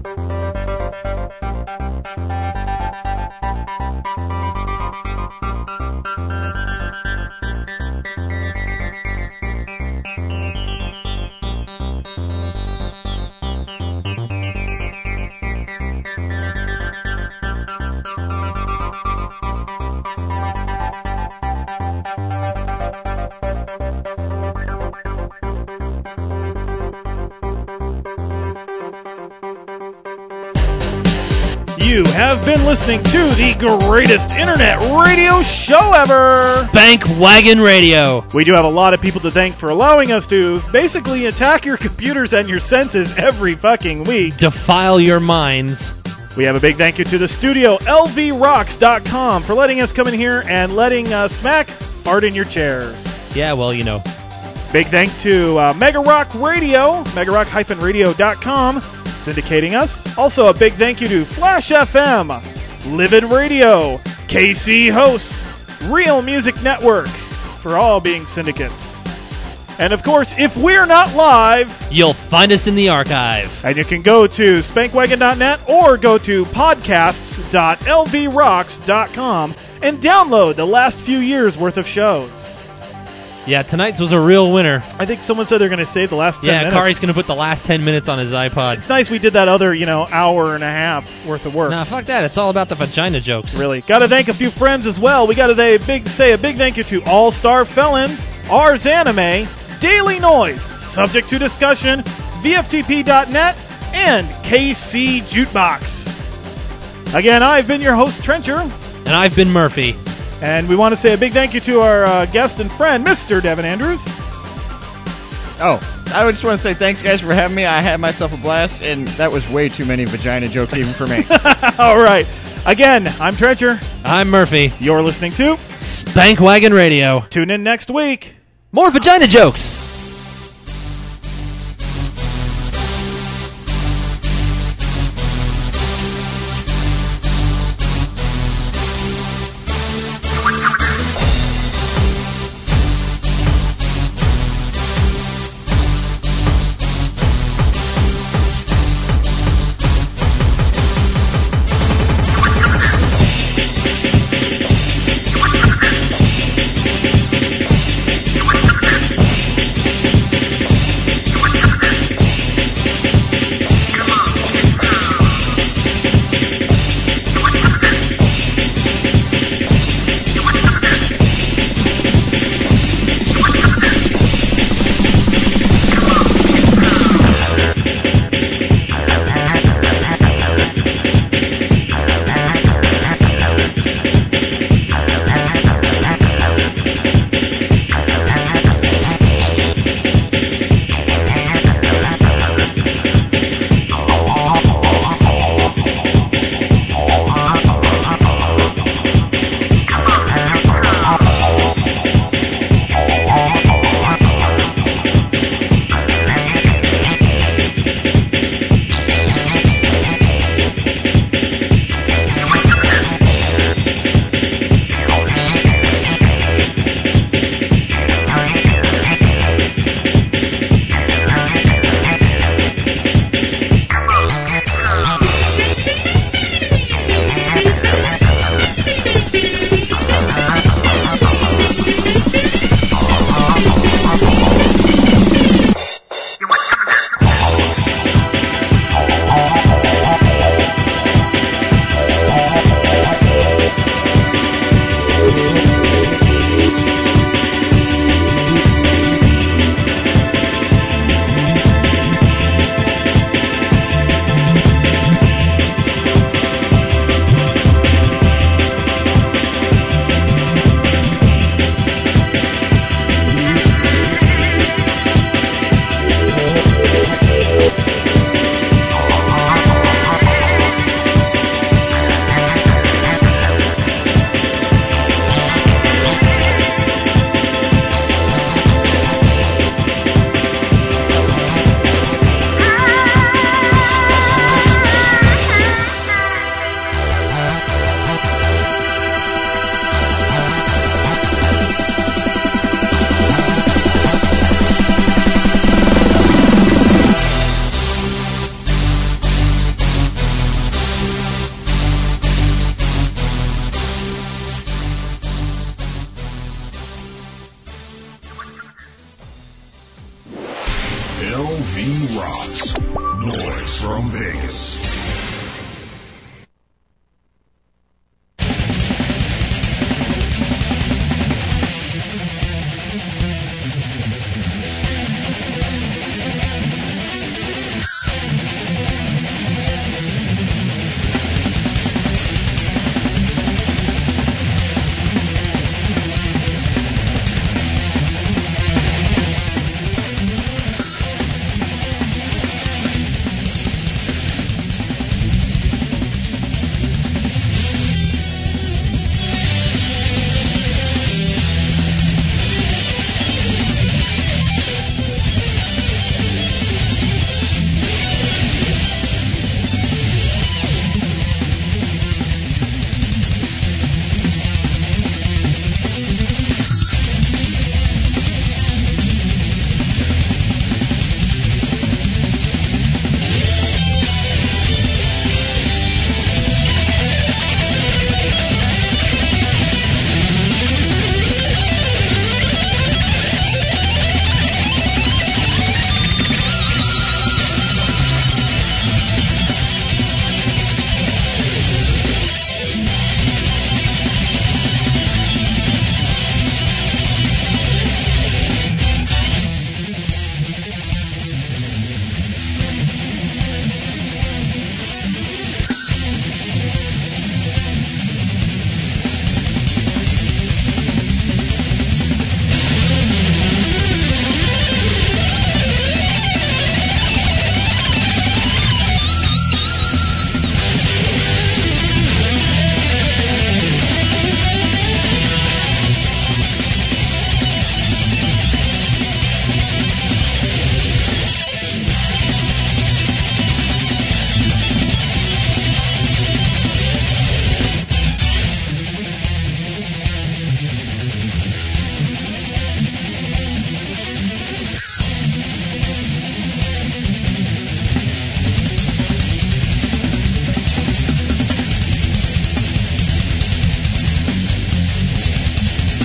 S16: You have been listening to the greatest internet radio show ever,
S17: Spank Wagon Radio.
S16: We do have a lot of people to thank for allowing us to basically attack your computers and your senses every fucking week.
S17: Defile your minds.
S16: We have a big thank you to the studio, lvrocks.com, for letting us come in here and letting smack art in your chairs.
S17: Yeah, well, you know.
S16: Big thanks to Mega Rock Radio, megarock-radio.com, syndicating us. Also, a big thank you to Flash FM, Livid Radio, KC Host, Real Music Network, for all being syndicates. And, of course, if we're not live,
S17: you'll find us in the archive.
S16: And you can go to spankwagon.net or go to podcasts.lvrocks.com and download the last few years' worth of shows.
S17: Yeah, tonight's was a real winner.
S16: I think someone said they're going to save the last 10 minutes.
S17: Yeah, Kari's going to put the last 10 minutes on his iPod.
S16: It's nice we did that other, hour and a half worth of work.
S17: Nah, fuck that. It's all about the vagina jokes.
S16: Really. Got to thank a few friends as well. We got to say a big thank you to All Star Felons, Ars Anime, Daily Noise, Subject to Discussion, VFTP.net, and KC Jukebox. Again, I've been your host, Trencher.
S17: And I've been Murphy.
S16: And we want to say a big thank you to our guest and friend, Mr. Devin Andrews.
S15: Oh, I just want to say thanks, guys, for having me. I had myself a blast, and that was way too many vagina jokes even for me.
S16: All right. Again, I'm Trencher.
S17: I'm Murphy.
S16: You're listening to
S17: Spankwagon Radio.
S16: Tune in next week.
S17: More vagina jokes.
S14: LV Rocks. Noise from Vegas.